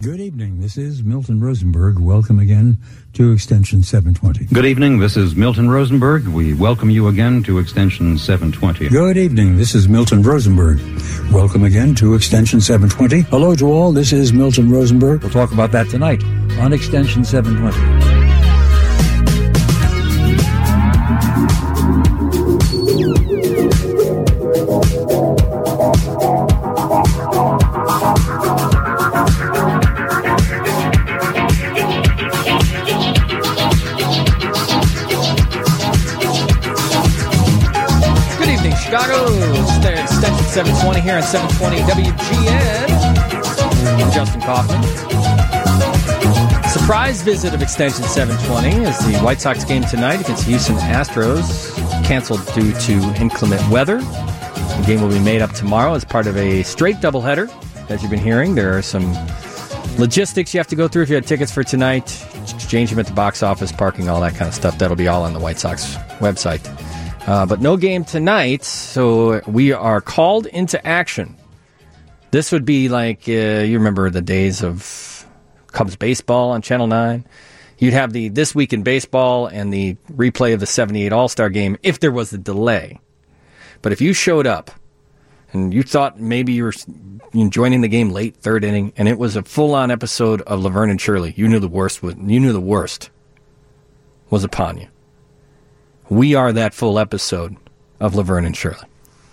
Good evening. This is Milton Rosenberg. Welcome again to Extension 720. Good evening. This is Milton Rosenberg. We welcome you again to Extension 720. Good evening. This is Milton Rosenberg. Welcome again to Extension 720. Hello to all. This is Milton Rosenberg. We'll talk about that tonight on Extension 720. Chicago, Extension 720 here on 720 WGN. I'm Justin Kaufman. Surprise visit of Extension 720 is the White Sox game tonight against Houston Astros, canceled due to inclement weather. The game will be made up tomorrow as part of a straight doubleheader. As you've been hearing, there are some logistics you have to go through if you had tickets for tonight. Exchange them at the box office, parking, all that kind of stuff. That'll be all on the White Sox website. But no game tonight, so we are called into action. This would be like, you remember the days of Cubs baseball on Channel 9? You'd have the This Week in Baseball and the replay of the 78 All-Star Game if there was a delay. But if you showed up and you thought maybe you were joining the game late, third inning, and it was a full-on episode of Laverne and Shirley, you knew the worst was upon you. We are that full episode of Laverne and Shirley.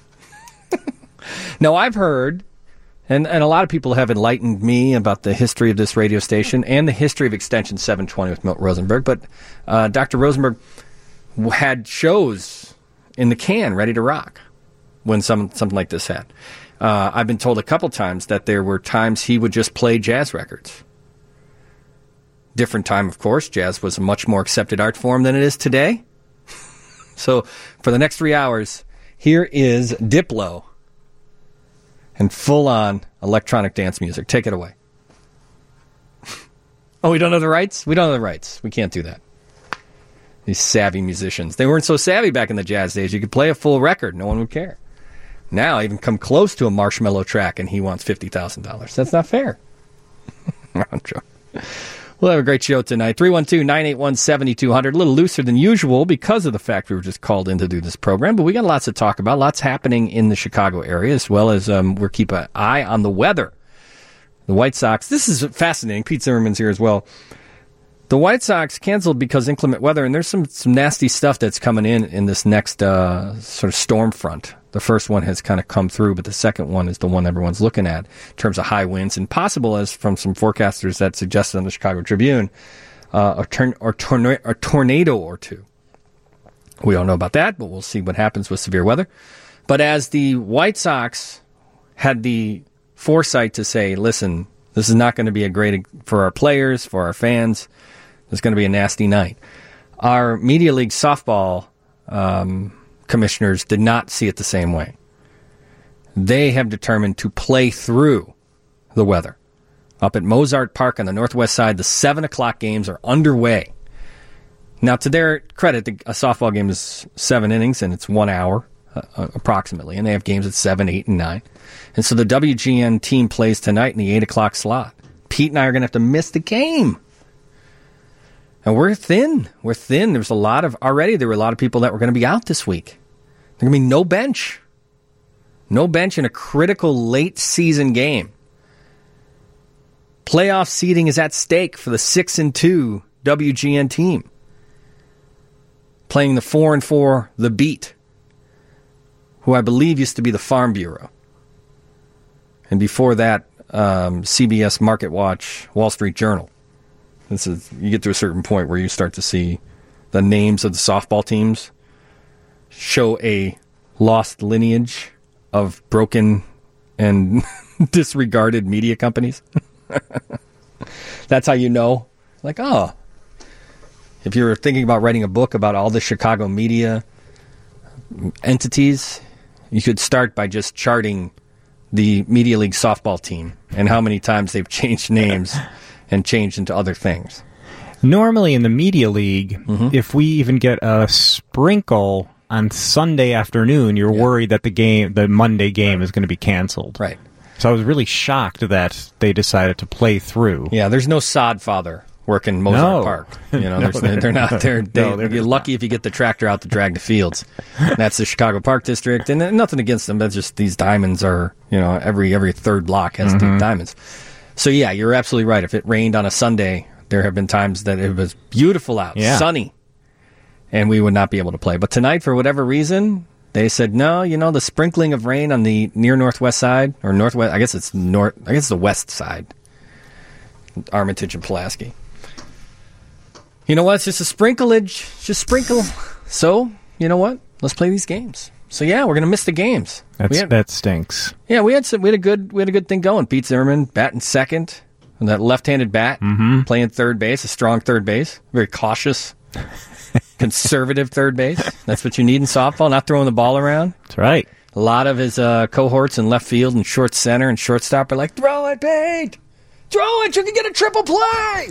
Now, I've heard, and a lot of people have enlightened me about the history of this radio station and the history of Extension 720 with Milt Rosenberg, but Dr. Rosenberg had shows in the can ready to rock when something like this had. I've been told a couple times that there were times he would just play jazz records. Different time, of course. Jazz was a much more accepted art form than it is today. So, for the next 3 hours, here is Diplo and full-on electronic dance music. Take it away. Oh, we don't know the rights? We don't know the rights. We can't do that. These savvy musicians. They weren't so savvy back in the jazz days. You could play a full record. No one would care. Now, I even come close to a Marshmello track, and he wants $50,000. That's not fair. I'm joking. We'll have a great show tonight. 312-981-7200. A little looser than usual because of the fact we were just called in to do this program. But we got lots to talk about. Lots happening in the Chicago area, as well as we'll keep an eye on the weather. The White Sox. This is fascinating. Pete Zimmerman's here as well. The White Sox canceled because inclement weather, and there's some nasty stuff that's coming in this next sort of storm front. The first one has kind of come through, but the second one is the one everyone's looking at in terms of high winds and possible, as from some forecasters that suggested on the Chicago Tribune, a tornado or two. We don't know about that, but we'll see what happens with severe weather. But as the White Sox had the foresight to say, listen, this is not going to be a great for our players, for our fans. It's going to be a nasty night. Our Media League softball commissioners did not see it the same way. They have determined to play through the weather. Up at Mozart Park on the northwest side, the 7 o'clock games are underway. Now, to their credit, a softball game is 7 innings, and it's 1 hour, approximately. And they have games at 7, 8, and 9. And so the WGN team plays tonight in the 8 o'clock slot. Pete and I are going to have to miss the game. And we're thin. We're thin. There were a lot of people that were going to be out this week. There's going to be no bench. No bench in a critical late season game. Playoff seeding is at stake for the 6-2 WGN team. Playing the 4-4, the Beat, who I believe used to be the Farm Bureau. And before that, CBS Market Watch, Wall Street Journal. You get to a certain point where you start to see the names of the softball teams show a lost lineage of broken and disregarded media companies. That's how you know. Like, oh, if you're thinking about writing a book about all the Chicago media entities, you could start by just charting the Media League softball team and how many times they've changed names and changed into other things. Normally in the Media League, if we even get a sprinkle on Sunday afternoon, you're worried that the Monday game is going to be canceled. Right. So I was really shocked that they decided to play through. Yeah, there's no sod father working Mozart Park. You know, they're not. They're you're lucky if you get the tractor out to drag the fields. That's the Chicago Park District, and nothing against them. That's just these diamonds are, you know, every third block has deep diamonds. So yeah, you're absolutely right. If it rained on a Sunday, there have been times that it was beautiful out, sunny, and we would not be able to play. But tonight, for whatever reason, they said no. You know, the sprinkling of rain on the near northwest side or northwest. I guess it's the west side. Armitage and Pulaski. You know what? It's just a sprinklage. Just sprinkle. So, you know what? Let's play these games. So yeah, we're gonna miss the games. That stinks. Yeah, we had a good thing going. Pete Zimmerman batting second, and that left-handed bat playing third base, a strong third base, very cautious, conservative third base. That's what you need in softball. Not throwing the ball around. That's right. A lot of his cohorts in left field and short center and shortstop are like, throw it, Pete! Throw it! You can get a triple play!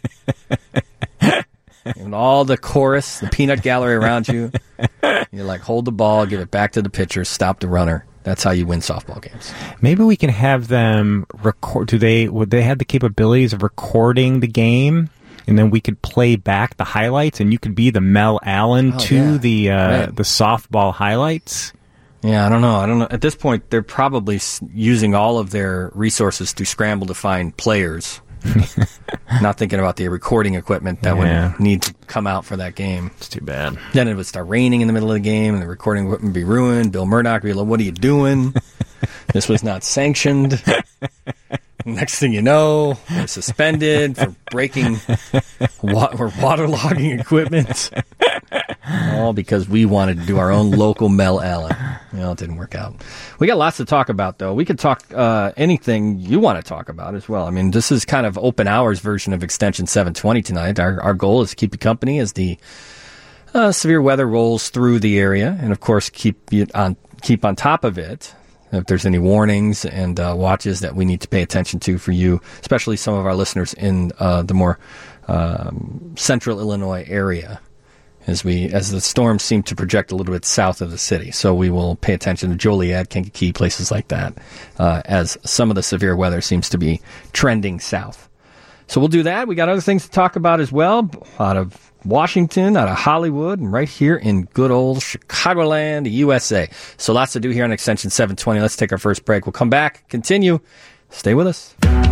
And all the chorus, the peanut gallery around you. You're like, hold the ball, give it back to the pitcher, stop the runner. That's how you win softball games. Maybe we can have them record. Would they have the capabilities of recording the game, and then we could play back the highlights, and you could be the Mel Allen the softball highlights? Yeah, I don't know. At this point, they're probably using all of their resources to scramble to find players. Not thinking about the recording equipment that would need to come out for that game. It's too bad. Then it would start raining in the middle of the game, and the recording equipment would be ruined. Bill Murdoch would be like, what are you doing? This was not sanctioned. Next thing you know, we're suspended for breaking or waterlogging equipment. All because we wanted to do our own local Mel Allen. You know, it didn't work out. We got lots to talk about, though. We could talk anything you want to talk about as well. I mean, this is kind of open hours version of Extension 720 tonight. Our goal is to keep you company as the severe weather rolls through the area, and of course keep on top of it. If there's any warnings and watches that we need to pay attention to for you, especially some of our listeners in the more central Illinois area, as the storms seem to project a little bit south of the city. So we will pay attention to Joliet, Kankakee, places like that, as some of the severe weather seems to be trending south. So we'll do that. We got other things to talk about as well, out of Washington, out of Hollywood, and right here in good old Chicagoland, USA. So lots to do here on Extension 720. Let's take our first break. We'll come back, continue. Stay with us.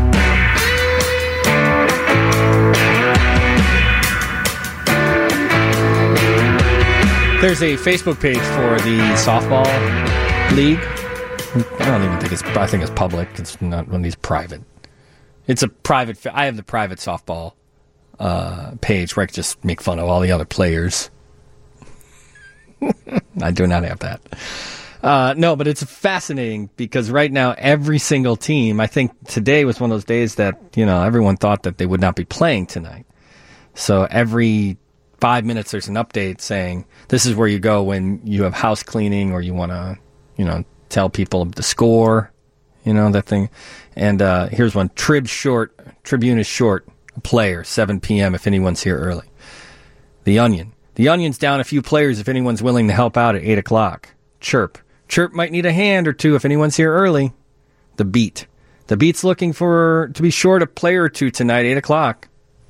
There's a Facebook page for the softball league. I don't even think I think it's public. It's not one of these private. It's a private. I have the private softball page where I can just make fun of all the other players. I do not have that. No, but it's fascinating because right now every single team, I think today was one of those days that, you know, everyone thought that they would not be playing tonight. So every 5 minutes there's an update saying this is where you go when you have house cleaning or you want to, you know, tell people the score, you know, that thing. And here's one. Tribune is short. Player, 7 p.m. if anyone's here early. The Onion. The Onion's down a few players if anyone's willing to help out at 8 o'clock. Chirp. Chirp might need a hand or two if anyone's here early. The Beat. The Beat's looking to be short a player or two tonight, 8 o'clock.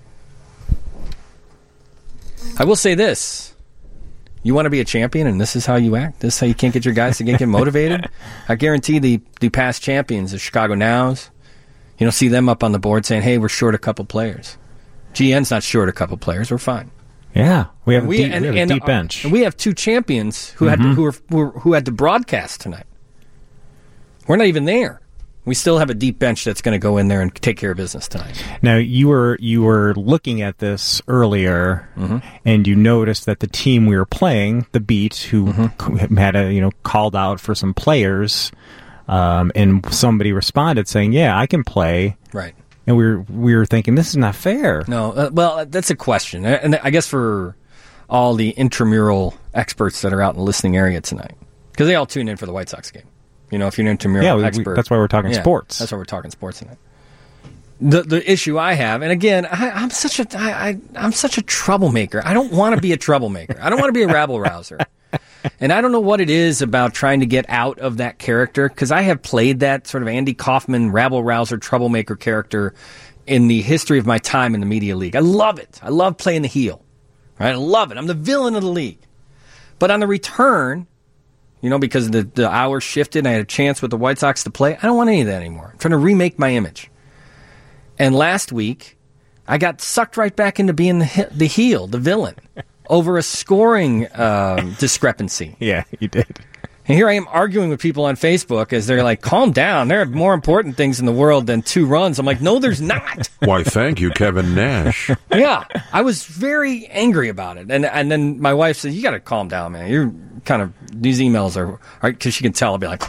I will say this. You want to be a champion, and this is how you act? This is how you can't get your guys to get motivated? I guarantee the past champions, the Chicago Nows, you don't see them up on the board saying, hey, we're short a couple players. GN's not short a couple players. We're fine. Yeah. We have a deep bench. And we have two champions who had to broadcast tonight. We're not even there. We still have a deep bench that's going to go in there and take care of business tonight. Now, you were looking at this earlier, and you noticed that the team we were playing, the Beat, who had called out for some players, and somebody responded saying, "Yeah, I can play." Right. And we were thinking, this is not fair. No, well, that's a question, and I guess for all the intramural experts that are out in the listening area tonight, because they all tune in for the White Sox game. You know, if you're an intramural expert. That's why we're talking sports. That's why we're talking sports tonight. The issue I have, and again, I'm such a troublemaker. I don't want to be a troublemaker. I don't want to be a rabble rouser. And I don't know what it is about trying to get out of that character, because I have played that sort of Andy Kaufman, rabble-rouser, troublemaker character in the history of my time in the Media League. I love it. I love playing the heel. Right? I love it. I'm the villain of the league. But on the return, because the hours shifted and I had a chance with the White Sox to play, I don't want any of that anymore. I'm trying to remake my image. And last week, I got sucked right back into being the heel, the villain, over a scoring discrepancy. Yeah, you did. And here I am arguing with people on Facebook as they're like, calm down. There are more important things in the world than 2 runs. I'm like, no, there's not. Why, thank you, Kevin Nash. Yeah, I was very angry about it. And then my wife said, you got to calm down, man. You're kind of, these emails are, because she can tell, I'll be like,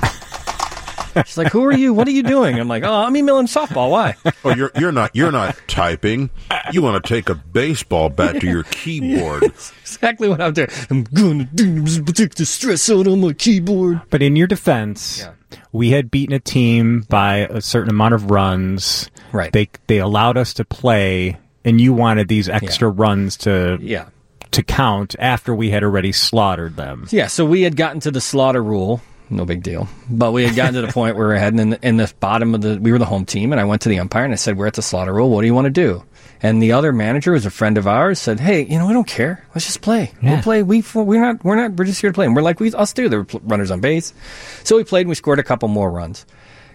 she's like, who are you? What are you doing? I'm like, oh, I'm emailing softball. Why? Oh, you're not typing. You want to take a baseball bat to your keyboard. That's exactly what I'm doing. I'm going to take the stress out on my keyboard. But in your defense, we had beaten a team by a certain amount of runs. Right. They allowed us to play, and you wanted these extra runs to count after we had already slaughtered them. Yeah, so we had gotten to the slaughter rule. No big deal. But we had gotten to the point where we were heading in the bottom of we were the home team, and I went to the umpire and I said, we're at the slaughter rule. What do you want to do? And the other manager, who's a friend of ours, said, hey, we don't care. Let's just play. Yeah. We'll play. We're just here to play. And we're like, us too. There were runners on base. So we played and we scored a couple more runs.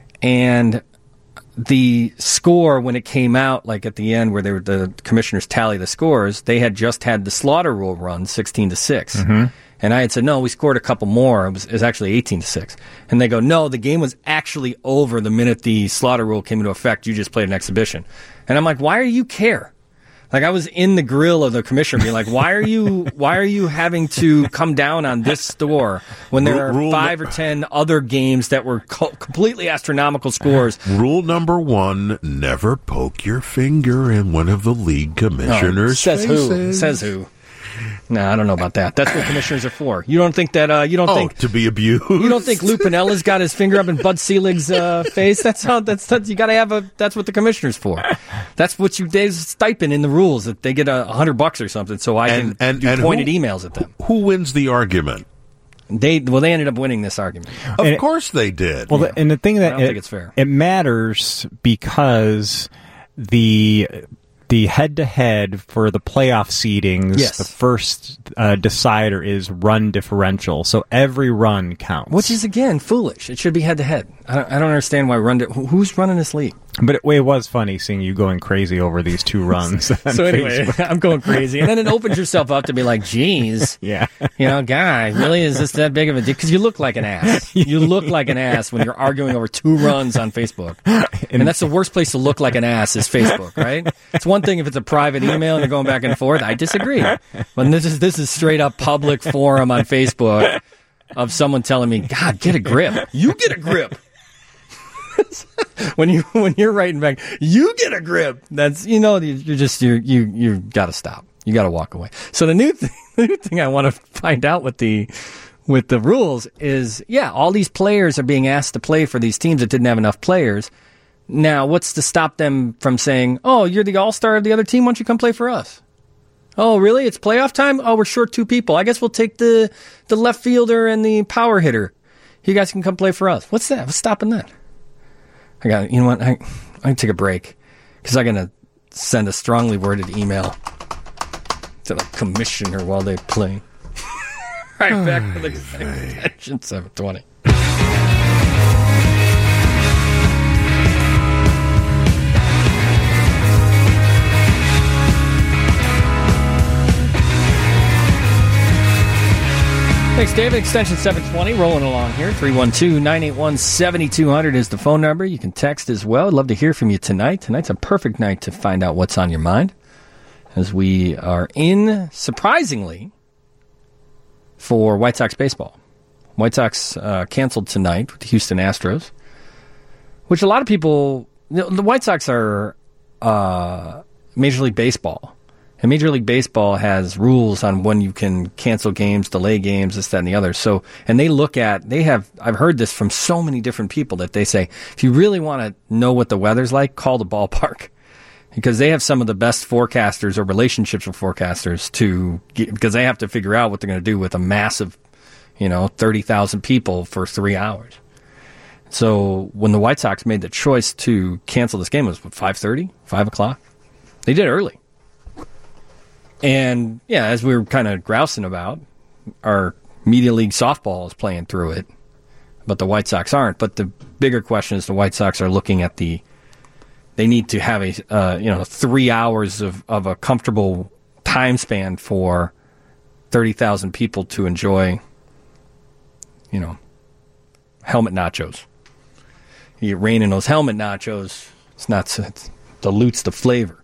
And the score, when it came out, like at the end where the commissioners tally the scores, they had just had the slaughter rule run 16-6. Mm-hmm. And I had said, no, we scored a couple more. It was actually 18-6. And they go, no, the game was actually over the minute the slaughter rule came into effect. You just played an exhibition. And I'm like, why do you care? Like, I was in the grill of the commissioner being like, why are you having to come down on this score when there are 5 or 10 other games that were completely astronomical scores? Rule number 1, never poke your finger in one of the league commissioners' faces. Who? Says who? No, I don't know about that. That's what commissioners are for. You don't think that, to be abused? You don't think Lou Pinella's got his finger up in Bud Selig's face? That's you gotta have that's what the commissioner's for. That's what there's a stipend in the rules that they get $100 or something so I can do pointed emails at them. Who wins the argument? They ended up winning this argument. Of course they did. Well, and the thing that I don't think it's fair. It matters because the head-to-head for the playoff seedings, the first decider is run differential. So every run counts. Which is, again, foolish. It should be head-to-head. I don't understand why who's running this league? But it was funny seeing you going crazy over these 2 runs. So anyway, I'm going crazy. And then it opens yourself up to be like, geez. Yeah. Guy, really? Is this that big of a deal? Because you look like an ass. You look like an ass when you're arguing over 2 runs on Facebook. And that's the worst place to look like an ass is Facebook, right? It's one thing if it's a private email and you're going back and forth. I disagree. When this is straight up public forum on Facebook of someone telling me, God, get a grip. You get a grip. when you're writing back, you get a grip. That's you got to stop. You got to walk away. So the new thing I want to find out with the rules is, all these players are being asked to play for these teams that didn't have enough players. Now, what's to stop them from saying, "Oh, you're the all-star of the other team. Why don't you come play for us?" Oh, really? It's playoff time? Oh, we're short 2 people. I guess we'll take the left fielder and the power hitter. You guys can come play for us. What's that? What's stopping that? I can take a break because I'm going to send a strongly worded email to the commissioner while they play. Right back for the extension 720. Thanks, David. Extension 720, rolling along here. 312-981-7200 is the phone number. You can text as well. I'd love to hear from you tonight. Tonight's a perfect night to find out what's on your mind, as we are in, surprisingly, for White Sox baseball. White Sox canceled tonight with the Houston Astros, which a lot of people... The White Sox are Major League Baseball. And Major League Baseball has rules on when you can cancel games, delay games, this, that, and the other. So, and I've heard this from so many different people that they say, if you really want to know what the weather's like, call the ballpark. Because they have some of the best forecasters or relationships with forecasters because they have to figure out what they're going to do with a massive 30,000 people for 3 hours. So when the White Sox made the choice to cancel this game, it was 5:30, 5 o'clock. They did it early. And, yeah, as we were kind of grousing about, our Media League softball is playing through it, but the White Sox aren't. But the bigger question is the White Sox are looking at they need to have 3 hours of a comfortable time span for 30,000 people to enjoy, helmet nachos. You rain in those helmet nachos, it dilutes the flavor.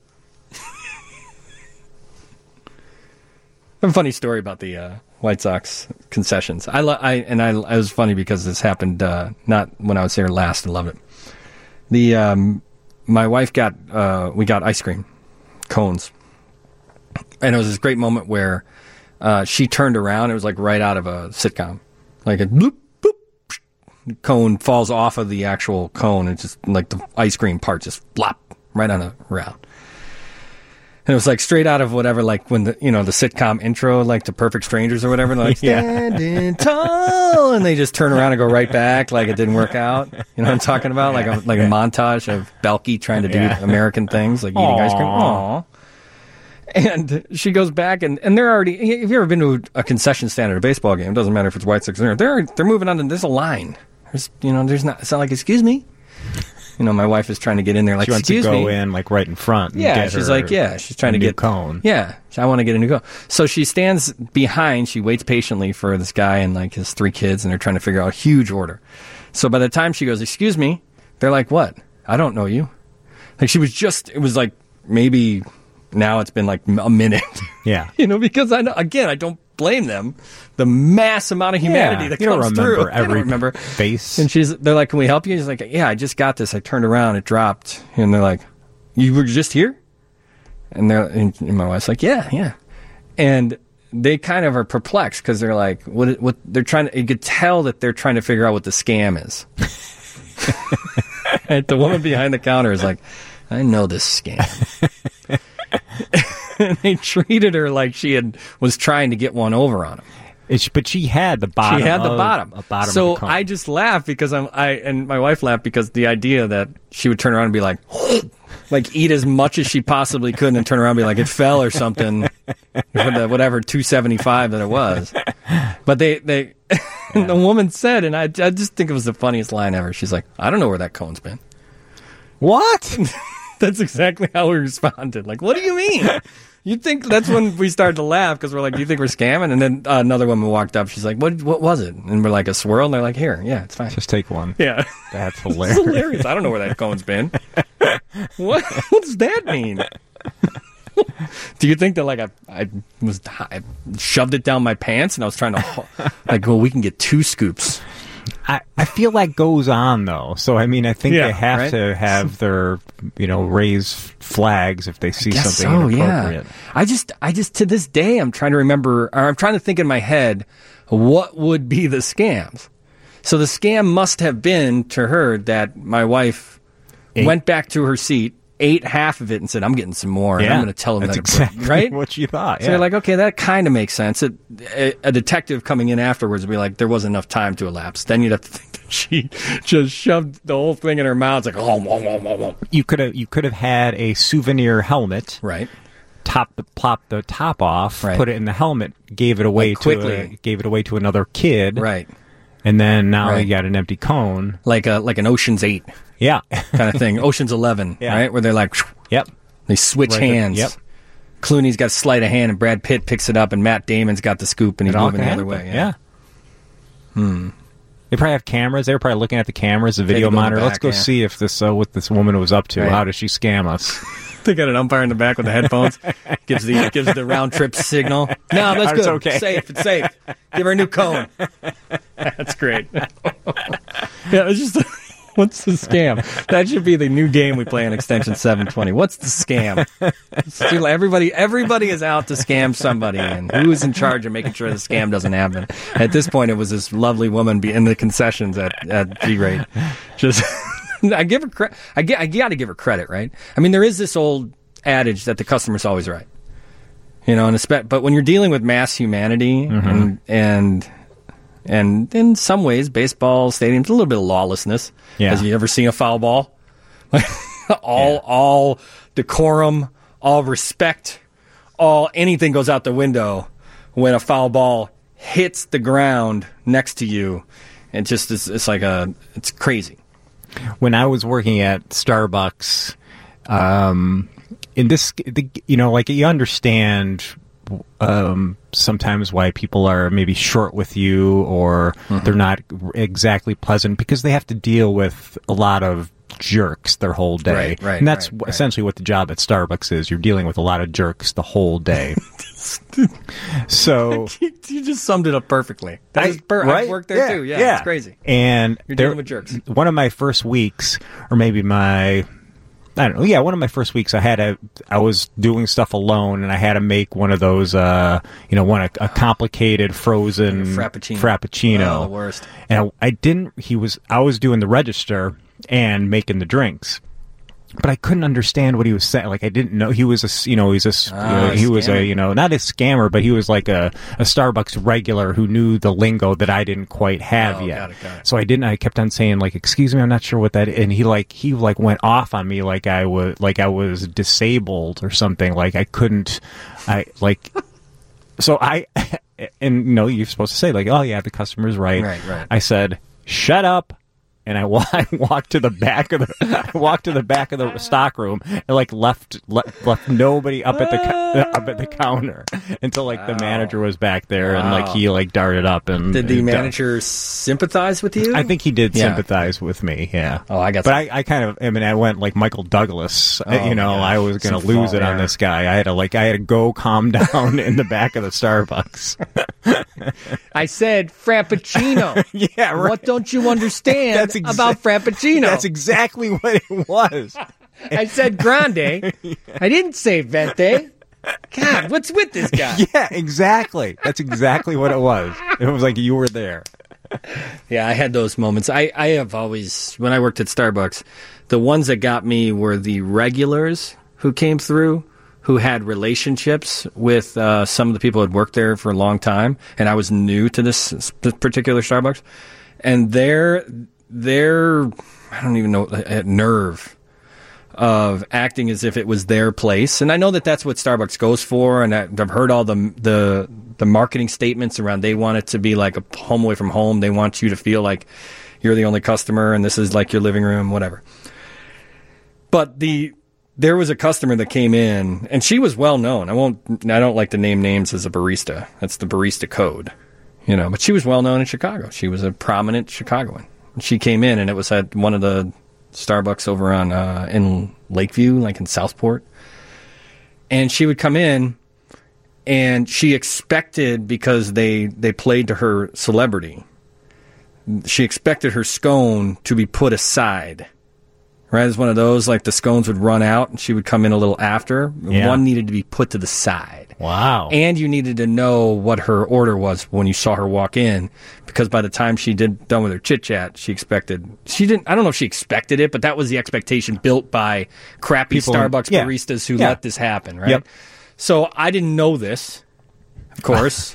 A funny story about the White Sox concessions. I was funny because this happened not when I was there last. I love it. My wife we got ice cream cones, and it was this great moment where she turned around. It was like right out of a sitcom, like a bloop. Cone falls off of the actual cone, and just like the ice cream part just flop right on the ground. And it was like straight out of whatever, like when the sitcom intro, like to Perfect Strangers or whatever, like standing tall, and they just turn around and go right back like it didn't work out. You know what I'm talking about? Like a montage of Belky trying to do American things, like eating ice cream. Aww. And she goes back, and they're already. Have you ever been to a concession stand at a baseball game? It doesn't matter if it's White Sox or they're moving on. There's a line. There's not. It's not like, excuse me. My wife is trying to get in there. Like, she wants excuse to go me. in like right in front. And Yeah, get she's her like, she's trying to get cone. Yeah, I want to get a new cone. So she stands behind. She waits patiently for this guy and like his 3 kids, and they're trying to figure out a huge order. So by the time she goes, excuse me, they're like, what? I don't know you. Like she was just. It was like maybe. Now it's been like a minute. Yeah. Because I don't blame them. The mass amount of humanity that comes through. I don't remember face. And they're like, can we help you? She's like, yeah, I just got this. I turned around, it dropped. And they're like, you were just here? And my wife's like, yeah. And they kind of are perplexed because they're like, what they're trying to, you could tell that they're trying to figure out what the scam is. And the woman behind the counter is like, I know this scam. And they treated her like she was trying to get one over on him. But she had the bottom. She had the bottom. So of the cone. I just laughed because and my wife laughed because the idea that she would turn around and be like eat as much as she possibly could, and then turn around and be like, it fell or something, for the whatever 275 that it was. But the woman said, and I just think it was the funniest line ever. She's like, I don't know where that cone's been. What? That's exactly how we responded. Like, what do you mean? You think that's when we started to laugh because we're like, do you think we're scamming? And then another woman walked up. She's like, what was it? And we're like, a swirl? And they're like, here. Yeah, it's fine. Just take one. Yeah. That's hilarious. It's hilarious. I don't know where that cone's been. What does that mean? Do you think that like I shoved it down my pants and I was trying to we can get 2 scoops? I feel that goes on though. So I mean, I think they have to have their raise flags if they see something inappropriate. Yeah. I just to this day I'm trying to remember, or I'm trying to think in my head what would be the scams. So the scam must have been to her that my wife went back to her seat, ate half of it, and said, "I'm getting some more." And I'm going to tell them that's that exactly right what she thought. So you're like, okay, that kind of makes sense. A detective coming in afterwards would be like, there wasn't enough time to elapse. Then you'd have to think that she just shoved the whole thing in her mouth. It's like, You could have had a souvenir helmet, right? Plop the top off, right. Put it in the helmet, gave it away to another kid, right? And then now you got an empty cone, like an Ocean's 8, yeah, kind of thing. Ocean's 11, right? Where they're like, yep, they switch hands. Yep. Clooney's got sleight of hand, and Brad Pitt picks it up, and Matt Damon's got the scoop, and he's moving the other way. Yeah. They probably have cameras. They were probably looking at the cameras, the video monitor. Let's go see if what this woman was up to. Right. How does she scam us? They got an umpire in the back with the headphones. gives the round trip signal. No, that's good. It's okay. It's safe. Give her a new cone. That's great. Yeah, it's just. What's the scam? That should be the new game we play in Extension 720. What's the scam? Everybody is out to scam somebody, and who is in charge of making sure the scam doesn't happen? At this point, it was this lovely woman in the concessions at G-Rate. Just, I give her credit. I got to give her credit, right? I mean, there is this old adage that the customer's always right, but when you're dealing with mass humanity and And in some ways, baseball stadiums, a little bit of lawlessness. Yeah. Have you ever seen a foul ball? All decorum, all respect, anything goes out the window when a foul ball hits the ground next to you. And just it's crazy. When I was working at Starbucks, you understand sometimes why people are maybe short with you or they're not exactly pleasant because they have to deal with a lot of jerks their whole day. Right, and that's essentially what the job at Starbucks is. You're dealing with a lot of jerks the whole day. So you just summed it up perfectly. I've worked there too. Yeah, it's crazy. And you're dealing with jerks. One of my first weeks, or maybe one of my first weeks, I was doing stuff alone, and I had to make one of those, a complicated frozen frappuccino. Oh, the worst. And I was doing the register and making the drinks. But I couldn't understand what he was saying. Like, I didn't know he was not a scammer, but he was like a Starbucks regular who knew the lingo that I didn't quite have yet. Got it. So I kept on saying, like, excuse me, I'm not sure what that is. And he went off on me like I was disabled or something. Like you're supposed to say, like, oh yeah, the customer's right. Right. I said, shut up. And I walked to the back of the stock room and left nobody up at the counter until the manager was back there and he darted up and did the manager sympathize with you? I think he did sympathize with me. Yeah. Oh, I got. But I went like Michael Douglas. I was going to lose it on this guy. I had to go calm down in the back of the Starbucks. I said Frappuccino. Yeah, right. What don't you understand about Frappuccino? That's exactly what it was. I said Grande. I didn't say Venti. God, what's with this guy? Yeah, exactly. That's exactly what it was. It was like you were there. Yeah, I had those moments. I have always, when I worked at Starbucks, the ones that got me were the regulars who came through, who had relationships with some of the people who had worked there for a long time, and I was new to this particular Starbucks, and their I don't even know, nerve of acting as if it was their place. And I know that that's what Starbucks goes for, and I've heard all the marketing statements around they want it to be like a home away from home. They want you to feel like you're the only customer and this is like your living room, whatever. But there was a customer that came in, and she was well known. I don't like to name names as a barista. That's the barista code, but she was well known in Chicago. She was a prominent Chicagoan. She came in, and it was at one of the Starbucks over on in Lakeview, like in Southport. And she would come in, and she expected, because they played to her celebrity, she expected her scone to be put aside. Right? It was one of those, like the scones would run out, and she would come in a little after. Yeah. One needed to be put to the side. Wow. And you needed to know what her order was when you saw her walk in, because by the time she done with her chit-chat, I don't know if she expected it, but that was the expectation built by crappy Starbucks baristas who let this happen, right? Yep. So I didn't know this, of course.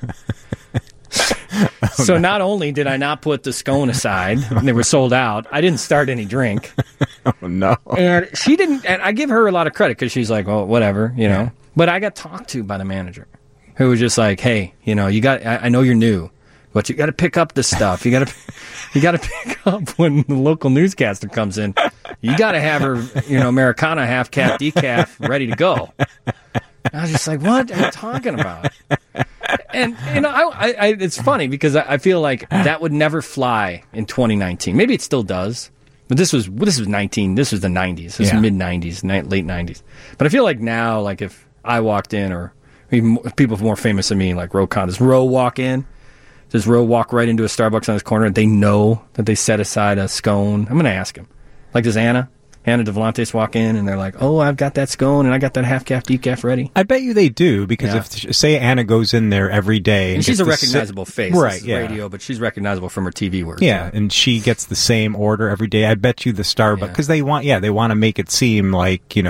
So not only did I not put the scone aside, and they were sold out, I didn't start any drink. Oh, no. And she didn't, and I give her a lot of credit because she's like, oh, whatever, Yeah. But I got talked to by the manager who was just like, hey, I know you're new, but you got to pick up this stuff. You got to pick up when the local newscaster comes in. You got to have her, Americana half calf decaf ready to go. And I was just like, what are you talking about? And it's funny because I feel like that would never fly in 2019. Maybe it still does, but this was the 90s. This was mid 90s, late 90s. But I feel like now, like if I walked in, or even people more famous than me, like Ro Khan, does Ro walk in? Does Ro walk right into a Starbucks on his corner and they know that they set aside a scone? I'm going to ask him. Like, does Anna Devlantes walk in and they're like, oh, I've got that scone and I got that half-calf decaf ready? I bet you they do, because if, say, Anna goes in there every day. And she's a recognizable face. Right, radio, but she's recognizable from her TV work. Yeah, so. And she gets the same order every day. I bet you the Starbucks, because they want to make it seem like, that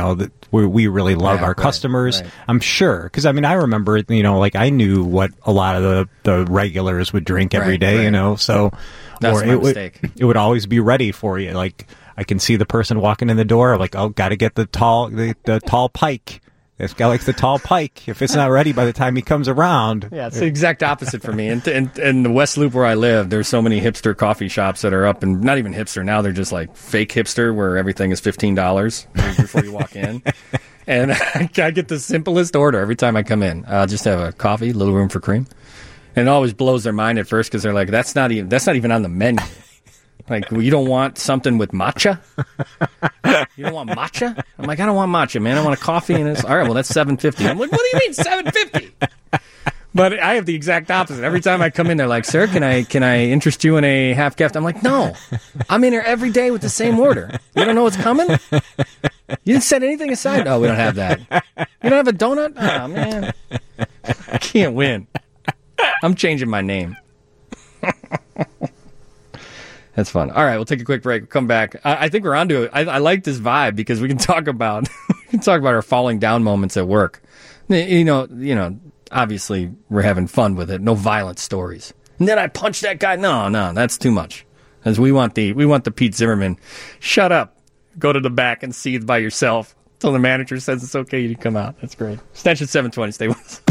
we really love Yeah, our right, customers. right. I'm sure, because I mean, I remember, like I knew what a lot of the regulars would drink every Right, day, right. So, That's or my it mistake. would always be ready for you. Like I can see the person walking in the door, like, oh, got to get the tall pike. This guy likes the tall pike. If it's not ready by the time he comes around. Yeah, it's the exact opposite for me. And in the West Loop where I live, there's so many hipster coffee shops that are up, and not even hipster now. They're just like fake hipster, where everything is $15 before you walk in. And I get the simplest order every time I come in. I'll just have a coffee, little room for cream, and it always blows their mind at first because they're like, "That's not even on the menu." Like, well, you don't want something with matcha? You don't want matcha? I'm like, I don't want matcha, man. I want a coffee, and it's all right. Well, that's $7.50. I'm like, what do you mean $7.50? But I have the exact opposite. Every time I come in, they're like, "Sir, can I interest you in a half caff?" I'm like, "No, I'm in here every day with the same order. You don't know what's coming? You didn't set anything aside? Oh, we don't have that. You don't have a donut? Oh man, I can't win. I'm changing my name." That's fun. All right, we'll take a quick break. We'll come back. I think we're onto it. I like this vibe because we can talk about our falling down moments at work. You know. Obviously, we're having fun with it. No violent stories. And then I punched that guy. No, that's too much. As we want the Pete Zimmerman. Shut up. Go to the back and seethe by yourself until the manager says it's okay. You can come out. That's great. Extension 720. Stay with us.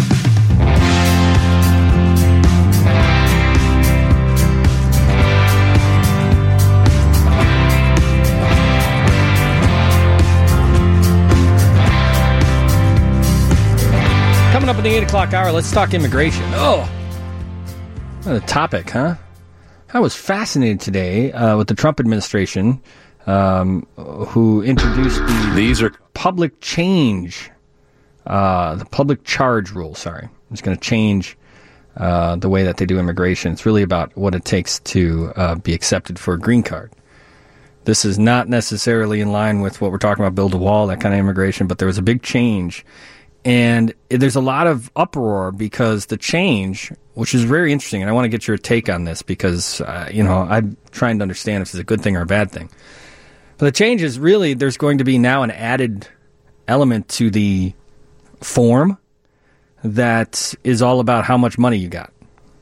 Coming up in the 8 o'clock hour, let's talk immigration. Oh, what a topic, huh? I was fascinated today with the Trump administration, who introduced the public charge rule. Sorry, it's going to change the way that they do immigration. It's really about what it takes to be accepted for a green card. This is not necessarily in line with what we're talking about, build a wall, that kind of immigration, but there was a big change. And there's a lot of uproar because the change, which is very interesting, and I want to get your take on this because, I'm trying to understand if it's a good thing or a bad thing. But the change is really there's going to be now an added element to the form that is all about how much money you got.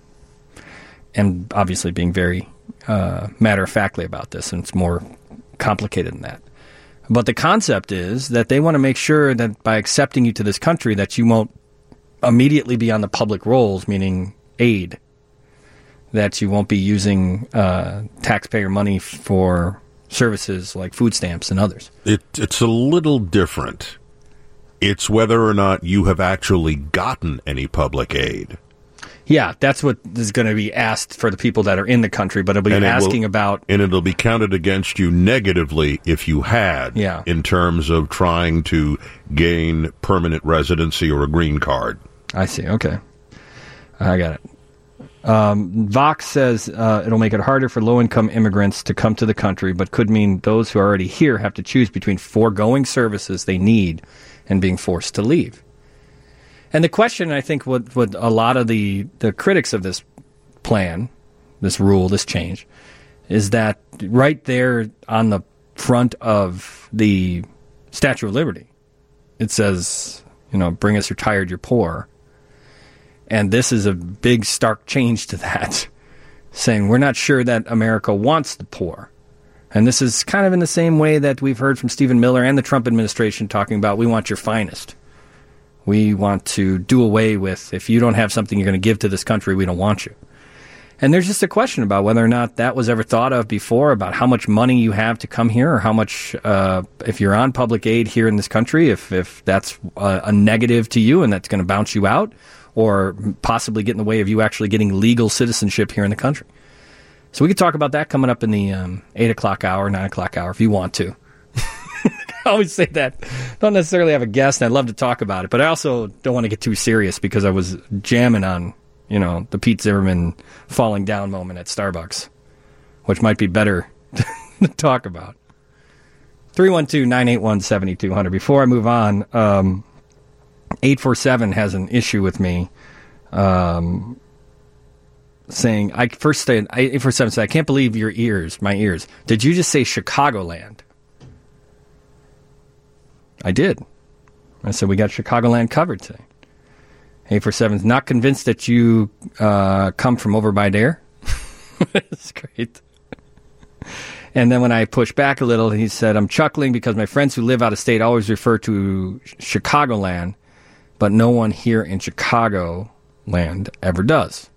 And obviously being very matter-of-factly about this, and it's more complicated than that. But the concept is that they want to make sure that by accepting you to this country that you won't immediately be on the public rolls, meaning aid, that you won't be using taxpayer money for services like food stamps and others. It's a little different. It's whether or not you have actually gotten any public aid. Yeah, that's what is going to be asked for the people that are in the country, but it'll be asking about... And it'll be counted against you negatively if you had, in terms of trying to gain permanent residency or a green card. I see, okay. I got it. Vox says it'll make it harder for low-income immigrants to come to the country, but could mean those who are already here have to choose between foregoing services they need and being forced to leave. And the question, I think, what a lot of the critics of this plan, this rule, this change, is that right there on the front of the Statue of Liberty, it says, bring us, you're tired, you're poor. And this is a big, stark change to that, saying we're not sure that America wants the poor. And this is kind of in the same way that we've heard from Stephen Miller and the Trump administration talking about we want your finest. We want to do away with, if you don't have something you're going to give to this country, we don't want you. And there's just a question about whether or not that was ever thought of before, about how much money you have to come here, or how much, if you're on public aid here in this country, if that's a negative to you and that's going to bounce you out, or possibly get in the way of you actually getting legal citizenship here in the country. So we could talk about that coming up in the 8 o'clock hour, 9 o'clock hour, if you want to. I always say that. Don't necessarily have a guest, and I'd love to talk about it, but I also don't want to get too serious because I was jamming on, the Pete Zimmerman falling down moment at Starbucks, which might be better to talk about. 312-981-7200. Before I move on, 847 has an issue with me saying, 847 said, I can't believe my ears. Did you just say Chicagoland? I did. I said, we got Chicagoland covered today. 847's not convinced that you come from over by there. That's great. And then when I pushed back a little, he said, I'm chuckling because my friends who live out of state always refer to Chicagoland, but no one here in Chicagoland ever does.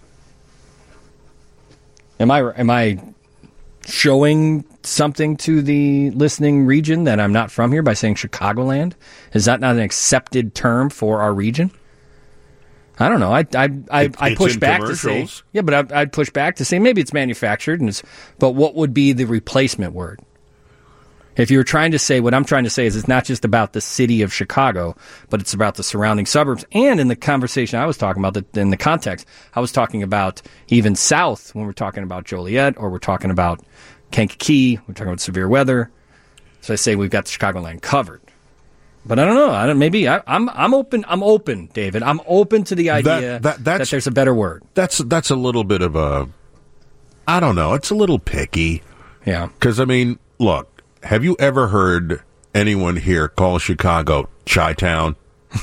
Am I showing something to the listening region that I'm not from here by saying Chicagoland? Is that not an accepted term for our region? I don't know. I push back to say, yeah, but I'd push back to say maybe it's manufactured, but what would be the replacement word? If you were trying to say, what I'm trying to say is it's not just about the city of Chicago, but it's about the surrounding suburbs. And in the conversation I was talking about, in the context, I was talking about even south when we're talking about Joliet or we're talking about Kankakee, we're talking about severe weather. So I say we've got Chicagoland covered. But I don't know. Maybe I'm open. I'm open, David. I'm open to the idea that there's a better word. That's a little bit of a, I don't know. It's a little picky. Yeah. Because I mean, look. Have you ever heard anyone here call Chicago Chi-Town?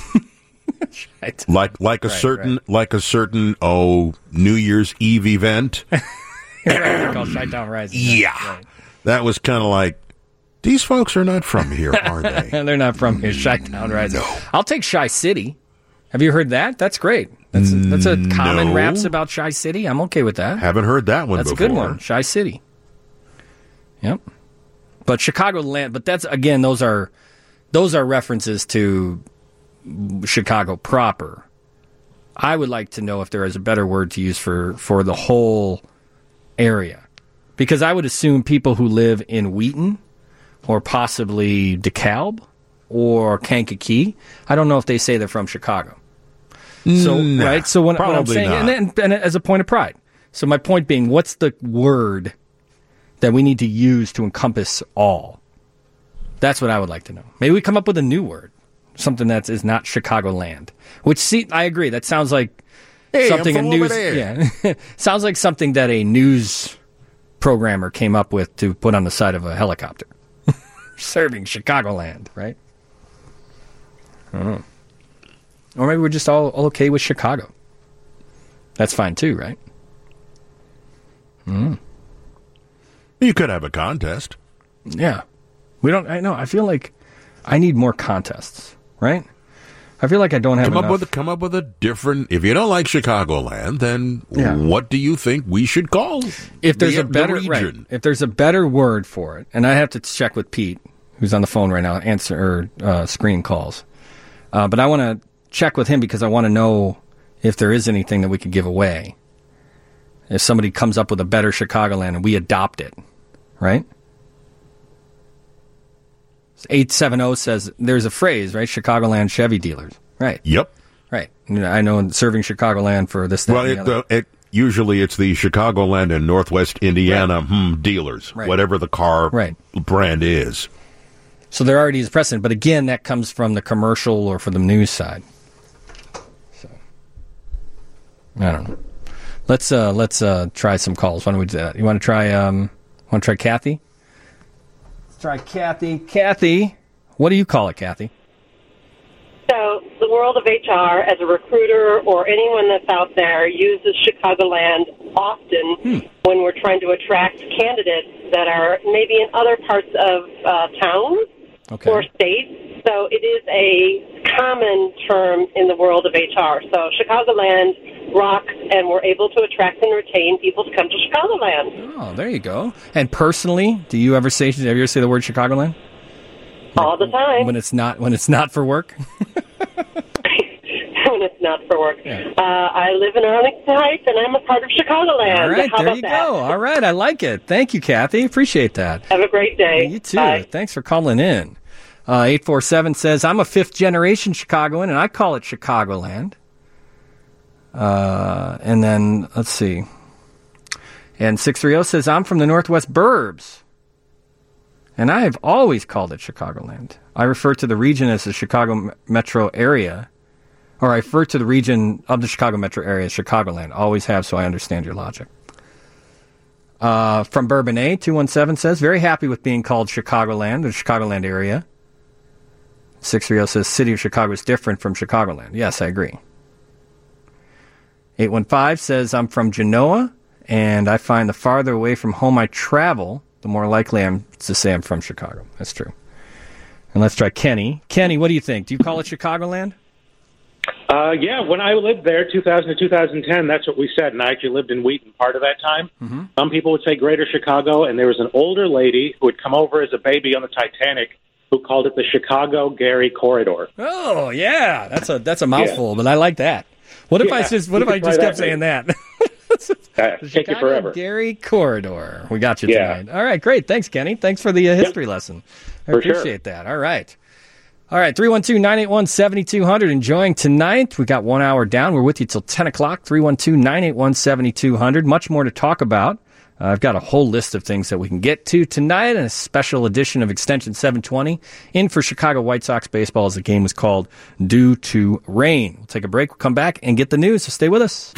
like a certain New Year's Eve event? They're called Chi-Town Rising. Yeah. Right. That was kind of like, these folks are not from here, are they? They're not from here. Chi-Town Rising. No. I'll take Chi City. Have you heard that? That's great. That's a common raps about Chi City. I'm okay with that. Haven't heard that one before. That's a good one. Chi City. Yep. But Chicagoland, but that's, again, those are references to Chicago proper. I would like to know if there is a better word to use for the whole area. Because I would assume people who live in Wheaton or possibly DeKalb or Kankakee, I don't know if they say they're from Chicago. So, right? So what I'm saying, and as a point of pride. So my point being, what's the word that we need to use to encompass all? That's what I would like to know. Maybe we come up with a new word, something that is not Chicagoland. Which, I agree. That sounds like something a news. Yeah, sounds like something that a news programmer came up with to put on the side of a helicopter, serving Chicagoland, right? I don't know. Or maybe we're just all okay with Chicago. That's fine too, right? You could have a contest. Yeah. I feel like I need more contests, right? I feel like I don't have enough. Come up with a different, if you don't like Chicagoland, then what do you think we should call if there's a better region? Right, if there's a better word for it, and I have to check with Pete, who's on the phone right now, screen calls. But I want to check with him because I want to know if there is anything that we could give away. If somebody comes up with a better Chicagoland and we adopt it, right? 870 says there's a phrase, right? Chicagoland Chevy dealers, right? Yep. Right. I know serving Chicagoland for this. That, usually it's the Chicagoland and Northwest Indiana dealers, whatever the car brand is. So there already is precedent, but again, that comes from the commercial or from the news side. So I don't know. Let's try some calls. Why don't we do that? You want to try Kathy? Let's try Kathy. Kathy, what do you call it, Kathy? So the world of HR, as a recruiter or anyone that's out there, uses Chicagoland often when we're trying to attract candidates that are maybe in other parts of towns or states. So it is a common term in the world of HR. So Chicagoland rocks, and we're able to attract and retain people to come to Chicagoland. Oh, there you go. And personally, have you ever say the word Chicagoland? All the time. When it's not for work? When it's not for work. Yeah. I live in Arlington Heights, and I'm a part of Chicagoland. All right, there you go. All right, I like it. Thank you, Kathy. Appreciate that. Have a great day. You too. Bye. Thanks for calling in. 847 says, I'm a fifth-generation Chicagoan, and I call it Chicagoland. And then, let's see. And 630 says, I'm from the Northwest Burbs, and I have always called it Chicagoland. I refer to the region as the Chicago metro area, or I refer to the region of the Chicago metro area as Chicagoland. Always have, so I understand your logic. From Bourbon A, 217 says, very happy with being called Chicagoland, the Chicagoland area. 630 says City of Chicago is different from Chicagoland. Yes, I agree. 815 says, I'm from Genoa, and I find the farther away from home I travel, the more likely I'm to say I'm from Chicago. That's true. And let's try Kenny. Kenny, what do you think? Do you call it Chicagoland? Yeah, when I lived there, 2000 to 2010, that's what we said, and I actually lived in Wheaton part of that time. Mm-hmm. Some people would say Greater Chicago, and there was an older lady who would come over as a baby on the Titanic who called it the Chicago-Gary Corridor. Oh, yeah, that's a mouthful, but I like that. What if I just kept saying that? Take you forever. Gary Corridor. We got you tonight. All right, great. Thanks, Kenny. Thanks for the history lesson. I appreciate that. All right. 312-981-7200. Enjoying tonight. We got 1 hour down. We're with you till 10 o'clock. 312-981-7200. Much more to talk about. I've got a whole list of things that we can get to tonight, and a special edition of Extension 720 in for Chicago White Sox baseball as the game was called due to rain. We'll take a break. We'll come back and get the news, so stay with us.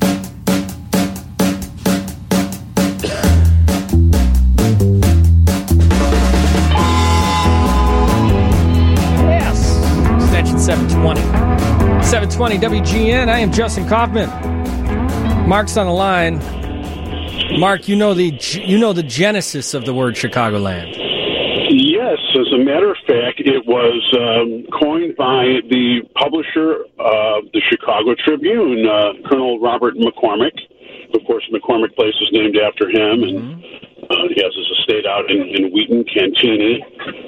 Yes, Extension 720. 720 WGN. I am Justin Kaufman. Mark's on the line. Mark, you know the genesis of the word Chicagoland. Yes, as a matter of fact, it was coined by the publisher of the Chicago Tribune, Colonel Robert McCormick. Of course, McCormick Place is named after him, and he has his estate out in Wheaton, Cantini.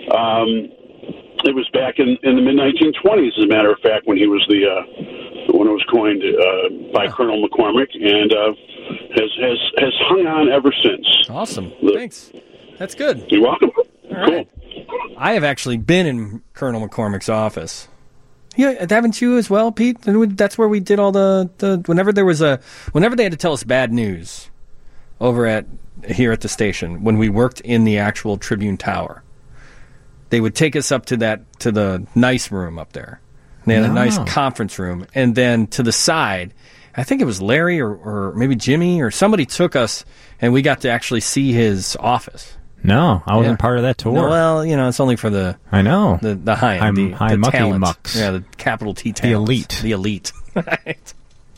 It was back in the mid-1920s, as a matter of fact, when he was when it was coined by Colonel McCormick, and has hung on ever since. Awesome. Thanks. That's good. You're welcome. All right. Cool. I have actually been in Colonel McCormick's office. Yeah, haven't you as well, Pete? That's where we did all the whenever they had to tell us bad news over here at the station, when we worked in the actual Tribune Tower. They would take us up to the nice room up there. They had a nice conference room, and then to the side, I think it was Larry or maybe Jimmy or somebody took us, and we got to actually see his office. No, I wasn't part of that tour. No, well, it's only for the high end, the talent. Mucks. Yeah, the capital T talent. The elite. Right.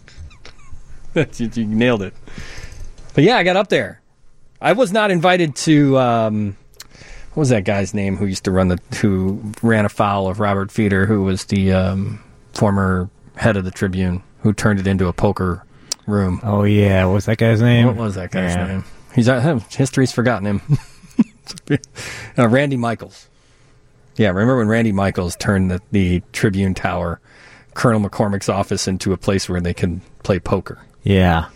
You nailed it. But yeah, I got up there. I was not invited to. What was that guy's name who ran afoul of Robert Feeder, who was the former head of the Tribune, who turned it into a poker room? Oh yeah, what was that guy's name? What was that guy's name? History's forgotten him. Randy Michaels. Yeah, remember when Randy Michaels turned the Tribune Tower, Colonel McCormick's office, into a place where they could play poker? Yeah.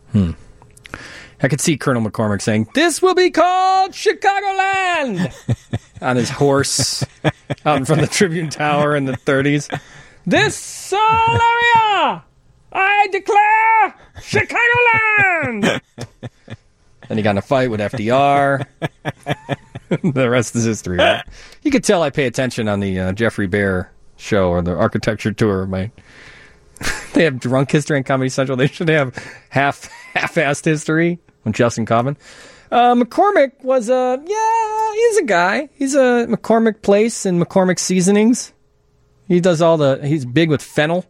I could see Colonel McCormick saying, "This will be called Chicagoland," on his horse out in front of the Tribune Tower in the 30s. This area, I declare Chicagoland. Then he got in a fight with FDR. The rest is history. Right? You could tell I pay attention on the Jeffrey Bear show or the architecture tour. They have drunk history on Comedy Central. They should have half-assed history on Justin Kaufman. McCormick was he's a guy. He's a McCormick Place and McCormick Seasonings. He does he's big with fennel.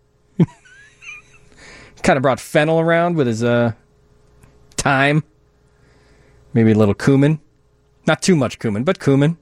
Kind of brought fennel around with his thyme. Maybe a little cumin. Not too much cumin, but cumin.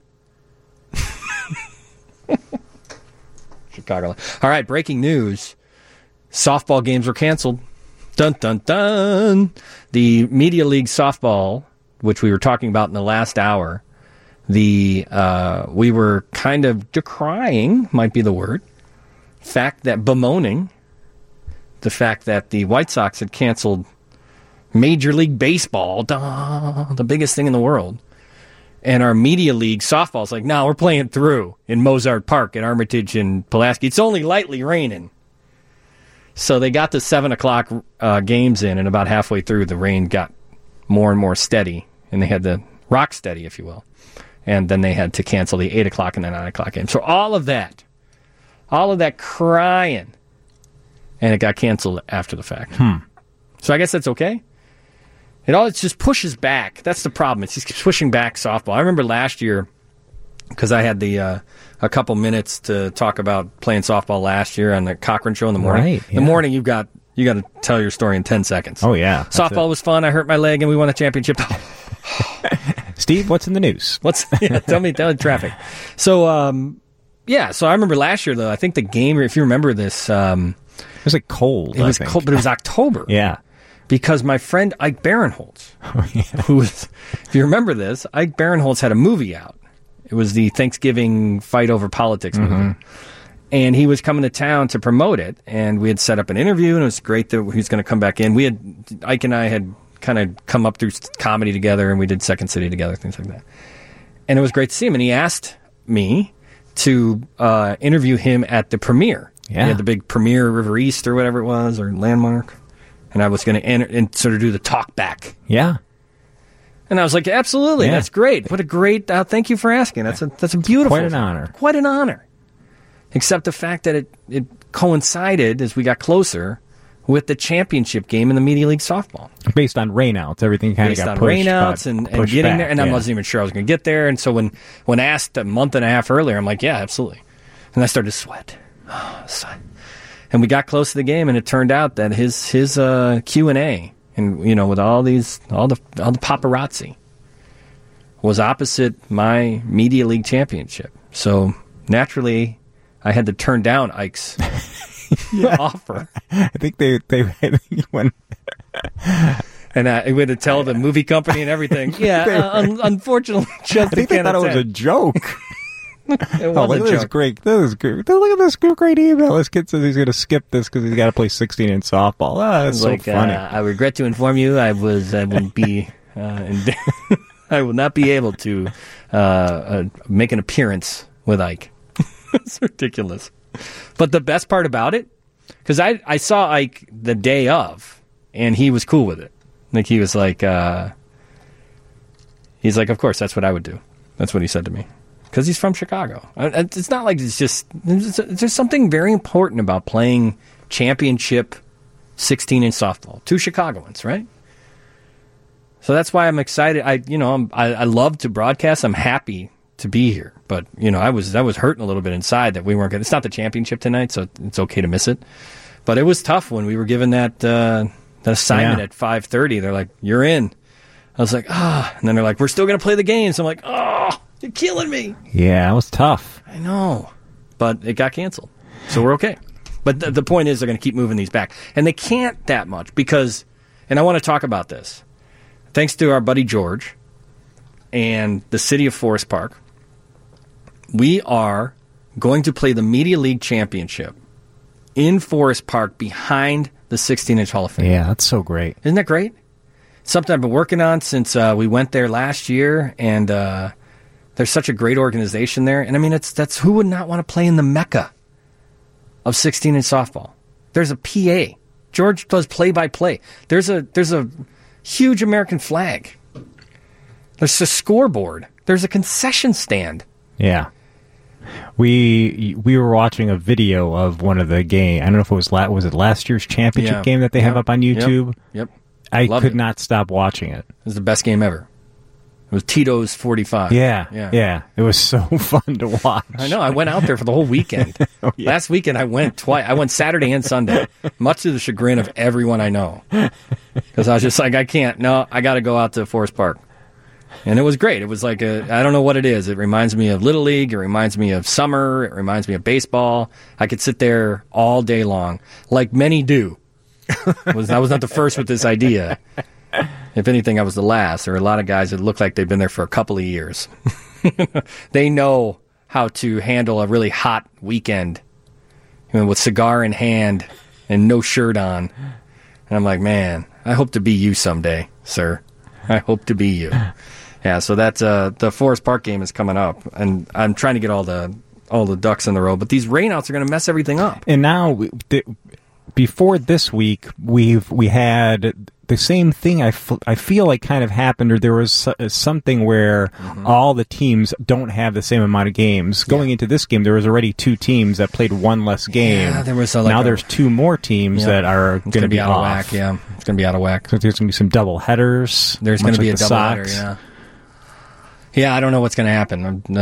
Chicago. All right, breaking news. Softball games were canceled. Dun, dun, dun. The Media League softball, which we were talking about in the last hour, we were kind of decrying, might be the word, bemoaning the fact that the White Sox had canceled Major League Baseball, the biggest thing in the world. And our Media League softball's like, no, we're playing through in Mozart Park at Armitage and Pulaski. It's only lightly raining. So they got the 7 o'clock games in, and about halfway through, the rain got more and more steady, and they had to rock steady, if you will. And then they had to cancel the 8 o'clock and the 9 o'clock game. So all of that crying, and it got canceled after the fact. So I guess that's okay. It just pushes back. That's the problem. It just keeps pushing back softball. I remember last year because I had a couple minutes to talk about playing softball last year on the Cochran Show in the morning. Right, In the morning, you got to tell your story in 10 seconds. Oh, yeah. Softball was fun. I hurt my leg, and we won a championship. Steve, what's in the news? Tell me traffic. So, so I remember last year, though, I think the game, if you remember this... it was like cold, It was cold, but it was October. Yeah. Because my friend Ike Barinholtz, who was, if you remember this, Ike Barinholtz had a movie out. It was the Thanksgiving Fight Over Politics movie. And he was coming to town to promote it, and we had set up an interview, and it was great that he was going to come back in. Ike and I had kind of come up through comedy together, and we did Second City together, things like that. And it was great to see him, and he asked me to interview him at the premiere. Yeah. He had the big premiere River East or whatever it was, or Landmark. And I was going to enter and sort of do the talk back. Yeah. And I was like, absolutely, that's great. What a great, thank you for asking. That's a beautiful. Quite an honor. Quite an honor. Except the fact that it coincided, as we got closer, with the championship game in the Media League softball. Based on rainouts, everything kind of got pushed. Based on rainouts and getting back, there. And I wasn't even sure I was going to get there. And so when asked a month and a half earlier, I'm like, yeah, absolutely. And I started to sweat. And we got close to the game, and it turned out that his Q&A, and with all the paparazzi, was opposite my Media League championship. So naturally, I had to turn down Ike's offer. I think they went. And I went to tell the movie company and everything. Yeah, unfortunately, just I think they thought it was a joke. It was a joke. This is great. Look at this great email. This kid says he's going to skip this because he's got to play 16 in softball. That's so funny. I regret to inform you, I won't be. I will not be able to make an appearance with Ike. It's ridiculous. But the best part about it, because I saw Ike the day of, and he was cool with it. Like he was like, of course, that's what I would do. That's what he said to me. Because he's from Chicago. It's not like it's just... There's something very important about playing championship 16-inch softball. 2 Chicagoans, right? So that's why I'm excited. I love to broadcast. I'm happy to be here. But, I was hurting a little bit inside that we weren't going to... It's not the championship tonight, so it's okay to miss it. But it was tough when we were given that assignment at 5:30. They're like, you're in. I was like, And then they're like, we're still going to play the game. So I'm like, you're killing me. Yeah, it was tough. I know. But it got canceled. So we're okay. But the point is they're going to keep moving these back. And they can't that much because, and I want to talk about this, thanks to our buddy George and the city of Forest Park, we are going to play the Media League Championship in Forest Park behind the 16-inch Hall of Fame. Yeah, that's so great. Isn't that great? Something I've been working on since we went there last year, and there's such a great organization there. And I mean, that's who would not want to play in the mecca of 16-inch softball? There's a PA. George does play-by-play. There's a huge American flag. There's a scoreboard. There's a concession stand. Yeah. We were watching a video of one of the game. I don't know if it was it last year's championship game that they have up on YouTube? Yep. I could not stop watching it. It was the best game ever. It was Tito's 45. Yeah. It was so fun to watch. I know. I went out there for the whole weekend. Last weekend I went twice. I went Saturday and Sunday, much to the chagrin of everyone I know. Because I was just like, I can't. No, I got to go out to Forest Park. And it was great. It was like I don't know what it is. It reminds me of Little League. It reminds me of summer. It reminds me of baseball. I could sit there all day long, like many do. I was not the first with this idea. If anything, I was the last. There are a lot of guys that look like they've been there for a couple of years. They know how to handle a really hot weekend with cigar in hand and no shirt on. And I'm like, man, I hope to be you someday, sir. I hope to be you. Yeah, so that's the Forest Park game is coming up, and I'm trying to get all the ducks in the row. But these rainouts are going to mess everything up. And now, before this week, we had the same thing. I feel like kind of happened, or there was something where all the teams don't have the same amount of games. Going into this game, there was already 2 teams that played one less game. Yeah, there was now there's 2 more teams that are going to be out of whack. Yeah, it's going to be out of whack. So there's going to be some double headers. There's going to be a double header. Yeah, I don't know what's going to happen.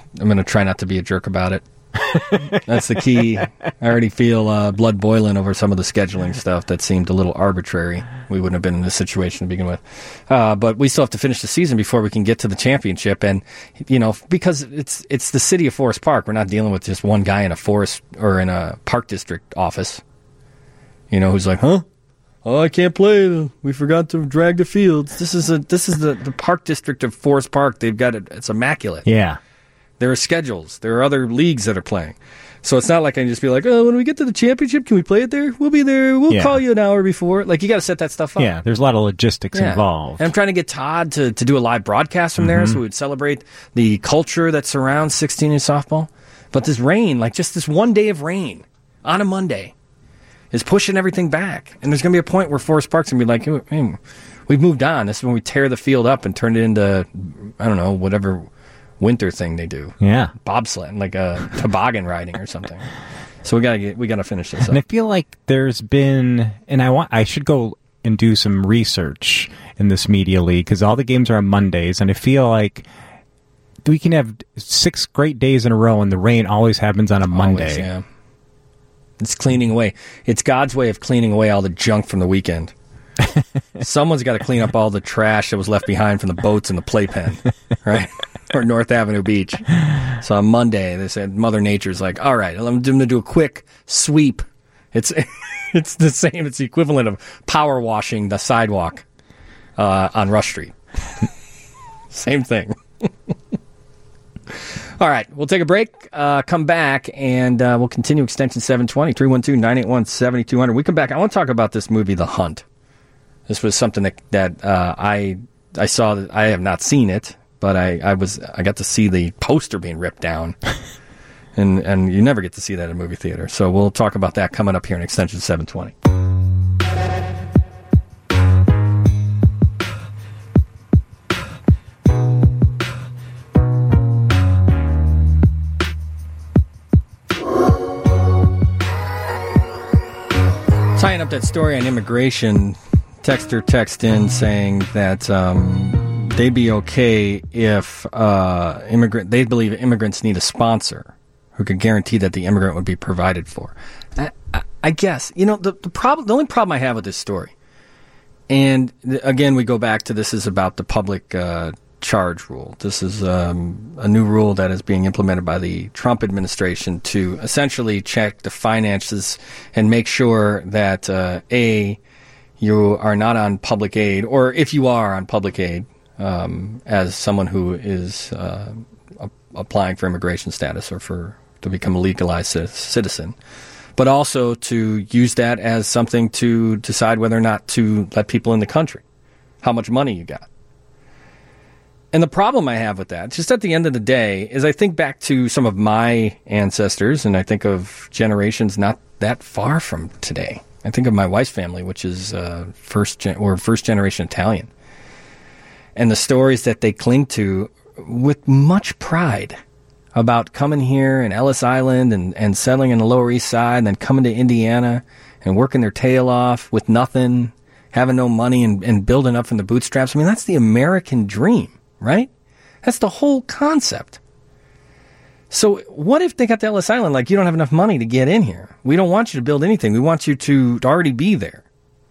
going to try not to be a jerk about it. That's the key. I already feel blood boiling over some of the scheduling stuff that seemed a little arbitrary. We wouldn't have been in this situation to begin with. But we still have to finish the season before we can get to the championship. And, because it's the city of Forest Park, we're not dealing with just one guy in a forest or in a park district office, who's like, huh? Oh, I can't play. We forgot to drag the fields. This is the park district of Forest Park. They've got it. It's immaculate. Yeah. There are schedules. There are other leagues that are playing. So it's not like I can just be like, oh, when we get to the championship, can we play it there? We'll be there. We'll call you an hour before. Like, you got to set that stuff up. Yeah, there's a lot of logistics involved. And I'm trying to get Todd to do a live broadcast from there so we would celebrate the culture that surrounds 16 inch softball. But this rain, like just this one day of rain on a Monday, is pushing everything back. And there's going to be a point where Forest Park's going to be like, hey, we've moved on. This is when we tear the field up and turn it into, I don't know, whatever winter thing they do. Yeah. Bobsled, like a toboggan riding or something. So we got to finish this up. And I feel like there's been, and I should go and do some research in this media league because all the games are on Mondays, and I feel like we can have 6 great days in a row and the rain always happens on a Monday. Always, yeah. It's cleaning away. It's God's way of cleaning away all the junk from the weekend. Someone's got to clean up all the trash that was left behind from the boats in the playpen, right? Or North Avenue Beach. So on Monday, they said Mother Nature's like, all right, I'm going to do a quick sweep. It's the same. It's the equivalent of power washing the sidewalk on Rush Street. Same thing. All right, we'll take a break, come back, and we'll continue Extension 720, 312-981-7200. We come back. I want to talk about this movie, The Hunt. This was something that I saw. That I have not seen it, but I got to see the poster being ripped down, and you never get to see that in a movie theater. So we'll talk about that coming up here in Extension 720. Tying up that story on immigration, texter text in saying that they'd be okay if they believe immigrants need a sponsor who could guarantee that the immigrant would be provided for. I guess the only problem I have with this story, and again we go back to this is about the public charge rule. This is a new rule that is being implemented by the Trump administration to essentially check the finances and make sure that you are not on public aid, or if you are on public aid as someone who is applying for immigration status or to become a legalized citizen, but also to use that as something to decide whether or not to let people in the country, how much money you got. And the problem I have with that, just at the end of the day, is I think back to some of my ancestors, and I think of generations not that far from today. I think of my wife's family, which is first generation Italian, and the stories that they cling to with much pride about coming here in Ellis Island and settling in the Lower East Side, and then coming to Indiana and working their tail off with nothing, having no money, and building up from the bootstraps. I mean, that's the American dream. Right? That's the whole concept. So what if they got to Ellis Island like, you don't have enough money to get in here? We don't want you to build anything. We want you to already be there.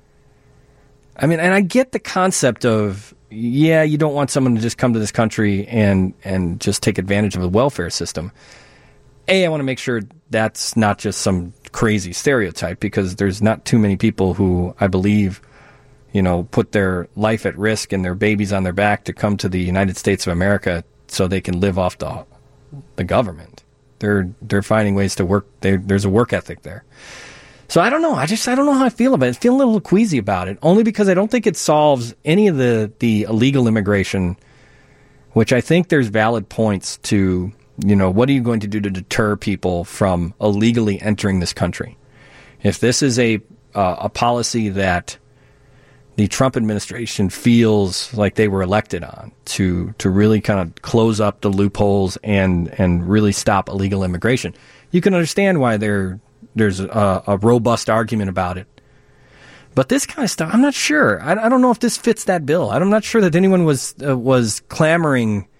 I mean, and I get the concept of, yeah, you don't want someone to just come to this country and just take advantage of the welfare system. I want to make sure that's not just some crazy stereotype, because there's not too many people who I believe put their life at risk and their babies on their back to come to the United States of America so they can live off the government. They're finding ways to work. There's a work ethic there. So I don't know. I don't know how I feel about it. I feel a little queasy about it, only because I don't think it solves any of the illegal immigration, which I think there's valid points to, what are you going to do to deter people from illegally entering this country? If this is a policy that the Trump administration feels like they were elected on to really kind of close up the loopholes and really stop illegal immigration, you can understand why there's a robust argument about it. But this kind of stuff, I'm not sure. I don't know if this fits that bill. I'm not sure that anyone was clamoring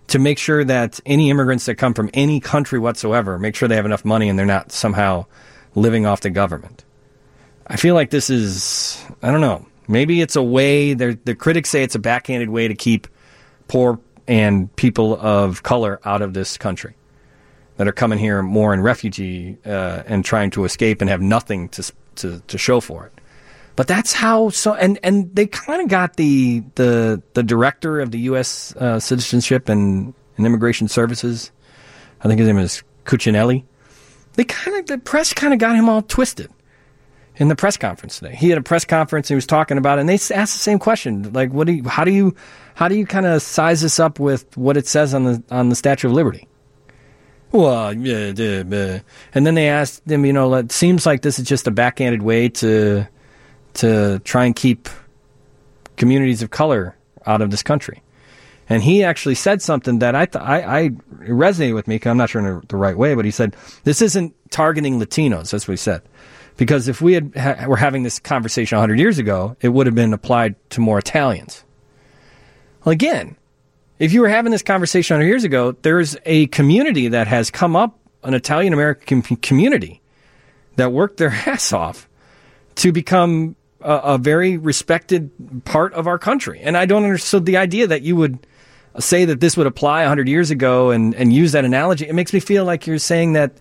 to make sure that any immigrants that come from any country whatsoever, make sure they have enough money and they're not somehow living off the government. I feel like this is, I don't know, maybe it's a way, the critics say it's a backhanded way to keep poor and people of color out of this country that are coming here more in refugee and trying to escape and have nothing to show for it. But that's how, and they kind of got the director of the U.S. Citizenship and Immigration Services, I think his name is Cuccinelli. The press kind of got him all twisted in the press conference today. He had a press conference and he was talking about it, and they asked the same question. Like, how do you kind of size this up with what it says on the Statue of Liberty? Well, and then they asked him, it seems like this is just a backhanded way to try and keep communities of color out of this country. And he actually said something that I resonated with me, because I'm not sure in the right way, but he said, this isn't targeting Latinos. That's what he said. Because if we were having this conversation 100 years ago, it would have been applied to more Italians. Well, again, if you were having this conversation 100 years ago, there's a community that has come up, an Italian-American community, that worked their ass off to become a very respected part of our country. And I don't understand the idea that you would say that this would apply 100 years ago and use that analogy. It makes me feel like you're saying that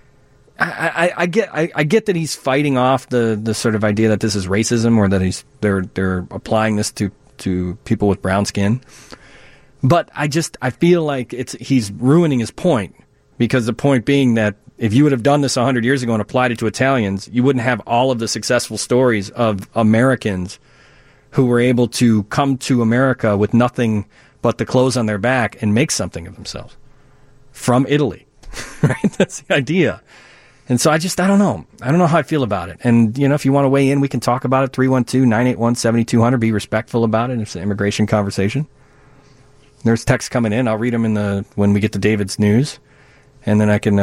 I get that he's fighting off the sort of idea that this is racism, or that they're applying this to people with brown skin. But I feel like he's ruining his point, because the point being that if you would have done this 100 years ago and applied it to Italians, you wouldn't have all of the successful stories of Americans who were able to come to America with nothing but the clothes on their back and make something of themselves from Italy. Right? That's the idea. And so I don't know. I don't know how I feel about it. And, if you want to weigh in, we can talk about it. 312-981-7200. Be respectful about it. It's an immigration conversation. There's texts coming in. I'll read them when we get to David's news. And then I can,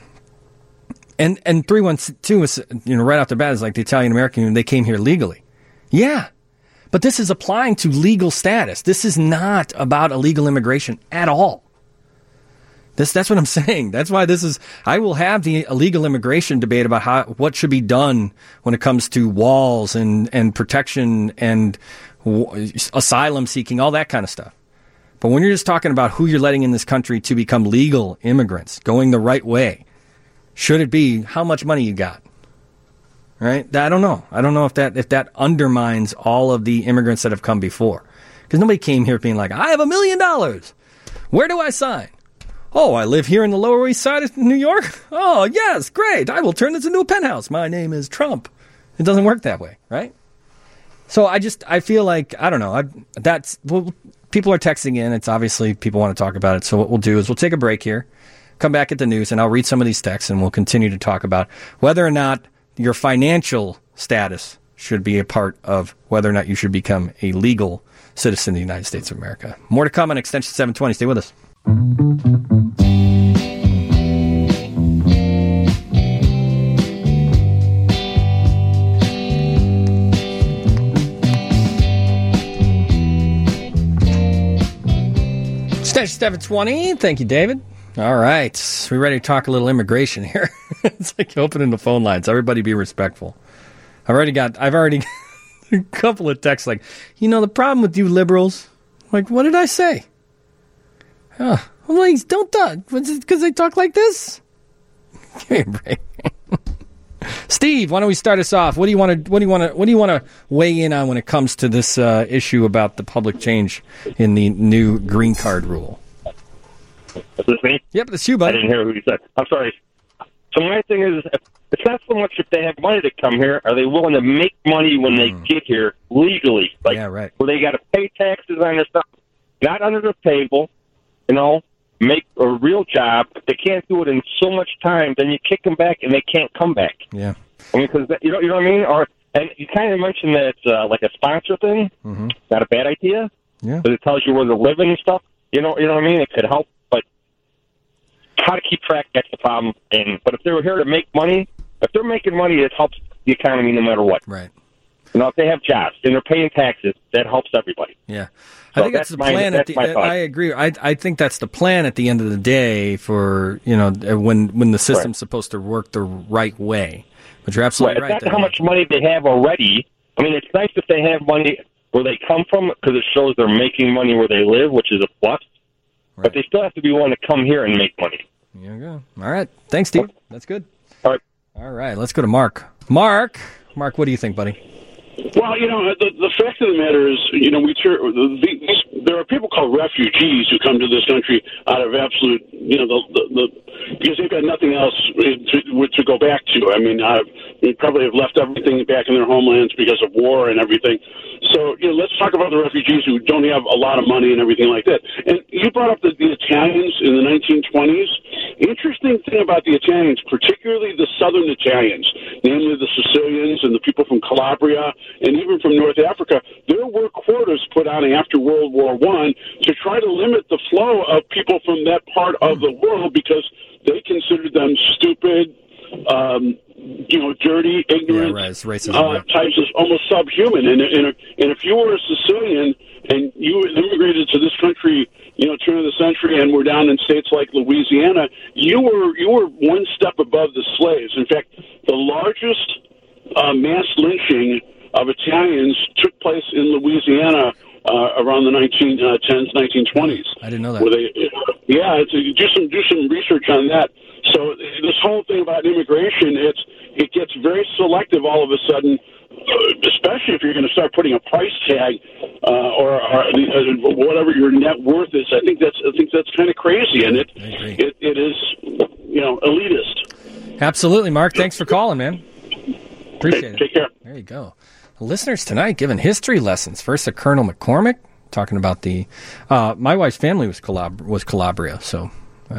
and 312 is, right off the bat is like the Italian American, they came here legally. Yeah. But this is applying to legal status. This is not about illegal immigration at all. That's what I'm saying. That's why I will have the illegal immigration debate about what should be done when it comes to walls and protection and asylum seeking, all that kind of stuff. But when you're just talking about who you're letting in this country to become legal immigrants, going the right way, should it be how much money you got? Right? I don't know. I don't know if that undermines all of the immigrants that have come before. Because nobody came here being like, I have $1 million. Where do I sign? Oh, I live here in the Lower East Side of New York? Oh, yes, great. I will turn this into a penthouse. My name is Trump. It doesn't work that way, right? So I feel like, I don't know. People are texting in. It's obviously people want to talk about it. So what we'll do is we'll take a break here, come back at the news, and I'll read some of these texts, and we'll continue to talk about whether or not your financial status should be a part of whether or not you should become a legal citizen of the United States of America. More to come on Extension 720. Stay with us. Extension 720. Thank you, David. All right. We ready to talk a little immigration here? It's like opening the phone lines. Everybody be respectful. I've already got a couple of texts like, the problem with you liberals. Like, what did I say? I'm like, don't talk. Because they talk like this? Give me a break. Steve, why don't we start us off? What do you want to weigh in on when it comes to this issue about the public change in the new green card rule? Is this me? Yep, it's you, buddy. I didn't hear who you said. I'm sorry. So my thing is, it's not so much if they have money to come here. Are they willing to make money when they get here legally? Like, yeah, right. Where they got to pay taxes on their stuff, not under the table, make a real job. If they can't do it in so much time, then you kick them back and they can't come back. Yeah. I mean, because you know what I mean? And you kind of mentioned that it's like a sponsor thing. Mm-hmm. Not a bad idea. Yeah. Because it tells you where they're living and stuff. You know what I mean? It could help, but how to keep track, that's the problem. But if they were here to make money, if they're making money, it helps the economy no matter what. Right. If they have jobs and they're paying taxes, that helps everybody. Yeah. I think that's the plan. I agree. I think that's the plan at the end of the day for, when the system's supposed to work the right way. But you're absolutely right. It's not how much money they have already. I mean, it's nice if they have money where they come from because it shows they're making money where they live, which is a plus. Right. But they still have to be willing to come here and make money. There you go. All right. Thanks, Steve. That's good. All right. Let's go to Mark. Mark, what do you think, buddy? Well, the fact of the matter is, there are people called refugees who come to this country out of absolute, because they've got nothing else to go back to. I mean, they probably have left everything back in their homelands because of war and everything. So, let's talk about the refugees who don't have a lot of money and everything like that. And you brought up the Italians in the 1920s. Interesting thing about the Italians, particularly the southern Italians, namely the Sicilians and the people from Calabria, and even from North Africa, there were quotas put on after World War I to try to limit the flow of people from that part of the world because they considered them stupid, dirty, ignorant types of almost subhuman. And if you were a Sicilian and you immigrated to this country, turn of the century, and were down in states like Louisiana, you were one step above the slaves. In fact, the largest mass lynching of Italians took place in Louisiana around the 1910s, 1920s. I didn't know that. Where do some research on that. So this whole thing about immigration, it gets very selective all of a sudden, especially if you're going to start putting a price tag or whatever your net worth is. I think that's kind of crazy, and it is elitist. Absolutely, Mark. Thanks for calling, man. Appreciate it. Take care. There you go. The listeners tonight giving history lessons. First, to Colonel McCormick, talking about the my wife's family was Calabria, so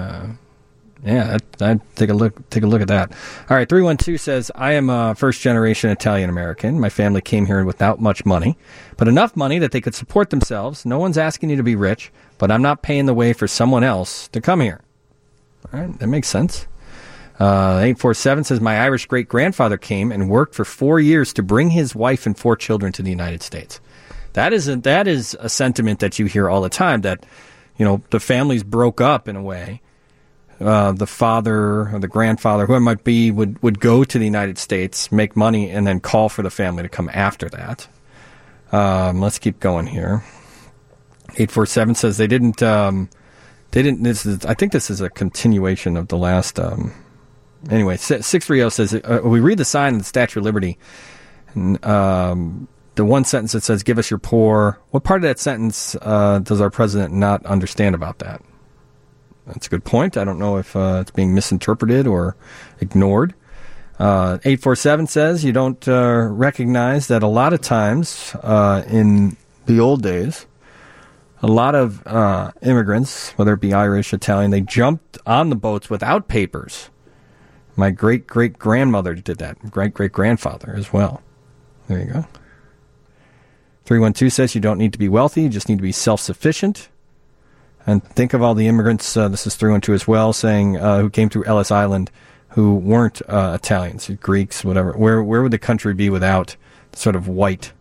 I'd take a look at that. All right, 312 says, I am a first-generation Italian-American. My family came here without much money, but enough money that they could support themselves. No one's asking you to be rich, but I'm not paying the way for someone else to come here. All right, that makes sense. 847 says, my Irish great-grandfather came and worked for 4 years to bring his wife and 4 children to the United States. That is a sentiment that you hear all the time, that, the families broke up in a way. The father or the grandfather, whoever it might be, would go to the United States, make money, and then call for the family to come after that. Let's keep going here. 847 says they didn't. I think this is a continuation of the last. Anyway, 630 says, we read the sign of the Statue of Liberty, and the one sentence that says, give us your poor. What part of that sentence does our president not understand about that? That's a good point. I don't know if it's being misinterpreted or ignored. 847 says you don't recognize that a lot of times in the old days, a lot of immigrants, whether it be Irish, Italian, they jumped on the boats without papers. My great-great-grandmother did that. Great-great-grandfather as well. There you go. 312 says you don't need to be wealthy. You just need to be self-sufficient. And think of all the immigrants, this is 312 as well, saying who came through Ellis Island who weren't Italians, Greeks, whatever. Where would the country be without sort of white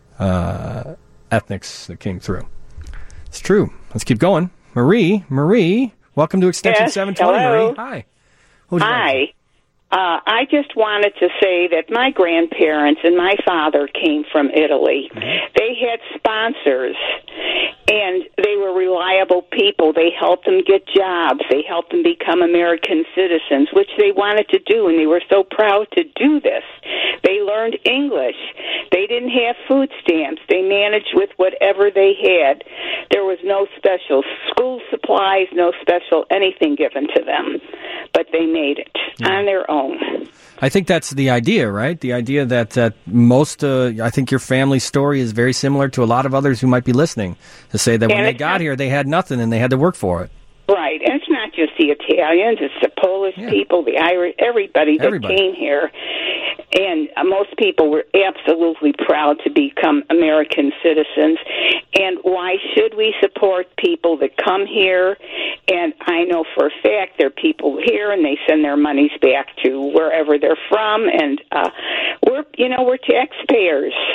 ethnics that came through? It's true. Let's keep going. Marie, welcome to Extension 720, hello. Marie. Hi. Hi. I just wanted to say that my grandparents and my father came from Italy. Mm-hmm. They had sponsors, and they were reliable people. They helped them get jobs. They helped them become American citizens, which they wanted to do, and they were so proud to do this. They learned English. They didn't have food stamps. They managed with whatever they had. There was no special school supplies, no special anything given to them, but they made it on their own. I think that's the idea, right? The idea that most, I think your family's story is very similar to a lot of others who might be listening, to say that when they got here, they had nothing and they had to work for it. Right, and it's not just the Italians, it's the Polish people, the Irish, everybody that came here. And most people were absolutely proud to become American citizens. And why should we support people that come here? And I know for a fact there are people here, and they send their monies back to wherever they're from. And we're taxpayers.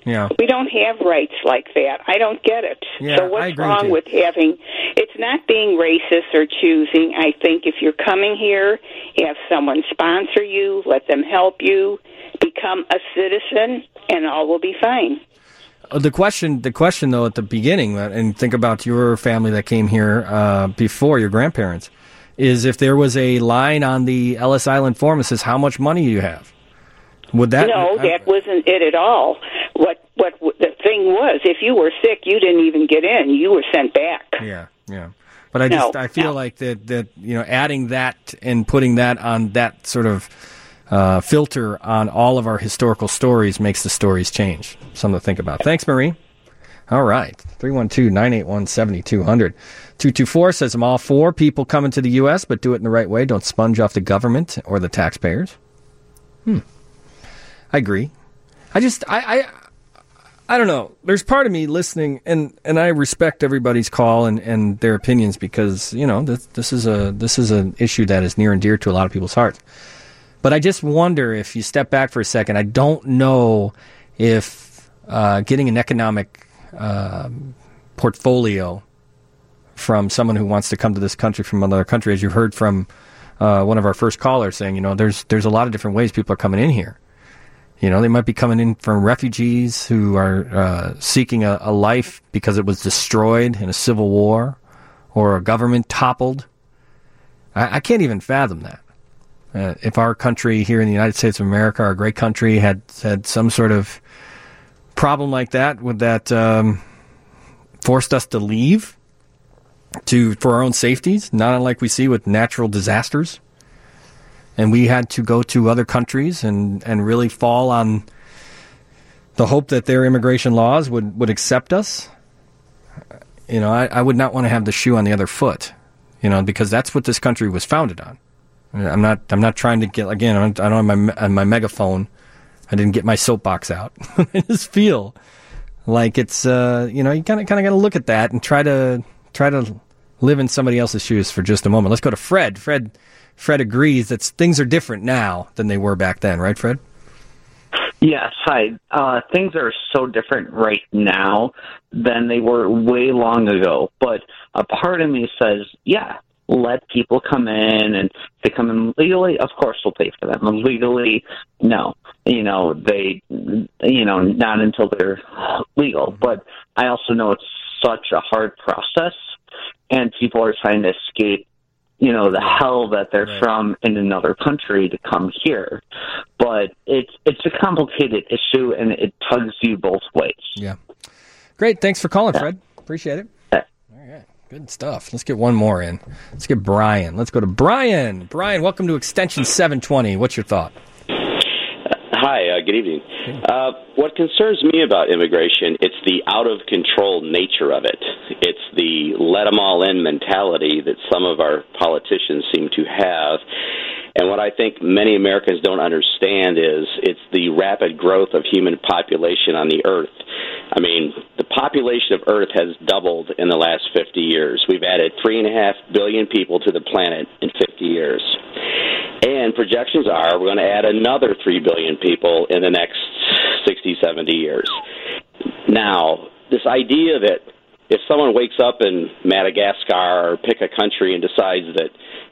Yeah. We don't have rights like that. I don't get it. Yeah, so what's wrong with having, it's not being racist or choosing. I think if you're coming here, have someone sponsor you, let them help you, become a citizen, and all will be fine. The question, though, at the beginning, and think about your family that came here before your grandparents, is if there was a line on the Ellis Island form that says how much money you have. Would that? No, that wasn't it at all. What the thing was, if you were sick, you didn't even get in. You were sent back. Yeah. But I feel like that adding that and putting that on that sort of filter on all of our historical stories makes the stories change. Something to think about. Thanks, Marie. All right. 312-981-7200. 224 says, I'm all for people coming to the U.S., but do it in the right way. Don't sponge off the government or the taxpayers. I agree. I don't know. There's part of me listening, and I respect everybody's call and their opinions because, this is an issue that is near and dear to a lot of people's hearts. But I just wonder if you step back for a second, I don't know if getting an economic portfolio from someone who wants to come to this country from another country, as you heard from one of our first callers saying, there's a lot of different ways people are coming in here. They might be coming in from refugees who are seeking a life because it was destroyed in a civil war or a government toppled. I can't even fathom that. If our country here in the United States of America, our great country, had some sort of problem like that, would that forced us to leave for our own safeties, not unlike we see with natural disasters? And we had to go to other countries and really fall on the hope that their immigration laws would accept us. I would not want to have the shoe on the other foot, because that's what this country was founded on. I'm not trying to get, again, I don't have my megaphone. I didn't get my soapbox out. I just feel like it's, you kind of got to look at that and try to live in somebody else's shoes for just a moment. Let's go to Fred. Fred agrees that things are different now than they were back then, right, Fred? Yes, hi. Things are so different right now than they were way long ago. But a part of me says, yeah, let people come in, and if they come in legally, of course we'll pay for them. Illegally, no. Not until they're legal. But I also know it's such a hard process, and people are trying to escape the hell that they're from in another country to come here. But it's a complicated issue, and it tugs you both ways. Yeah. Great. Thanks for calling, Fred. Appreciate it. All right. Good stuff. Let's get one more in. Let's get Brian. Let's go to Brian. Brian, welcome to Extension 720. What's your thought? Hi, good evening. What concerns me about immigration, it's the out-of-control nature of it. It's the let-them-all-in mentality that some of our politicians seem to have. And what I think many Americans don't understand is it's the rapid growth of human population on the earth. I mean, the population of Earth has doubled in the last 50 years. We've added 3.5 billion people to the planet in 50 years. And projections are we're going to add another 3 billion people in the next 60, 70 years. Now, this idea that if someone wakes up in Madagascar or pick a country and decides that,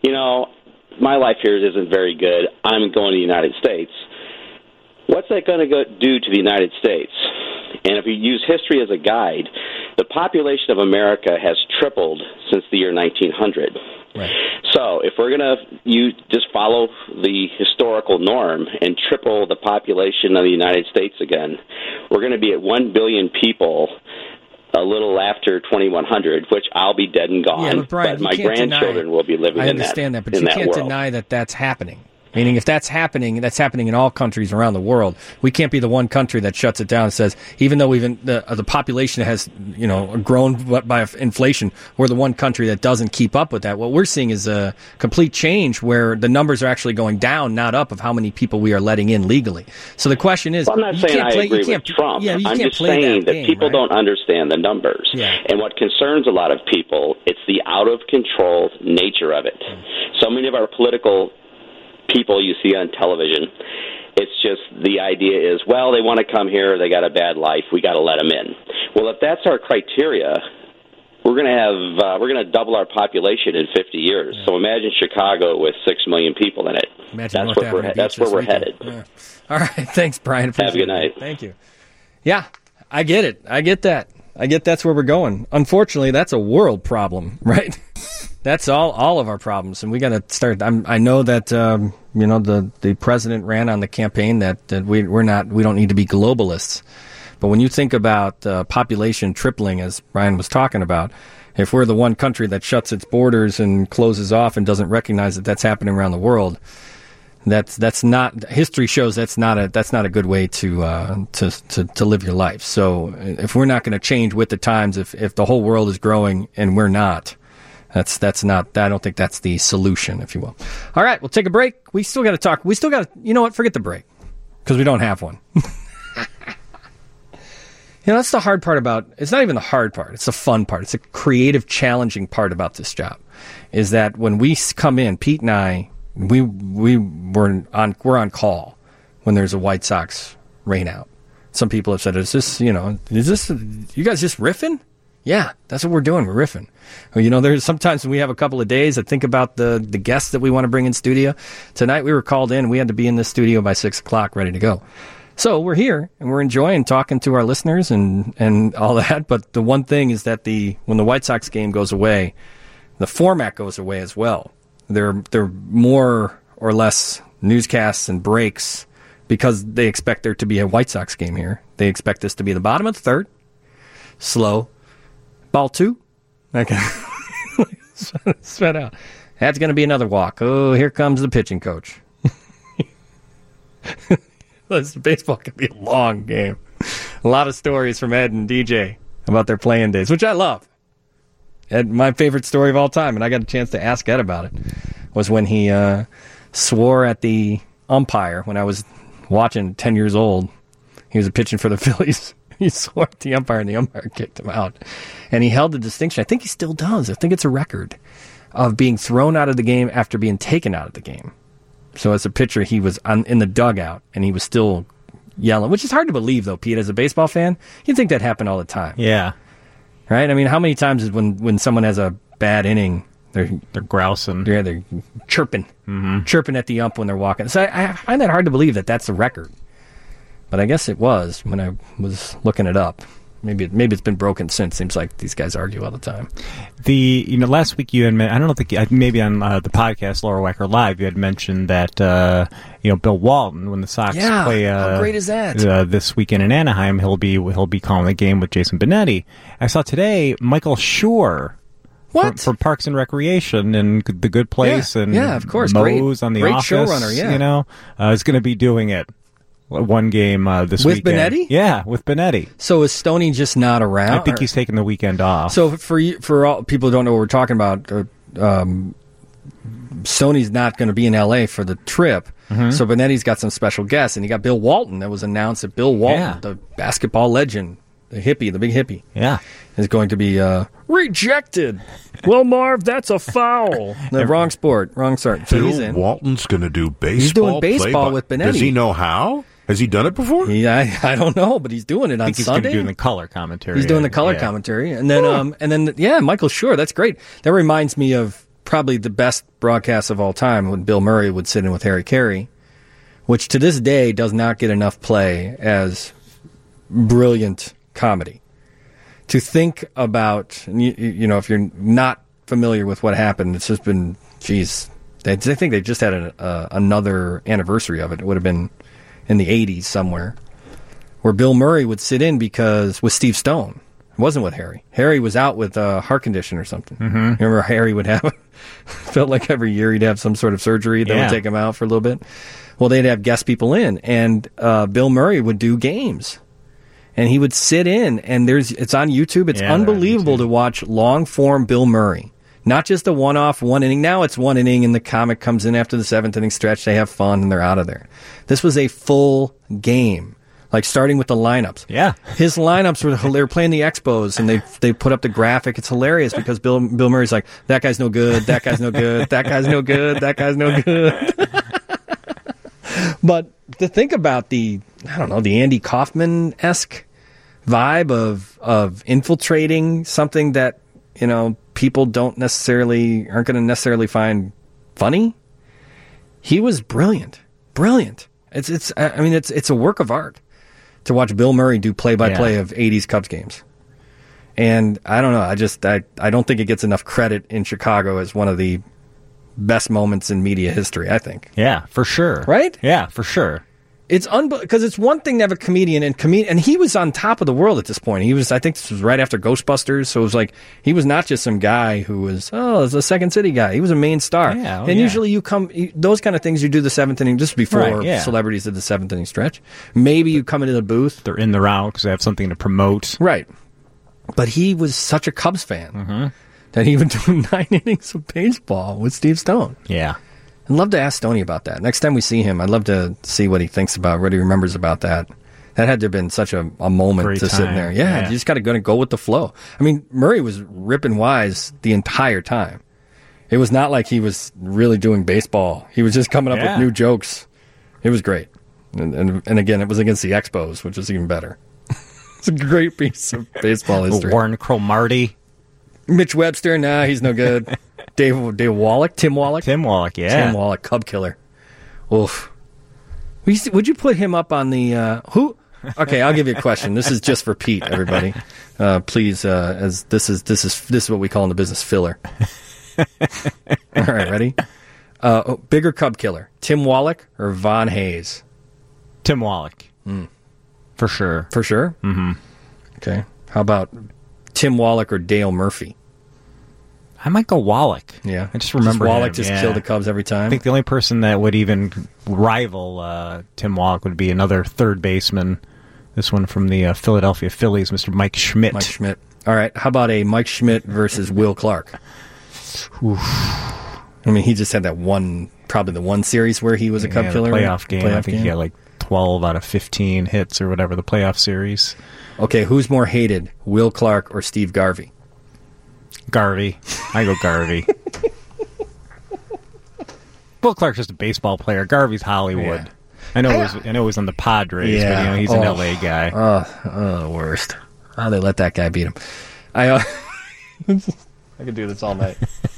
my life here isn't very good, I'm going to the United States, what's that going to do to the United States? And if you use history as a guide, the population of America has tripled since the year 1900. Right. So if we're going to just follow the historical norm and triple the population of the United States again, we're going to be at 1 billion people a little after 2100, which I'll be dead and gone. Yeah, but Brian, my grandchildren will be living in that. I understand that, but you can't deny that that's happening. Meaning, if that's happening in all countries around the world. We can't be the one country that shuts it down and says, even though the population has grown by inflation, we're the one country that doesn't keep up with that. What we're seeing is a complete change where the numbers are actually going down, not up, of how many people we are letting in legally. So the question is, I'm not saying I agree with Trump. Yeah, I'm just saying that people don't understand the numbers. Yeah. And what concerns a lot of people, it's the out-of-control nature of it. So many of our political people you see on television, It's just the idea is, well, they want to come here, they got a bad life, we got to let them in. Well, if that's our criteria, we're going to double our population in 50 years. Yeah. So imagine Chicago with 6 million people in it. That's where we're headed. Yeah. All right, thanks, Brian. Have a good night. Thank you. Yeah, I get it. I get that. I get that's where we're going. Unfortunately, that's a world problem, right? That's all of our problems, and we got to start. I know that the president ran on the campaign that we don't need to be globalists, but when you think about population tripling, as Brian was talking about, if we're the one country that shuts its borders and closes off and doesn't recognize that that's happening around the world, that's not. History shows that's not a good way to live your life. So if we're not going to change with the times, if the whole world is growing and we're not. That's not. I don't think that's the solution, if you will. All right, we'll take a break. We still got to talk. We still got to. You know what? Forget the break because we don't have one. That's the hard part about. It's not even the hard part. It's the fun part. It's a creative, challenging part about this job. Is that when we come in, Pete and I, we're on call when there's a White Sox rain out. Some people have said, is this you guys just riffing? Yeah, that's what we're doing. We're riffing. Well, there's sometimes when we have a couple of days, I think about the guests that we want to bring in studio. Tonight we were called in. We had to be in the studio by 6 o'clock, ready to go. So we're here and we're enjoying talking to our listeners and all that. But the one thing is that when the White Sox game goes away, the format goes away as well. They're more or less newscasts and breaks because they expect there to be a White Sox game here. They expect this to be the bottom of the third, slow. Ball 2. Okay. Spread out. That's going to be another walk. Oh, here comes the pitching coach. This baseball could be a long game. A lot of stories from Ed and DJ about their playing days, which I love. Ed, my favorite story of all time, and I got a chance to ask Ed about it, was when he swore at the umpire when I was watching 10 years old. He was pitching for the Phillies. He swore at the umpire, and the umpire kicked him out. And he held the distinction. I think he still does. I think it's a record of being thrown out of the game after being taken out of the game. So as a pitcher, he was in the dugout, and he was still yelling, which is hard to believe, though, Pete, as a baseball fan. You'd think that happened all the time. Yeah. Right? I mean, how many times is when someone has a bad inning, they're grousing. Yeah, they're chirping. Mm-hmm. Chirping at the ump when they're walking. So I find that hard to believe that that's the record. But I guess it was when I was looking it up. Maybe it's been broken since. Seems like these guys argue all the time. Last week you had maybe on the podcast Laura Wacker Live you had mentioned that Bill Walton, when the Sox play how great is that? This weekend in Anaheim, he'll be calling the game with Jason Benetti. I saw today Michael Schur. What? For Parks and Recreation and The Good Place and of course. Moe's on The Office. Great showrunner, is going to be doing it. One game this with weekend. Benetti? Yeah, with Benetti. So is Stoney just not around? I think he's taking the weekend off. So for all people who don't know what we're talking about, Stoney's not going to be in L.A. for the trip. Mm-hmm. So Benetti's got some special guests, and he got Bill Walton. That was announced that Bill Walton, the basketball legend, the hippie, the big hippie, is going to be rejected. Well, Marv, that's a foul. The wrong sport, wrong start. So Bill Walton's going to do baseball. He's doing baseball with Benetti. Does he know how? Has he done it before? Yeah, I don't know, but he's doing it on Sunday. He's going to do the color commentary. He's doing the color commentary, and then Michael Schur. That's great. That reminds me of probably the best broadcast of all time when Bill Murray would sit in with Harry Carey, which to this day does not get enough play as brilliant comedy. To think about, if you're not familiar with what happened, it's just been, I think they just had another anniversary of it. It would have been in the 80s somewhere, where Bill Murray would sit in with Steve Stone. It wasn't with Harry. Harry was out with a heart condition or something. Mm-hmm. Remember Harry would have, felt like every year he'd have some sort of surgery that would take him out for a little bit. Well, they'd have guest people in, and Bill Murray would do games. And he would sit in, and it's on YouTube. It's unbelievable to watch long-form Bill Murray. Not just a one-off, one inning. Now it's one inning, and the comic comes in after the seventh inning stretch. They have fun, and they're out of there. This was a full game, like starting with the lineups. Yeah. His lineups they were playing the Expos, and they put up the graphic. It's hilarious because Bill Murray's like, that guy's no good, that guy's no good, that guy's no good, that guy's no good. But to think about the Andy Kaufman-esque vibe of infiltrating something that, people aren't going to necessarily find funny. He was brilliant. It's a work of art to watch Bill Murray do play-by-play of 80s Cubs games. And I don't know, I don't think it gets enough credit in Chicago as one of the best moments in media history, I think. Yeah, for sure. Right? Yeah, for sure. It's because it's one thing to have a comedian and he was on top of the world at this point. I think this was right after Ghostbusters, so it was like he was not just some guy who was a Second City guy. He was a main star. Yeah, usually those kind of things you do the seventh inning just before celebrities did the seventh inning stretch. Maybe you come into the booth. They're in the round because they have something to promote. Right. But he was such a Cubs fan that he would do 9 innings of baseball with Steve Stone. Yeah. I'd love to ask Stoney about that. Next time we see him, I'd love to see what he thinks about, what he remembers about that. That had to have been such a moment Great to sit in there. Yeah, you just got to go with the flow. I mean, Murray was ripping wise the entire time. It was not like he was really doing baseball. He was just coming up with new jokes. It was great. And again, it was against the Expos, which is even better. It's a great piece of baseball history. Warren Cromartie. Mitch Webster, nah, he's no good. Dave Wallach? Tim Wallach? Tim Wallach, yeah. Tim Wallach, Cub killer. Oof. Would you put him up on the... who? Okay, I'll give you a question. This is just for Pete, everybody. Please, as this is what we call in the business filler. All right, ready? Bigger Cub killer, Tim Wallach or Von Hayes? Tim Wallach. For sure. For sure? Mm-hmm. Okay. How about Tim Wallach or Dale Murphy? I might go Wallach. Yeah. I just remember Wallach just killed the Cubs every time. I think the only person that would even rival Tim Wallach would be another third baseman. This one from the Philadelphia Phillies, Mr. Mike Schmidt. Mike Schmidt. All right. How about a Mike Schmidt versus Will Clark? Oof. I mean, he just had probably the one series where he was a Cub killer. Playoff game. I think he had like 12 out of 15 hits or whatever, the playoff series. Okay, who's more hated, Will Clark or Steve Garvey? Garvey. I go Garvey. Will Clark's just a baseball player. Garvey's Hollywood. Yeah. I know he's on the Padres, but he's an LA guy. The worst. Oh, they let that guy beat him. I could do this all night.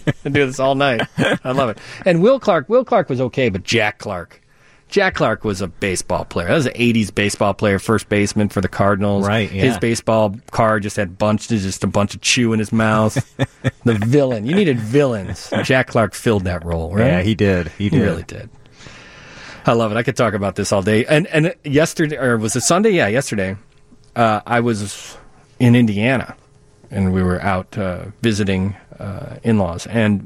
I love it. And Will Clark was okay, but Jack Clark was a baseball player. That was an 80s baseball player, first baseman for the Cardinals. Right, yeah. His baseball card just had a bunch of chew in his mouth. The villain. You needed villains. Jack Clark filled that role, right? Yeah, he did. He really did. I love it. I could talk about this all day. And yesterday, or was it Sunday? Yeah, yesterday, I was in Indiana, and we were out visiting in-laws. And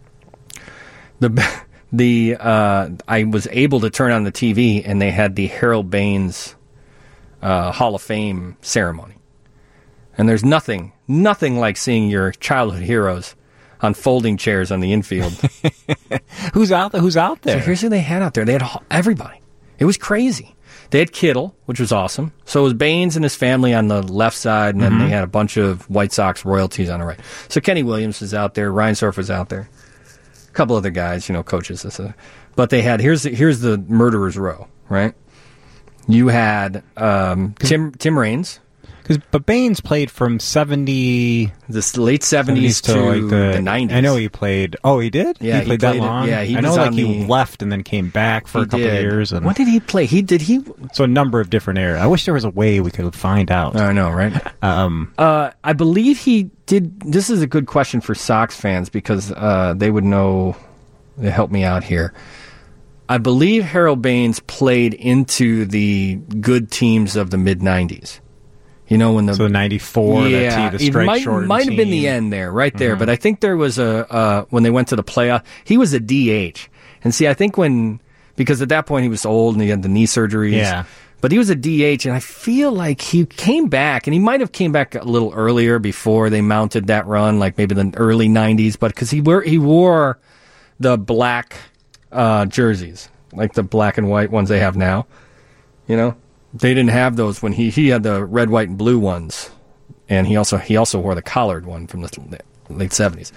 I was able to turn on the TV, and they had the Harold Baines Hall of Fame ceremony. And there's nothing like seeing your childhood heroes on folding chairs on the infield. Who's out there? So here's who they had out there. They had everybody. It was crazy. They had Kittle, which was awesome. So it was Baines and his family on the left side, and then they had a bunch of White Sox royalties on the right. So Kenny Williams was out there. Reinsdorf was out there. A couple other guys, coaches. But they had, here's the murderer's row, right? You had Tim Raines. But Baines played from the late 70s to like the 90s. I know he played. Oh, he did? Yeah, he played that long? Yeah, I know he left and then came back for a couple of years. What did he play? So a number of different areas. I wish there was a way we could find out. I know, right? I believe he did. This is a good question for Sox fans because they would know. They help me out here. I believe Harold Baines played into the good teams of the mid-90s. When the 94, the strike shortened might have been the end there, right there. But I think there was when they went to the playoff, he was a DH. And see, I think because at that point he was old and he had the knee surgeries. Yeah. But he was a DH, and I feel like he came back, and he might have came back a little earlier before they mounted that run, like maybe the early 90s. But because he wore the black jerseys, like the black and white ones they have now, They didn't have those when he had the red, white, and blue ones, and he also wore the collared one from the late 70s.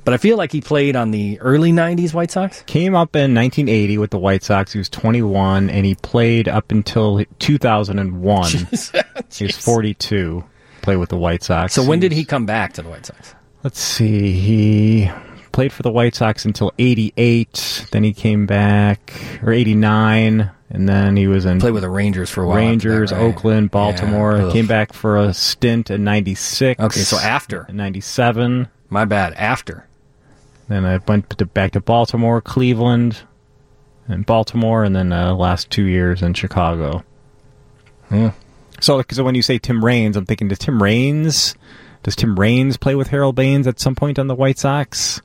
But I feel like he played on the early 90s White Sox. Came up in 1980 with the White Sox. He was 21, and he played up until 2001. He was 42, played with the White Sox. So when did he come back to the White Sox? Let's see. He played for the White Sox until 88. Then he came back, or 89, and then he was in... Played with the Rangers for a while. Rangers, that, right? Oakland, Baltimore. Yeah. Came back for a stint in 96. Okay, so after. 97. My bad, after. Then I went back to Baltimore, Cleveland, and Baltimore, and then last 2 years in Chicago. Yeah. So when you say Tim Raines, I'm thinking, does Tim Raines play with Harold Baines at some point on the White Sox?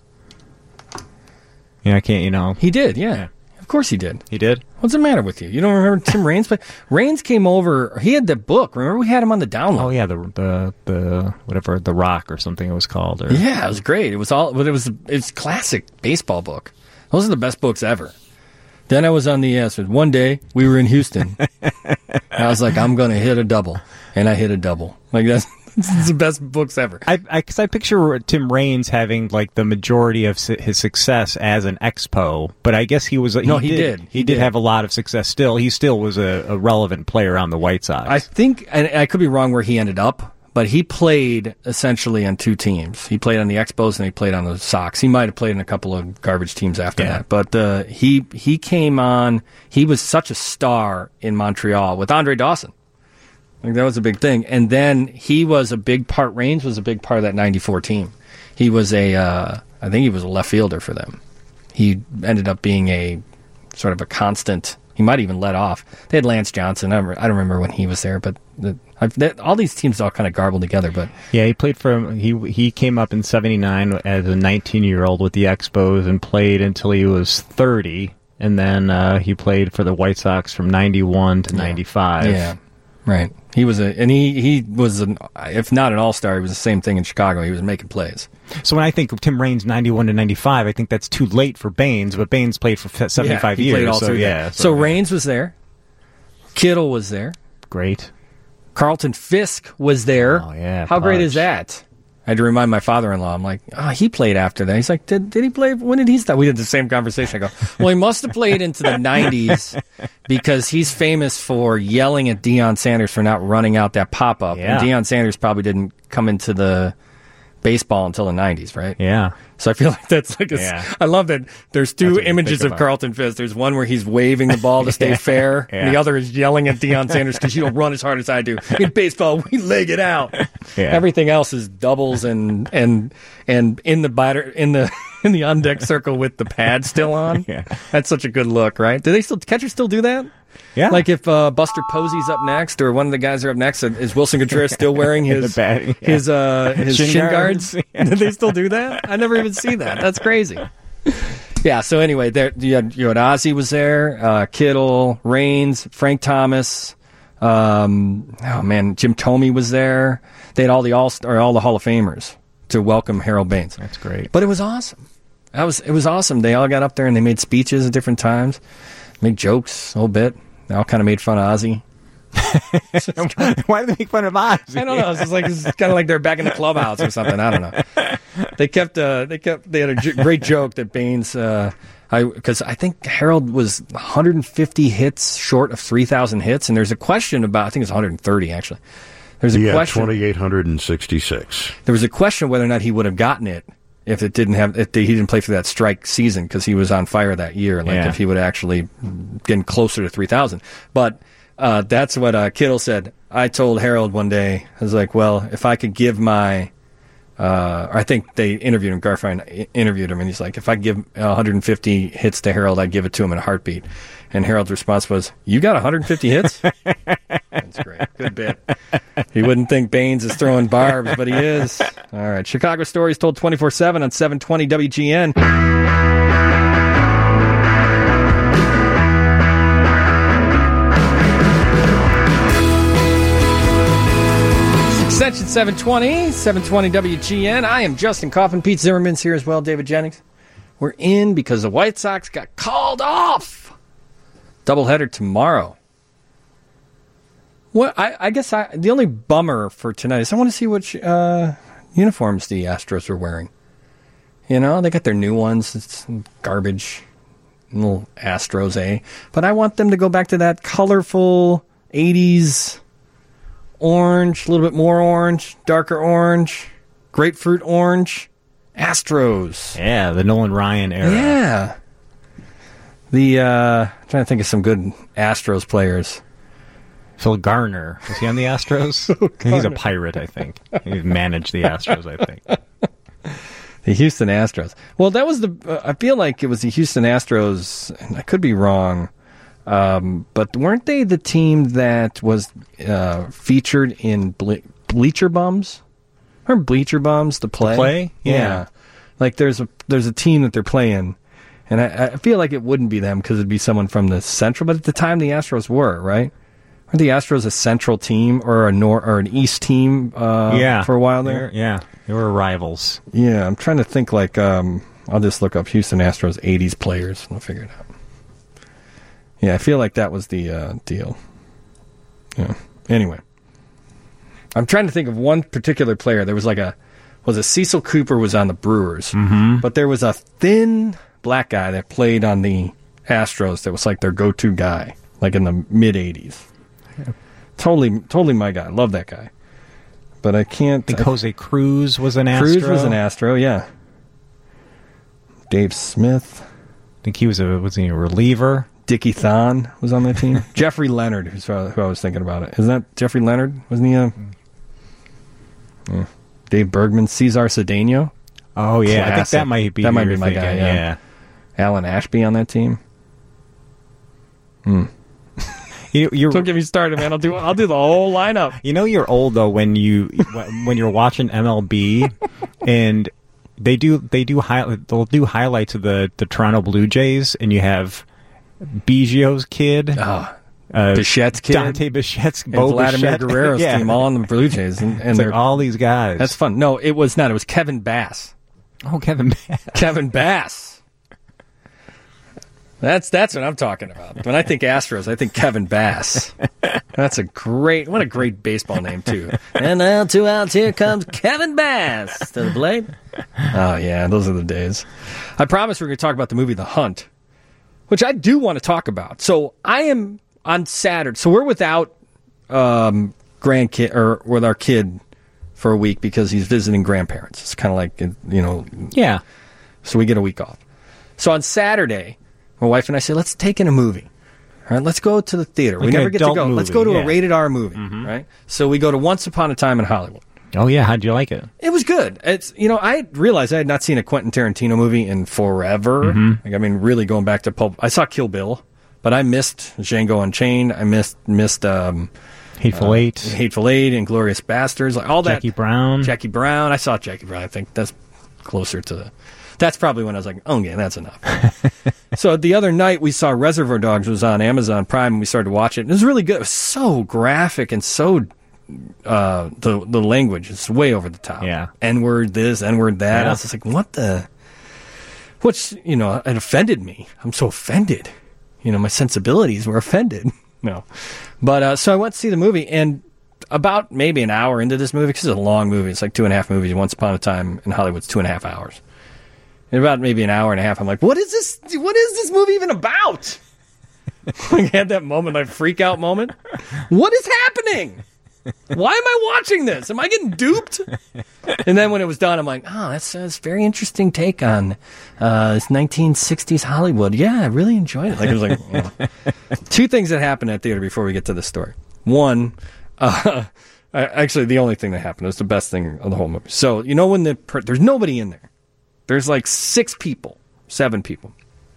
Yeah, I can't, He did, yeah. Of course he did. He did? What's the matter with you? You don't remember Tim Raines? But Raines came over. He had the book. Remember, we had him on the download. Oh yeah, the whatever, The Rock or something it was called. Or... Yeah, it was great. It's classic baseball book. Those are the best books ever. Then I was on the one day we were in Houston. And I was like, I'm going to hit a double, and I hit a double. Like that's. It's the best books ever. Because I picture Tim Raines having like the majority of his success as an expo, but I guess he was. He did have a lot of success. Still, he still was a relevant player on the White Sox. I think, and I could be wrong where he ended up, but he played essentially on two teams. He played on the Expos and he played on the Sox. He might have played in a couple of garbage teams after that, but he came on. He was such a star in Montreal with Andre Dawson. Like that was a big thing. And then he was a big part, Raines was a big part of that 94 team. He was I think he was a left fielder for them. He ended up being a sort of a constant. He might even let off. They had Lance Johnson. I don't remember when he was there, but all these teams all kind of garbled together. But yeah, he played for, he came up in 79 as a 19-year-old with the Expos and played until he was 30. And then he played for the White Sox from 91 to 95. Yeah, right. He was if not an all-star, he was the same thing in Chicago. He was making plays. So when I think of Tim Raines 91 to 95, I think that's too late for Baines, but Baines played for 75 years. Played all through that. So Raines was there. Kittle was there. Great. Carlton Fisk was there. Oh, yeah. How great is that? I had to remind my father-in-law. I'm like, he played after that. He's like, did he play? When did he start? We had the same conversation. I go, well, he must have played into the 90s because he's famous for yelling at Deion Sanders for not running out that pop-up. Yeah. And Deion Sanders probably didn't come into the baseball until the 90s, right? Yeah. So I feel like that's like I love that there's two images of Carlton Fisk. There's one where he's waving the ball to stay fair, and the other is yelling at Deion Sanders because you don't run as hard as I do. In baseball, we leg it out. Yeah. Everything else is doubles and in the batter in the on deck circle with the pad still on. Yeah. That's such a good look, right? Do catchers still do that? Yeah. Like if Buster Posey's up next or one of the guys are up next, is Wilson Contreras still wearing his shin guards? Do they still do that? I never even see that. That's crazy. Yeah, so anyway, you had Ozzie was there, Kittle, Raines, Frank Thomas, Jim Thome was there. They had all the Hall of Famers to welcome Harold Baines. That's great. But it was awesome. It was awesome. They all got up there and they made speeches at different times, made jokes a whole bit. They all kind of made fun of Ozzie. Why do they make fun of Ozzie? I don't know. It's kind of like they're back in the clubhouse or something. I don't know. They had a great joke that Baines, because I think Harold was 150 hits short of 3,000 hits, and there's a question about, I think it's 130 actually. There's a question. 2,866. There was a question whether or not he would have gotten it if he didn't play for that strike season because he was on fire that year. If he would actually get closer to 3,000. But that's what Kittle said. I told Harold one day, I was like, well, if I could give my, I think they interviewed him, Garfien interviewed him, and he's like, if I give 150 hits to Harold, I'd give it to him in a heartbeat. And Harold's response was, you got 150 hits? That's great. Good bit. He wouldn't think Baines is throwing barbs, but he is. All right. Chicago Stories told 24/7 on 720 WGN. Extension 720 WGN. I am Justin Coffin. Pete Zimmerman's here as well. David Jennings. We're in because the White Sox got called off. Doubleheader tomorrow. Well, I guess the only bummer for tonight is I want to see which uniforms the Astros are wearing You know, they got their new ones. It's garbage. Little Astros, eh? But I want them to go back to that colorful 80s orange, a little bit more orange, darker orange, grapefruit orange. Astros. Yeah, the Nolan Ryan era. Yeah. I'm trying to think of some good Astros players. Phil Garner. Was he on the Astros? He's a Pirate, I think. He managed the Astros, I think. The Houston Astros. Well, that was I feel like it was the Houston Astros, and I could be wrong, but weren't they the team that was featured in Bleacher Bums? Remember Bleacher Bums, the play? The play? Yeah. Like there's a team that they're playing, and I feel like it wouldn't be them because it'd be someone from the Central, but at the time the Astros were, right? Were the Astros a Central team or an East team for a while there? They were rivals. Yeah, I'm trying to think I'll just look up Houston Astros 80s players and I'll figure it out. Yeah, I feel like that was the deal. Yeah. Anyway. I'm trying to think of one particular player. There was Cecil Cooper was on the Brewers, but there was a thin black guy that played on the Astros that was like their go-to guy, like in the mid-'80s. Yeah. Totally my guy. Love that guy. But I can't... I think Jose Cruz was an Astro. Cruz was an Astro, yeah. Dave Smith. I think he was he a reliever? Dickie Thon was on that team. Jeffrey Leonard, who I was thinking about it. Isn't that Jeffrey Leonard? Wasn't he Dave Bergman, Cesar Cedeno. Oh yeah, classic. I think that might be my guy. Yeah. Alan Ashby on that team. Don't get me started, man. I'll do the whole lineup. You know you're old though when you're watching MLB and they'll do highlights of the Toronto Blue Jays and you have Biggio's kid. Bichette's kid, Dante Bichette's, and Vladimir Bichette. Guerrero's team, all on the Blue Jays, and they're all these guys. That's fun. No, it was not. It was Kevin Bass. Oh, Kevin Bass. Kevin Bass. That's what I'm talking about. When I think Astros, I think Kevin Bass. What a great baseball name too. And now 2 outs. Here comes Kevin Bass to the plate. Oh yeah, those are the days. I promise we're going to talk about the movie The Hunt, which I do want to talk about. So I am. On Saturday, so we're without grandkid or with our kid for a week because he's visiting grandparents. It's kind of like yeah. So we get a week off. So on Saturday, my wife and I say, let's take in a movie. All right, let's go to the theater. Like we never get to go. Movie, let's go to a rated R movie. Right. So we go to Once Upon a Time in Hollywood. Oh yeah, how'd you like it? It was good. It's I realized I had not seen a Quentin Tarantino movie in forever. Really going back to Pulp. I saw Kill Bill. But I missed Django Unchained. I missed Hateful Eight, Inglourious Bastards, like all that. Jackie Brown. I saw Jackie Brown. I think that's closer to that's probably when I was like, oh yeah, that's enough. So the other night we saw Reservoir Dogs, was on Amazon Prime, and we started to watch it. It was really good. It was so graphic and so the language is way over the top. Yeah, N-word this, N-word that. I was just like, what the? Which it offended me. I'm so offended. My sensibilities were offended. No. But so I went to see the movie, and about maybe an hour into this movie, because it's a long movie, it's like 2.5 movies. Once Upon a Time in Hollywood's 2.5 hours. And about maybe an hour and a half, I'm like, what is this? What is this movie even about? I had that moment, like freak out moment. What is happening? Why am I watching this? Am I getting duped? And then when it was done, I'm like, oh, that's a very interesting take on this 1960s Hollywood. Yeah, I really enjoyed it. Like, it was like two things that happened at theater before we get to this story. One, actually, the only thing that happened, it was the best thing of the whole movie. So, when there's nobody in there. There's like 7 people.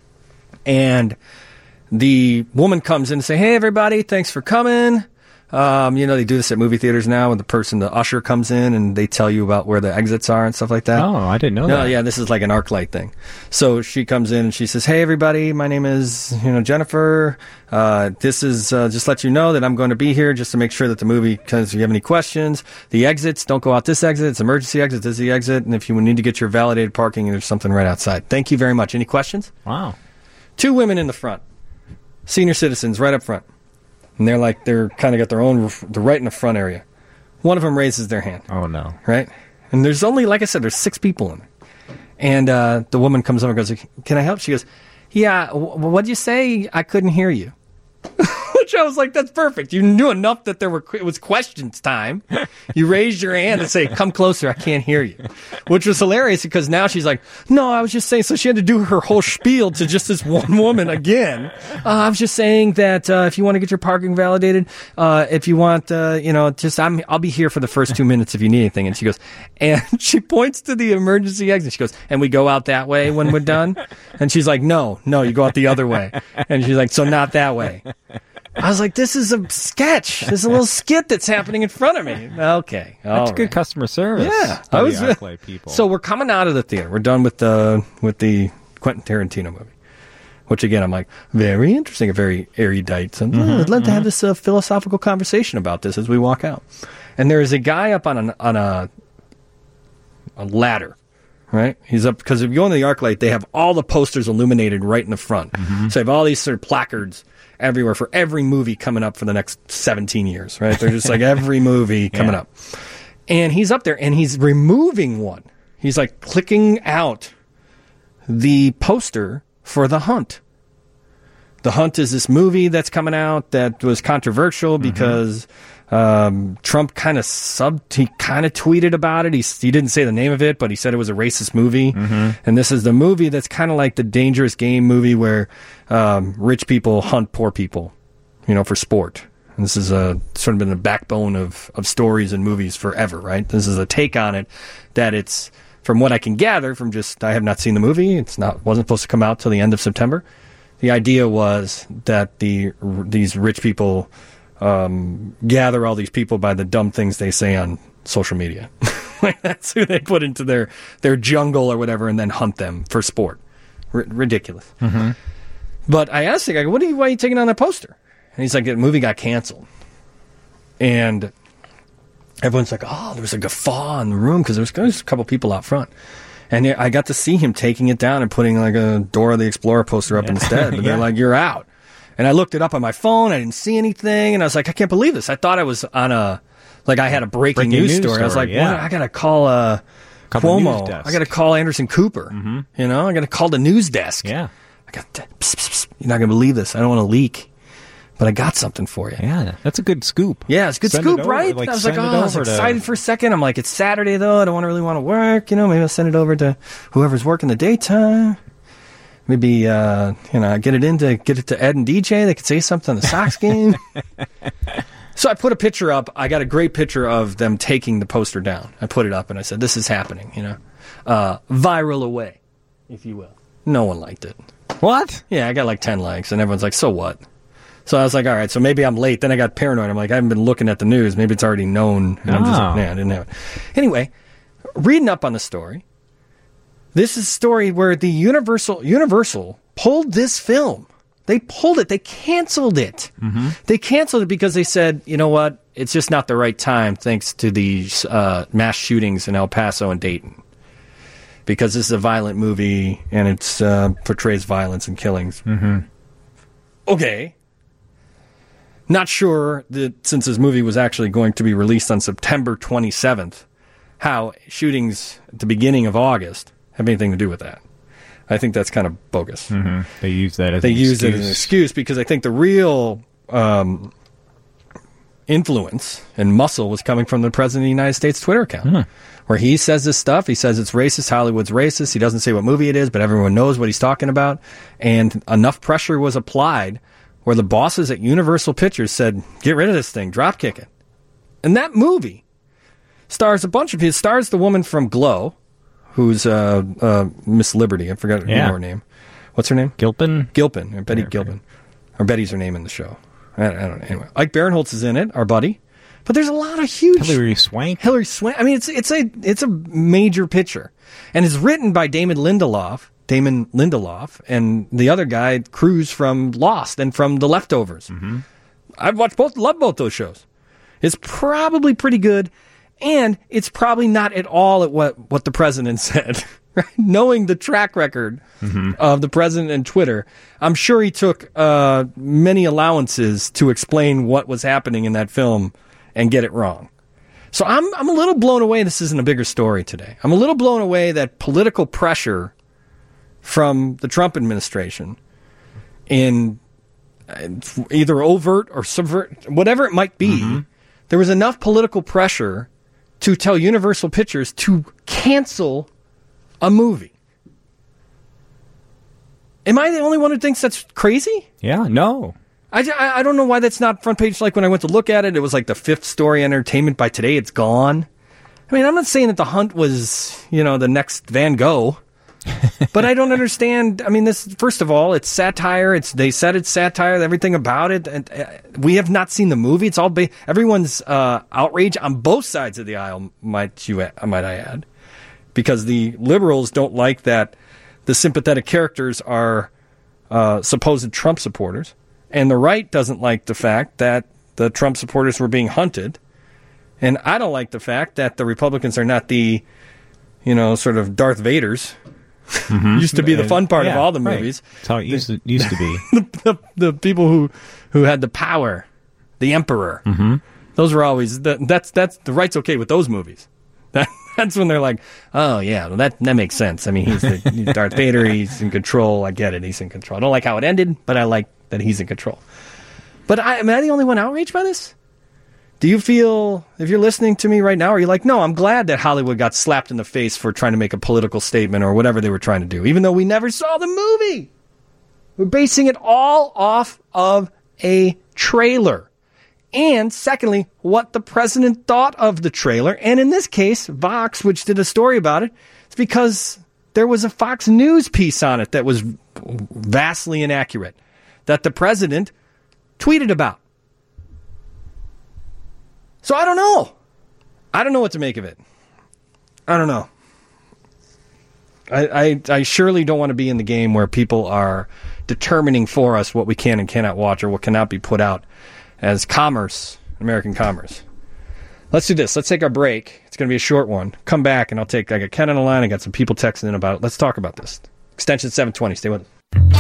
And the woman comes in and say, hey, everybody, thanks for coming. They do this at movie theaters now when the usher comes in and they tell you about where the exits are and stuff like that. Oh, I didn't know that. Yeah, this is like an ArcLight thing. So she comes in and she says, hey, everybody, my name is, Jennifer. This is just let you know that I'm going to be here just to make sure that the movie, because if you have any questions, the exits, don't go out this exit. It's emergency exit. This is the exit. And if you need to get your validated parking, there's something right outside. Thank you very much. Any questions? Wow. 2 women in the front. Senior citizens right up front. And they're kind of got they're right in the front area. One of them raises their hand. Oh, no. Right? And there's only, like I said, there's 6 people in there. And the woman comes over and goes, "Can I help?" She goes, "Yeah, what'd you say? I couldn't hear you." Which I was like, that's perfect. You knew enough that it was questions time. You raised your hand and say, "Come closer, I can't hear you." Which was hilarious because now she's like, "No, I was just saying," so she had to do her whole spiel to just this one woman again. "I was just saying that if you want to get your parking validated, if you want, I'll be here for the first 2 minutes if you need anything." And she goes, and she points to the emergency exit. She goes, "And we go out that way when we're done?" And she's like, no, you go out the other way. And she's like, "So not that way." I was like, this is a sketch. This is a little skit that's happening in front of me. Okay. That's good customer service. Yeah. I was people. So we're coming out of the theater. We're done with the Quentin Tarantino movie. Which again, I'm like, very interesting, a very erudite. So I'd love to have this philosophical conversation about this as we walk out. And there is a guy up on a ladder. Right? He's up because if you go into the ArcLight, they have all the posters illuminated right in the front. So they have all these sort of placards everywhere for every movie coming up for the next 17 years, right? They're just like every movie coming up. And he's up there and he's removing one. He's like clicking out the poster for The Hunt. The Hunt is this movie that's coming out that was controversial because Trump kind of tweeted about it. He didn't say the name of it, but he said it was a racist movie. And this is the movie that's kind of like the Dangerous Game movie where rich people hunt poor people, for sport. And this is sort of been the backbone of stories and movies forever, right? This is a take on it that it's, from what I can gather from I have not seen the movie. Wasn't supposed to come out till the end of September. The idea was that these rich people gather all these people by the dumb things they say on social media. That's who they put into their jungle or whatever and then hunt them for sport. Ridiculous. But I asked the guy, why are you taking on that poster? And he's like, the movie got canceled. And everyone's like, there was a guffaw in the room because there was a couple people out front. And I got to see him taking it down and putting like a Dora the Explorer poster up instead. But they're like, "You're out." And I looked it up on my phone. I didn't see anything. And I was like, I can't believe this. I thought I was on I had a breaking news story. I was like, what? I got to call Cuomo. I got to call Anderson Cooper. I got to call the news desk. Yeah. I got you're not going to believe this. I don't want to leak. But I got something for you. Yeah, that's a good scoop. Yeah, it's a good scoop, right? I was like, I was excited for a second. I'm like, it's Saturday, though. I don't really want to work. Maybe I'll send it over to whoever's working the daytime. Maybe, get it to Ed and DJ. They could say something on the Sox game. So I put a picture up. I got a great picture of them taking the poster down. I put it up, and I said, this is happening, viral away, if you will. No one liked it. What? Yeah, I got like 10 likes, and everyone's like, so what? So I was like, all right, so maybe I'm late. Then I got paranoid. I'm like, I haven't been looking at the news. Maybe it's already known. And I'm just, I didn't have it. Anyway, reading up on the story, this is a story where the Universal pulled this film. They pulled it. They canceled it. They canceled it because they said, you know what? It's just not the right time thanks to these mass shootings in El Paso and Dayton. Because this is a violent movie and it portrays violence and killings. Okay. Not sure that since this movie was actually going to be released on September 27th, how shootings at the beginning of August have anything to do with that. I think that's kind of bogus. They use that as it as an excuse because I think the real influence and muscle was coming from the President of the United States Twitter account, where he says this stuff. He says it's racist. Hollywood's racist. He doesn't say what movie it is, but everyone knows what he's talking about. And enough pressure was applied where the bosses at Universal Pictures said, get rid of this thing, drop kick it. And that movie stars stars the woman from Glow, who's Miss Liberty. I forgot her name. What's her name? Gilpin, or Betty Gilpin. Or Betty's her name in the show. I don't know. Anyway, Ike Barinholtz is in it, our buddy. But there's a lot of huge... Hilary Swank. I mean, it's a major picture. And it's written by Damon Lindelof, and the other guy, Cruz from Lost and from The Leftovers. I've watched love both those shows. It's probably pretty good, and it's probably not at all at what the president said. Right? Knowing the track record of the president and Twitter, I'm sure he took many allowances to explain what was happening in that film and get it wrong. So I'm a little blown away this isn't a bigger story today. I'm a little blown away that political pressure from the Trump administration in either overt or subvert, whatever it might be, there was enough political pressure to tell Universal Pictures to cancel a movie. Am I the only one who thinks that's crazy? Yeah, no. I don't know why that's not front page. Like when I went to look at it, it was like the 5th story entertainment. By today, it's gone. I mean, I'm not saying that The Hunt was, the next Van Gogh. But I don't understand. I mean, this, first of all, it's satire. They said it's satire, everything about it. And we have not seen the movie. It's all everyone's outrage on both sides of the aisle, might I add. Because the liberals don't like that the sympathetic characters are supposed Trump supporters. And the right doesn't like the fact that the Trump supporters were being hunted. And I don't like the fact that the Republicans are not the, sort of Darth Vaders. Used to be the fun part of all the movies. That's how it used to be. the people who had the power, the emperor. Those were always that's the right's okay with those movies. That's when they're like, oh yeah, well, that makes sense. I mean, he's Darth Vader. He's in control. I get it. He's in control. I don't like how it ended, but I like that he's in control. But am I the only one outraged by this? Do you feel, if you're listening to me right now, are you like, no, I'm glad that Hollywood got slapped in the face for trying to make a political statement or whatever they were trying to do, even though we never saw the movie? We're basing it all off of a trailer. And secondly, what the president thought of the trailer. And in this case, Vox, which did a story about it, it's because there was a Fox News piece on it that was vastly inaccurate, that the president tweeted about. So I don't know. I don't know what to make of it. I don't know. I surely don't want to be in the game where people are determining for us what we can and cannot watch or what cannot be put out as commerce, American commerce. Let's do this. Let's take our break. It's going to be a short one. Come back and I got Ken on the line. I got some people texting in about it. Let's talk about this. Extension 720. Stay with us.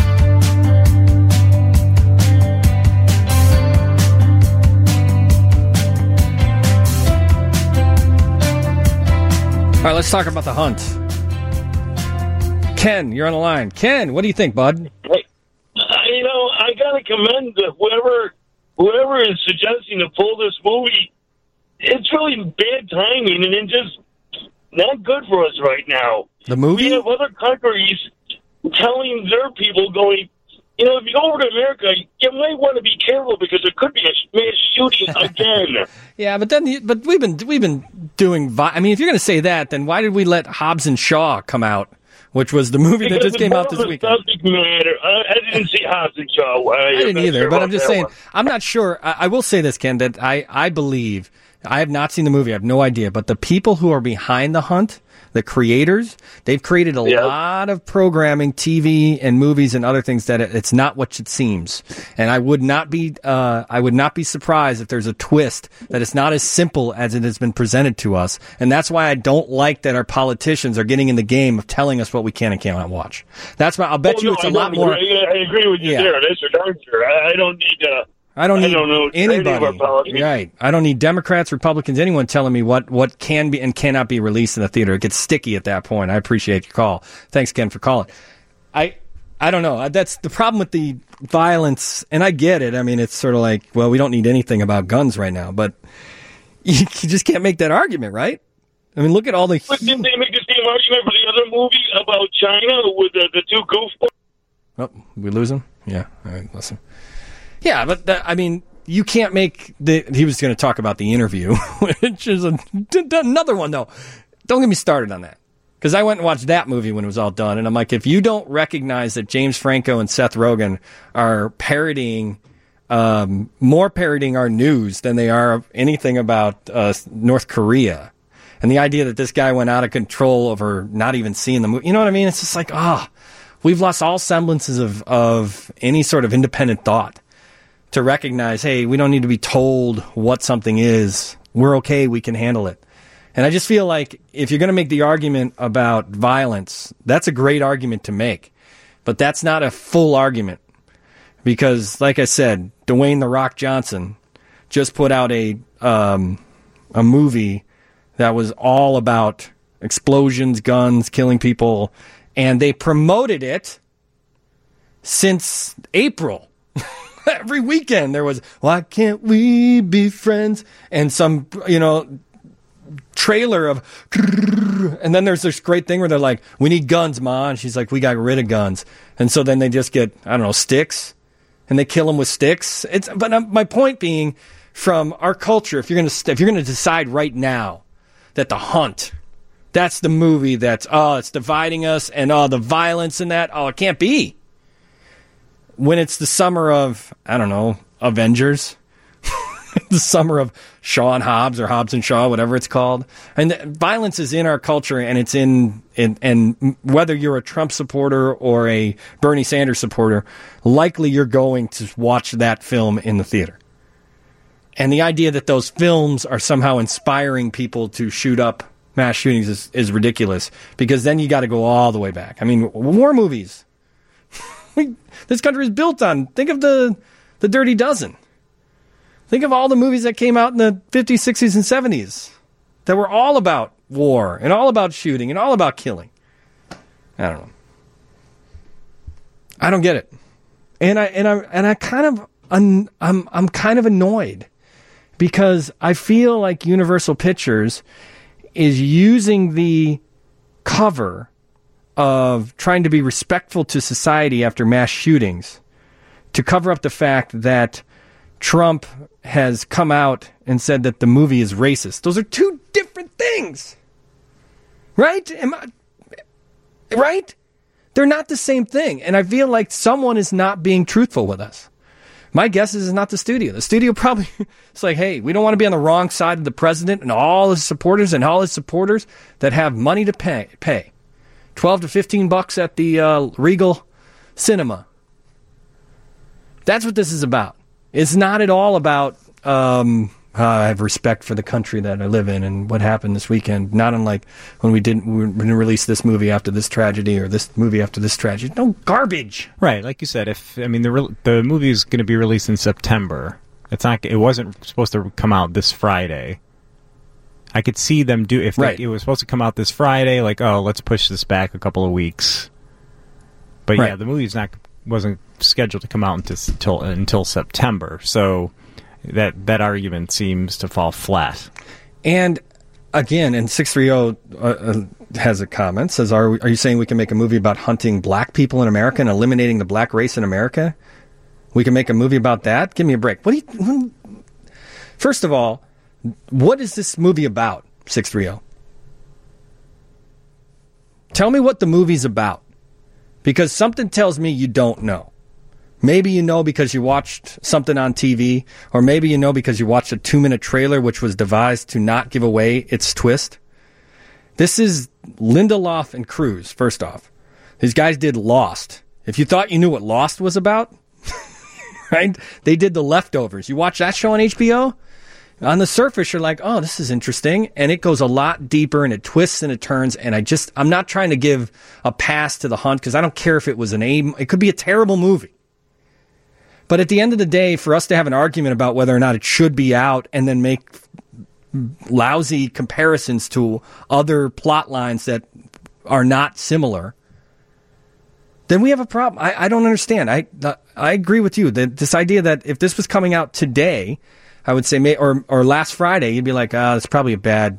All right, let's talk about The Hunt. Ken, you're on the line. Ken, what do you think, bud? Hey, I got to commend whoever is suggesting to pull this movie. It's really bad timing, and it's just not good for us right now. The movie? We have other countries telling their people going, if you go over to America, you might want to be careful because there could be a mass shooting again. Yeah, but we've been doing. I mean, if you're going to say that, then why did we let Hobbs and Shaw come out, which was the movie that just came out this weekend? Subject matter. I didn't see Hobbs and Shaw. I didn't either, but I'm just saying. I'm not sure. I will say this, Ken, that I believe. I have not seen the movie. I have no idea. But the people who are behind The Hunt, the creators, they've created a lot of programming, TV and movies and other things that it's not what it seems. And I would not be surprised if there's a twist that it's not as simple as it has been presented to us. And that's why I don't like that our politicians are getting in the game of telling us what we can and cannot watch. That's why I'll bet it's a lot more. I agree with you there. That's for darn sure. I don't need I don't know anybody. Right. I don't need Democrats, Republicans, anyone telling me what can be and cannot be released in the theater. It gets sticky at that point. I appreciate your call. Thanks, Ken, for calling. I don't know. That's the problem with the violence, and I get it. I mean, it's sort of like, well, we don't need anything about guns right now, but you just can't make that argument, right? I mean, look at all the... But didn't they make the same argument for the other movie about China with the two goofballs? Oh, we lose him? Yeah. All right, listen. Yeah, but I mean, you can't make he was going to talk about the interview, which is another one, though. Don't get me started on that. Because I went and watched that movie when it was all done, and I'm like, if you don't recognize that James Franco and Seth Rogen are parodying, more parodying our news than they are anything about North Korea, and the idea that this guy went out of control over not even seeing the movie, you know what I mean? It's just like, we've lost all semblances of any sort of independent thought. To recognize, hey, we don't need to be told what something is. We're okay. We can handle it. And I just feel like if you're going to make the argument about violence, that's a great argument to make. But that's not a full argument. Because, like I said, Dwayne "The Rock" Johnson just put out a a movie that was all about explosions, guns, killing people, and they promoted it since April. Every weekend there was, why can't we be friends? And some, trailer of, and then there's this great thing where they're like, we need guns, Ma. And she's like, we got rid of guns. And so then they just get, sticks, and they kill them with sticks. But my point being, from our culture, if you're going to decide right now that The Hunt, that's the movie that's, it's dividing us, and the violence in that, it can't be. When it's the summer of, Avengers, the summer of Shaw and Hobbs, or Hobbs and Shaw, whatever it's called. And violence is in our culture, and it's and whether you're a Trump supporter or a Bernie Sanders supporter, likely you're going to watch that film in the theater. And the idea that those films are somehow inspiring people to shoot up mass shootings is ridiculous, because then you got to go all the way back. I mean, war movies. This country is built on, think of the Dirty Dozen. Think of all the movies that came out in the 50s, 60s, and 70s that were all about war and all about shooting and all about killing. I don't know. I don't get it. And I'm kind of annoyed, because I feel like Universal Pictures is using the cover of trying to be respectful to society after mass shootings to cover up the fact that Trump has come out and said that the movie is racist. Those are two different things. Right? Right? They're not the same thing. And I feel like someone is not being truthful with us. My guess is it's not the studio. The studio probably, it's like, hey, we don't want to be on the wrong side of the president and all his supporters that have money to pay. $12 to $15 at the Regal Cinema. That's what this is about. It's not at all about I have respect for the country that I live in and what happened this weekend. Not unlike when we didn't release this movie after this tragedy or this movie after this tragedy. No, garbage. Right, like you said. The movie is going to be released in September. It wasn't supposed to come out this Friday. I could see them do if it was supposed to come out this Friday. Like, let's push this back a couple of weeks. But yeah, the movie wasn't scheduled to come out until September. So that argument seems to fall flat. And again, and 630 has a comment, says, "Are you saying we can make a movie about hunting black people in America and eliminating the black race in America? We can make a movie about that? Give me a break." First of all, what is this movie about, 630? Tell me what the movie's about. Because something tells me you don't know. Maybe you know because you watched something on TV, or maybe you know because you watched a 2-minute trailer which was devised to not give away its twist. This is Lindelof and Cruz, first off. These guys did Lost. If you thought you knew what Lost was about, right? They did The Leftovers. You watch that show on HBO? On the surface, you're like, oh, this is interesting. And it goes a lot deeper, and it twists and it turns. And I'm not trying to give a pass to The Hunt, because I don't care if it was it could be a terrible movie. But at the end of the day, for us to have an argument about whether or not it should be out and then make lousy comparisons to other plot lines that are not similar, then we have a problem. I don't understand. I agree with you. This idea that if this was coming out today, I would say, or last Friday, you'd be like, this is probably bad.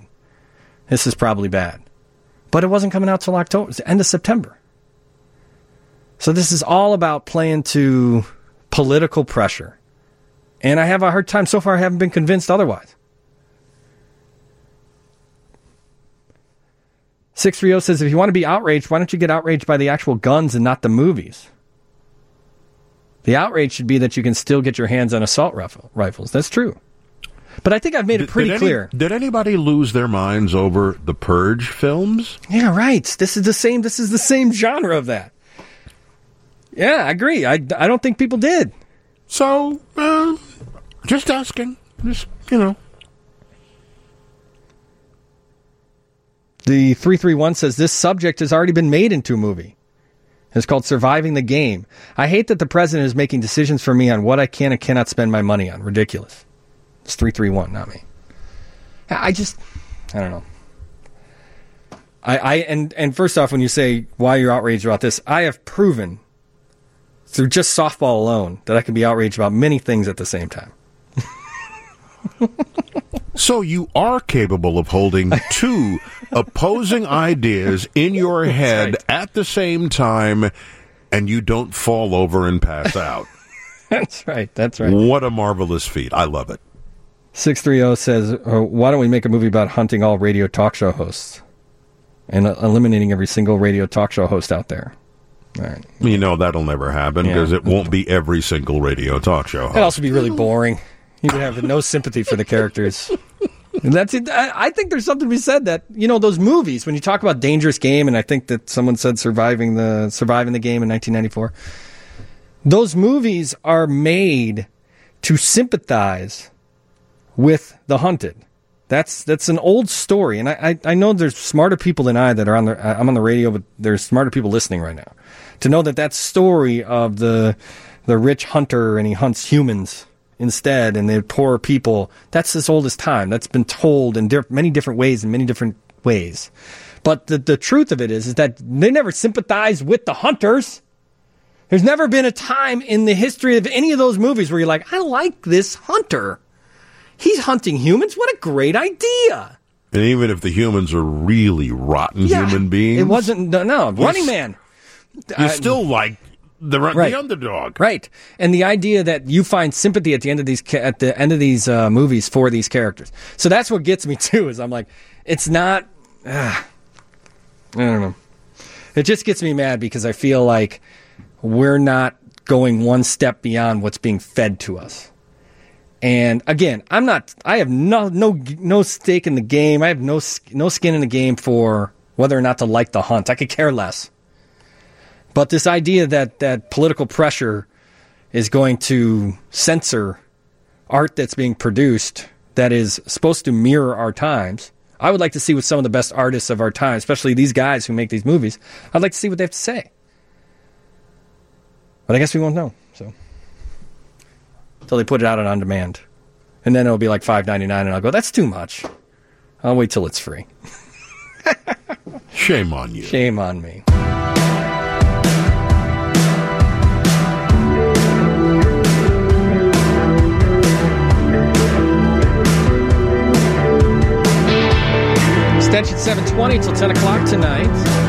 But it wasn't coming out till October, it's the end of September. So this is all about playing to political pressure. And I have a hard time, so far I haven't been convinced otherwise. 630 says, if you want to be outraged, why don't you get outraged by the actual guns and not the movies? The outrage should be that you can still get your hands on assault rifles. That's true. But I think I've made it pretty clear. Did anybody lose their minds over the Purge films? Yeah, right. This is the same genre of that. Yeah, I agree. I don't think people did. So, just asking. Just, The 331 says, this subject has already been made into a movie. It's called Surviving the Game. I hate that the president is making decisions for me on what I can and cannot spend my money on. Ridiculous. It's 331, not me. I don't know. And first off, when you say why you're outraged about this, I have proven through just softball alone that I can be outraged about many things at the same time. So you are capable of holding two opposing ideas in your head at the same time, and you don't fall over and pass out. That's right. What a marvelous feat. I love it. 630 says, why don't we make a movie about hunting all radio talk show hosts and eliminating every single radio talk show host out there? All right. You know, that'll never happen because it won't be every single radio talk show host. It'd also be really boring. You would have no sympathy for the characters. And that's it. I think there's something to be said that, you know, those movies, when you talk about Dangerous Game, and I think that someone said Surviving the Game in 1994, those movies are made to sympathize with the hunted. That's an old story, and I know there's smarter people than I that are I'm on the radio, but there's smarter people listening right now to know that story of the rich hunter and he hunts humans instead, and the poor people, that's as old as time. That's been told in many different ways, But the truth of it is that they never sympathize with the hunters. There's never been a time in the history of any of those movies where you're like, I like this hunter. He's hunting humans. What a great idea. And even if the humans are really rotten human beings. It wasn't, no, Running Man. You still like the underdog. Right. And the idea that you find sympathy at the end of these movies for these characters. So that's what gets me too, is I'm like, it's not, I don't know. It just gets me mad because I feel like we're not going one step beyond what's being fed to us. And again, I have no stake in the game. I have no skin in the game for whether or not to like the hunt. I could care less. But this idea that political pressure is going to censor art that's being produced that is supposed to mirror our times, I would like to see what some of the best artists of our time, especially these guys who make these movies, I'd like to see what they have to say. But I guess we won't know, so. Until they put it out on demand. And then it'll be like $5.99, and I'll go, that's too much. I'll wait till it's free. Shame on you. Shame on me. Extension 720 till 10 o'clock tonight.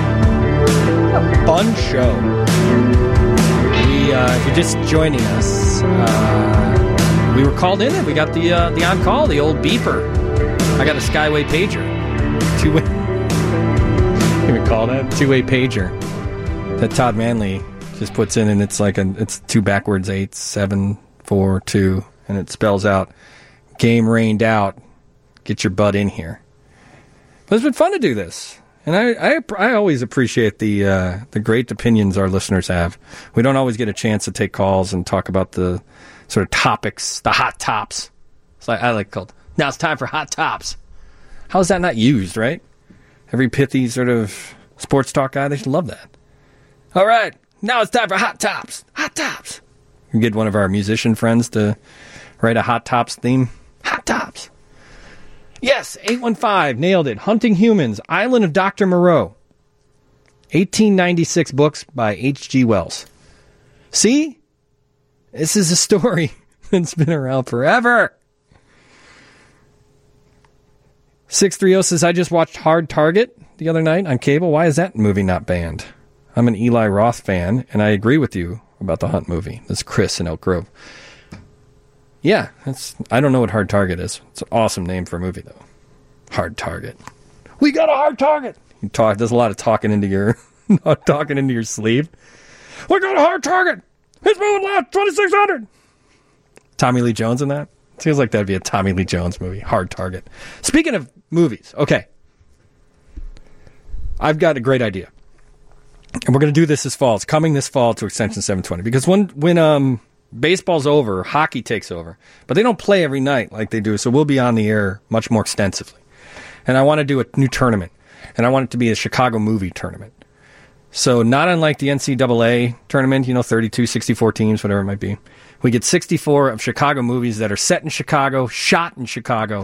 A fun show. If you're just joining us, we were called in and we got the on-call, the old beeper. I got a Skyway pager. Two-way. Can we call that? Two-way pager that Todd Manley just puts in, and it's like it's two backwards 8, 7, 4, 2, and it spells out, game rained out, get your butt in here. But it's been fun to do this. And I always appreciate the great opinions our listeners have. We don't always get a chance to take calls and talk about the sort of topics, the hot tops. So I like called, now it's time for hot tops. How is that not used, right? Every pithy sort of sports talk guy, they should love that. All right, now it's time for hot tops. Hot tops. You can get one of our musician friends to write a hot tops theme. Hot tops. Yes, 815, nailed it. Hunting Humans, Island of Dr. Moreau. 1896 books by H.G. Wells. See? This is a story that's been around forever. 630 says, I just watched Hard Target the other night on cable. Why is that movie not banned? I'm an Eli Roth fan, and I agree with you about the Hunt movie. That's Chris in Elk Grove. Yeah, I don't know what Hard Target is. It's an awesome name for a movie, though. Hard Target. We got a hard target. There's a lot of talking into your sleeve. We got a hard target. It's moving loud. 2600. Tommy Lee Jones in that? Seems like that'd be a Tommy Lee Jones movie. Hard Target. Speaking of movies, okay. I've got a great idea. And we're going to do this fall. It's coming this fall to Extension 720. Because when baseball's over, hockey takes over. But they don't play every night like they do, so we'll be on the air much more extensively. And I want to do a new tournament. And I want it to be a Chicago movie tournament. So not unlike the NCAA tournament, 32, 64 teams, whatever it might be. We get 64 of Chicago movies that are set in Chicago, shot in Chicago,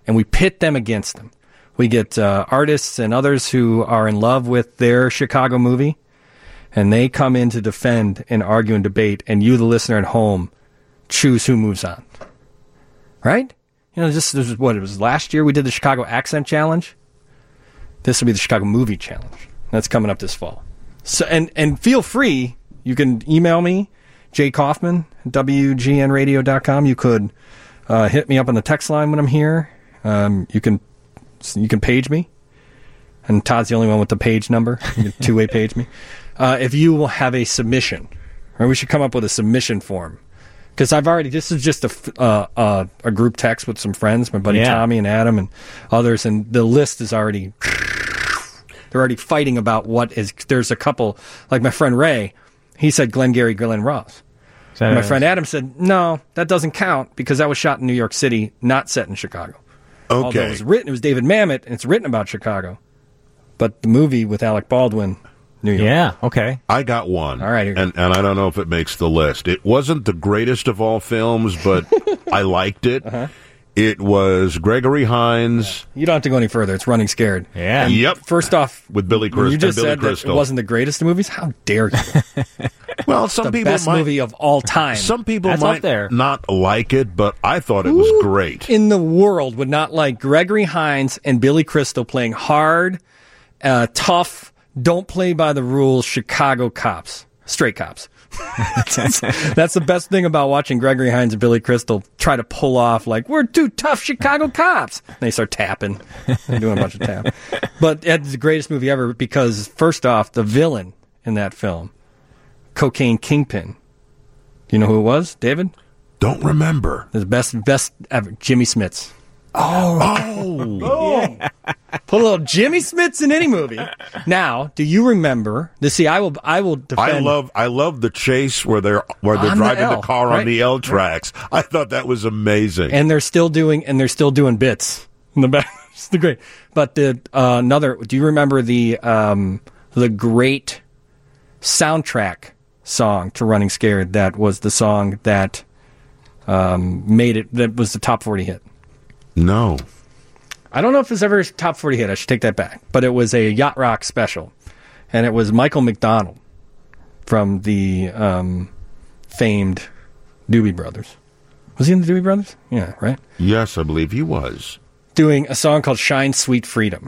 and we pit them against them. We get artists and others who are in love with their Chicago movie, and they come in to defend and argue and debate, and you, the listener at home, choose who moves on. Right? You know, this is what it was last year. We did the Chicago Accent Challenge. This will be the Chicago Movie Challenge. That's coming up this fall. So, and feel free. You can email me, Jay Kaufman, WGNradio.com. You could hit me up on the text line when I'm here. You can page me. And Todd's the only one with the page number. You can two-way page me. If you will have a submission, or we should come up with a submission form. Because this is just a group text with some friends, my buddy Tommy and Adam and others, and the list is already, they're already fighting about there's a couple, like my friend Ray, he said Glengarry Glen Ross. My friend Adam said, no, that doesn't count because that was shot in New York City, not set in Chicago. Okay. Although it was David Mamet, and it's written about Chicago. But the movie with Alec Baldwin, New York. Yeah, okay. I got one. All right. And I don't know if it makes the list. It wasn't the greatest of all films, but I liked it. Uh-huh. It was Gregory Hines. You don't have to go any further. It's Running Scared. Yeah. And yep. First off, with Billy Crystal. You just said that it wasn't the greatest of movies. How dare you? Well, some the people best movie of all time. Some people might not like it, but I thought it was great. In the world would not like Gregory Hines and Billy Crystal playing hard, tough, don't play by the rules Chicago cops, straight cops. That's the best thing about watching Gregory Hines and Billy Crystal try to pull off like, we're two tough Chicago cops. And they start tapping. They're doing a bunch of tap. But it's the greatest movie ever because, first off, the villain in that film, Cocaine Kingpin. Do you know who it was, David? Don't remember. The best ever, Jimmy Smits. Oh. Yeah. Put a little Jimmy Smits in any movie. Now, do you remember? I will defend. I love the chase where they're driving the car on the L tracks. I thought that was amazing. And they're still doing bits in the back. It's great. But another. Do you remember the great soundtrack song to Running Scared? That was the song that made it. That was the top 40 hit. No. I don't know if it's ever a top 40 hit. I should take that back. But it was a yacht rock special. And it was Michael McDonald from the famed Doobie Brothers. Was he in the Doobie Brothers? Yeah, right? Yes, I believe he was. Doing a song called Shine Sweet Freedom.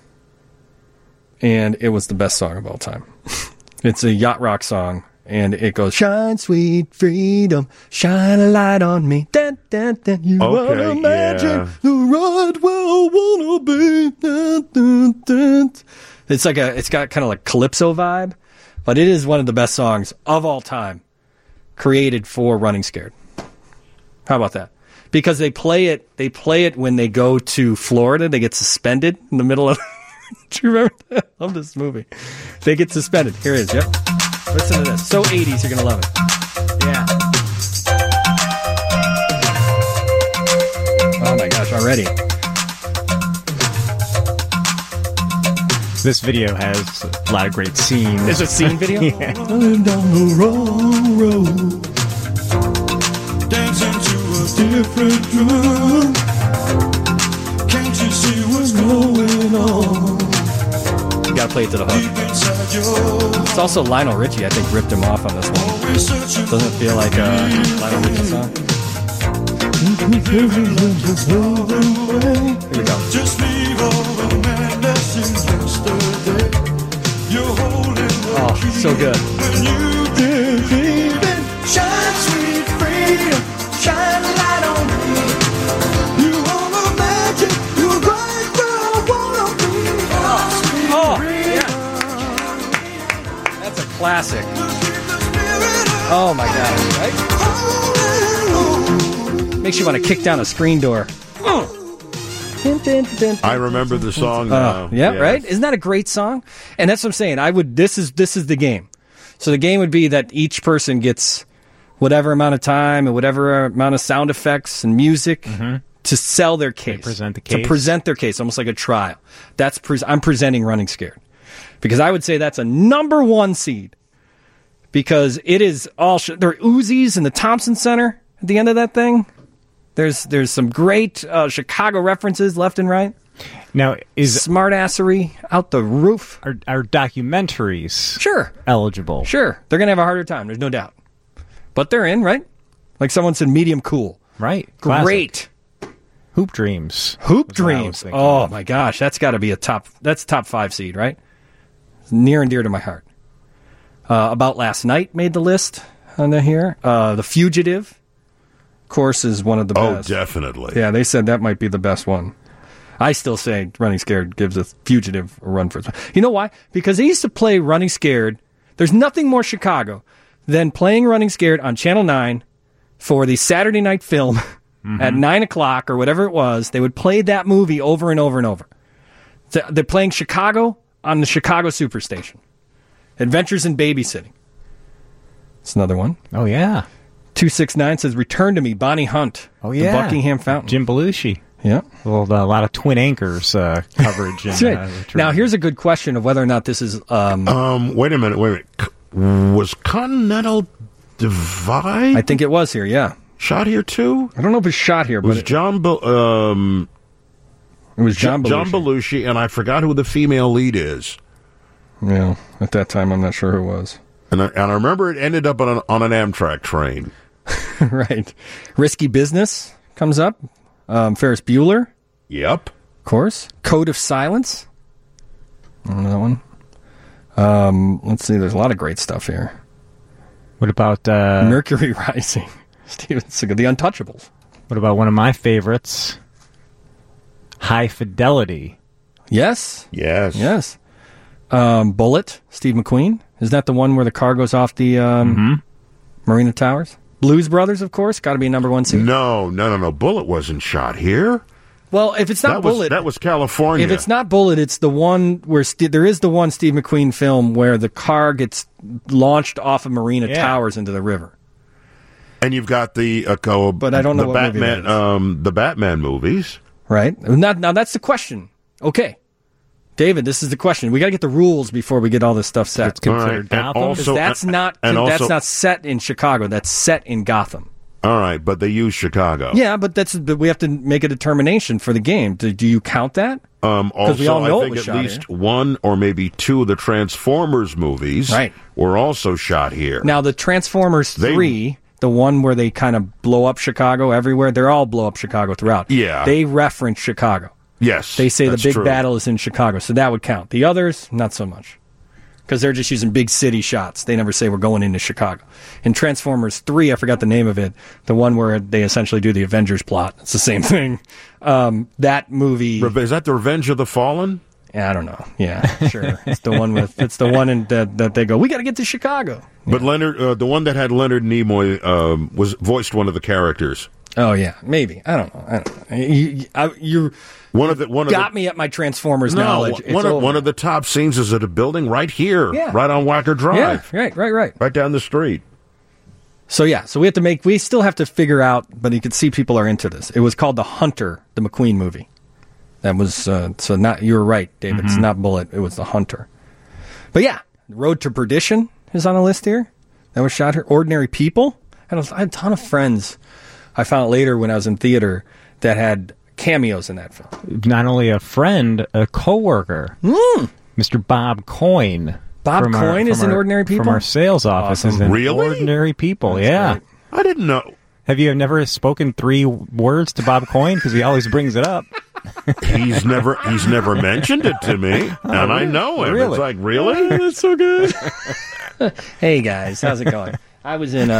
And it was the best song of all time. It's a yacht rock song. And it goes, shine, sweet freedom, shine a light on me. Dun, dun, dun. You wanna imagine the right where I wanna be. Dun, dun, dun. It's got kind of like calypso vibe, but it is one of the best songs of all time created for Running Scared. How about that? Because they play it when they go to Florida. They get suspended in the middle of. Do you remember that? I love this movie. They get suspended. Here it is. Yep. Listen to this. So 80s, you're going to love it. Yeah. Oh my gosh, already. This video has a lot of great scenes. Is it a scene video? Yeah. Down the wrong road, dancing to a different drum. Can't you see what's going on? You gotta play it to the hook. It's also Lionel Richie, I think, ripped him off on this one. Doesn't it feel like a Lionel Richie song? Here we go. Oh, so good. Shine, sweet freedom, shine a light on me. You wanna imagine you're right where I wanna be. Oh, yeah. That's a classic. Oh my god, right? Makes you want to kick down a screen door. I remember the song now. Yeah, yes. Right? Isn't that a great song? And that's what I'm saying. This is the game. So the game would be that each person gets whatever amount of time and whatever amount of sound effects and music to sell their case. To present their case, almost like a trial. I'm presenting Running Scared. Because I would say that's a number one seed. Because it is all... there are Uzis in the Thompson Center at the end of that thing. There's some great Chicago references left and right. Now, is smartassery out the roof? Are documentaries sure eligible? Sure. They're going to have a harder time, there's no doubt. But they're in, right? Like someone said, medium cool. Right. Great. Classic. Hoop Dreams. Hoop Dreams. Oh, my gosh. That's got to be top 5 seed, right? It's near and dear to my heart. About Last Night made the list on here. The Fugitive, of course, is one of the best. Oh, definitely. Yeah, they said that might be the best one. I still say Running Scared gives a Fugitive a run for its money. You know why? Because they used to play Running Scared. There's nothing more Chicago than playing Running Scared on Channel 9 for the Saturday night film at 9 o'clock or whatever it was. They would play that movie over and over and over. They're playing Chicago on the Chicago Superstation. Adventures in Babysitting. It's another one. Oh, yeah. 269 says, Return to Me, Bonnie Hunt. Oh, yeah. The Buckingham Fountain. Jim Belushi. Yeah. Well, a lot of Twin Anchors coverage. That's right. Now, here's a good question of whether or not this is... Wait a minute. Was Continental Divide? I think it was here, yeah. Shot here, too? I don't know if it's shot here, but... It was John Belushi. John Belushi, and I forgot who the female lead is. Yeah, at that time, I'm not sure who it was. And I remember it ended up on an Amtrak train. Right. Risky Business comes up. Ferris Bueller. Yep. Of course. Code of Silence. I don't know that one. Let's see. There's a lot of great stuff here. What about... Mercury Rising. Steven Seagal. The Untouchables. What about one of my favorites? High Fidelity. Yes. Yes. Bullet. Steve McQueen. Is that the one where the car goes off the Marina Towers? Blues Brothers, of course, got to be number 1 seed. No. Bullet wasn't shot here. Well, if it's not Bullet... that was California. If it's not Bullet, it's the one where... there is the one Steve McQueen film where the car gets launched off of Marina Towers into the river. And you've got the... but I don't know what Batman, movie that is. the Batman movies. Right. Now, that's the question. Okay. David, this is the question. We got to get the rules before we get all this stuff set. It's considered Gotham. Also, that's not set in Chicago. That's set in Gotham. All right, but they use Chicago. Yeah, but we have to make a determination for the game. Do you count that? Also, we all know I think at least one or maybe two of the Transformers movies were also shot here. Now, the Transformers 3, the one where they kind of blow up Chicago everywhere, they're all blow up Chicago throughout. Yeah. They reference Chicago. Yes, they say the big true. battle is in Chicago, so that would count. The others, not so much, because they're just using big city shots. They never say we're going into Chicago. In Transformers 3, I forgot the name of it, the one where they essentially do the Avengers plot. It's the same thing. That movie... Is that the Revenge of the Fallen? Yeah, I don't know. Yeah, sure. It's the one that they go, we got to get to Chicago. But Leonard, the one that had Leonard Nimoy was voiced one of the characters. Oh yeah, maybe. I don't know. You got me at my Transformers knowledge. One of the top scenes is at a building right here, right on Wacker Drive. Yeah, right down the street. So we still have to figure out, but you can see people are into this. It was called The Hunter, the McQueen movie. That was you were right, David. It's not Bullet. It was The Hunter. But yeah, Road to Perdition is on the list here. That was shot here. Ordinary People. I had a ton of friends. I found out later when I was in theater that had cameos in that film. Not only a friend, a coworker. Mr. Bob Coyne. Bob Coyne is in Ordinary People? From our sales office. Awesome. Is in Really? Ordinary People, That's yeah. great. I didn't know. Have you never spoken 3 words to Bob Coyne? Because he always brings it up. He's never mentioned it to me, and I know him. Really? It's like, really? Oh, that's so good. Hey guys, how's it going? I was in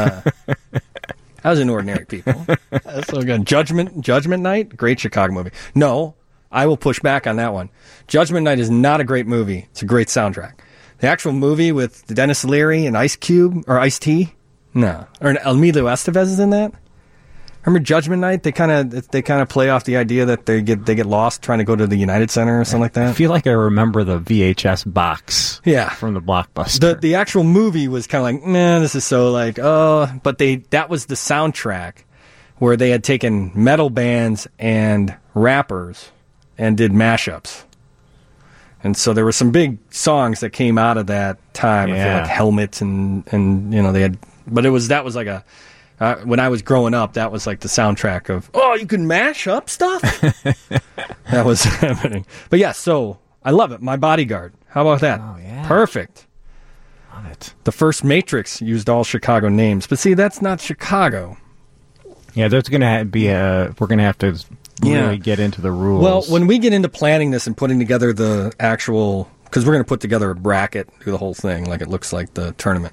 Ordinary People. That's so good. Judgment Night, great Chicago movie. No, I will push back on that one. Judgment Night is not a great movie. It's a great soundtrack. The actual movie with Dennis Leary and Ice Cube or Ice-T, no, or Emilio Estevez is in that. Remember Judgment Night? They kind of play off the idea that they get lost trying to go to the United Center or something like that. I feel like I remember the VHS box. Yeah. From the Blockbuster. The actual movie was kind of like, man, this is so like, but that was the soundtrack where they had taken metal bands and rappers and did mashups. And so there were some big songs that came out of that time. I feel like Helmet and they had, but that was like a When I was growing up, that was like the soundtrack of, oh, you can mash up stuff? That was happening. But yeah, so I love it. My Bodyguard. How about that? Oh, yeah. Perfect. Love it. The first Matrix used all Chicago names. But see, that's not Chicago. Yeah, there's going to be we're going to have to really get into the rules. Well, when we get into planning this and putting together the actual, because we're going to put together a bracket, do the whole thing like it looks like the tournament.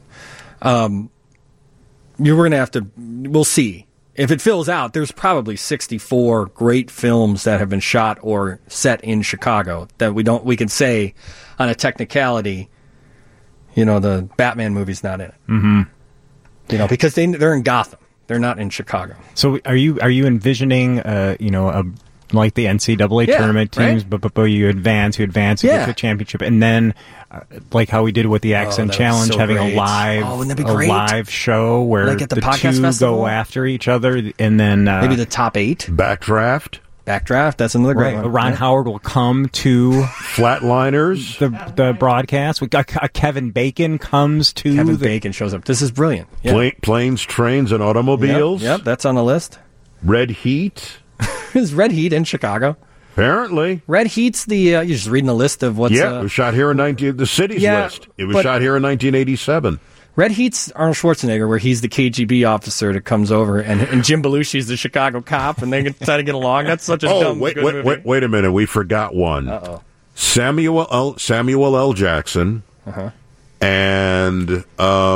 You're going to have to, we'll see. If it fills out, there's probably 64 great films that have been shot or set in Chicago that we can say on a technicality, the Batman movie's not in it. Mm-hmm. Because they're in Gotham. They're not in Chicago. So are you envisioning, like the NCAA tournament teams, right? but you advance, you get to the championship, and then like how we did with the Accent Challenge, so having great. a live, wouldn't that be great? live show where Like at the podcast two festival? go after each other, and then Maybe the top 8. Backdraft. That's another great one. Ron Howard will come to Flatliners. the broadcast. We got Kevin Bacon comes to. Kevin Bacon shows up. This is brilliant. Yeah. Planes, Trains, and Automobiles. Yep, that's on the list. Red Heat. Is Red Heat in Chicago? Apparently. Red Heat's you're just reading the list of what's... it was shot here in the city's list. It was shot here in 1987. Red Heat's Arnold Schwarzenegger, where he's the KGB officer that comes over, and Jim Belushi's the Chicago cop, and they try to get along. That's such a dumb good movie. Wait a minute. We forgot one. Uh-oh. Samuel L. Jackson. Uh-huh. And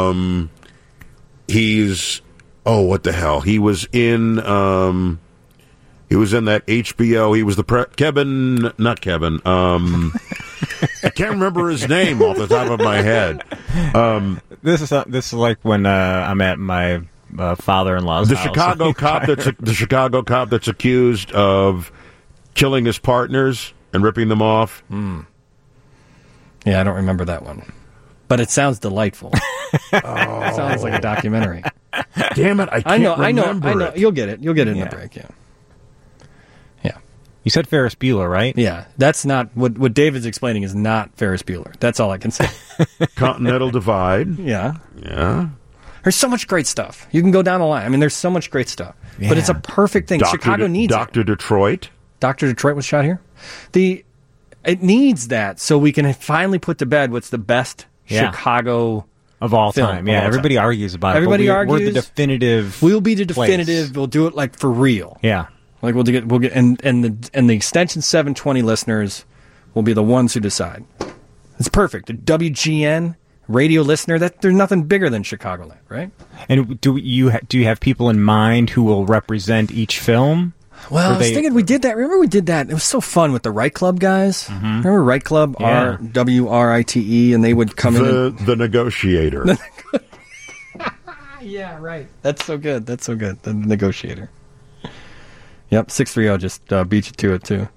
he's... Oh, what the hell? He was in that HBO. He was not Kevin. I can't remember his name off the top of my head. This is like when I'm at my father-in-law's house. The Chicago cop that's accused of killing his partners and ripping them off. Yeah, I don't remember that one, but it sounds delightful. It sounds like a documentary. Damn it! I know. You'll get it. You'll get it in the break. Yeah. You said Ferris Bueller, right? Yeah, that's not what David's explaining is not Ferris Bueller. That's all I can say. Continental Divide. Yeah. Yeah. There's so much great stuff. You can go down the line. I mean, there's so much great stuff. Yeah. But it's a perfect thing. Chicago needs Dr. Detroit. Dr. Detroit was shot here. It needs that so we can finally put to bed what's the best Chicago of all film time. Yeah, everybody argues about Everybody it. argues. We're the definitive. We'll be the definitive. Place. We'll do it like for real. Yeah. Like we'll get and the Extension 720 listeners will be the ones who decide. It's perfect. A WGN radio listener, that there's nothing bigger than Chicagoland, right? And do you have people in mind who will represent each film? Well, I was thinking we did that. Remember we did that? It was so fun with the Right Club guys. Mm-hmm. Remember Right Club? Yeah. RWRITE, and they would come in. The Negotiator. Yeah, right. That's so good. The Negotiator. Yep, 630 just beat you to it, too.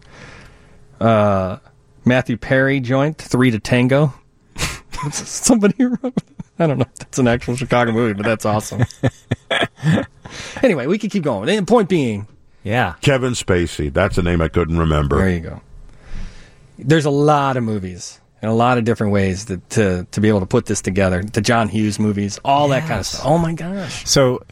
Matthew Perry joint, 3 to Tango. Somebody wrote... I don't know if that's an actual Chicago movie, but that's awesome. Anyway, we can keep going. The point being... Yeah. Kevin Spacey. That's a name I couldn't remember. There you go. There's a lot of movies and a lot of different ways to be able to put this together. The John Hughes movies, all that kind of stuff. Oh, my gosh. So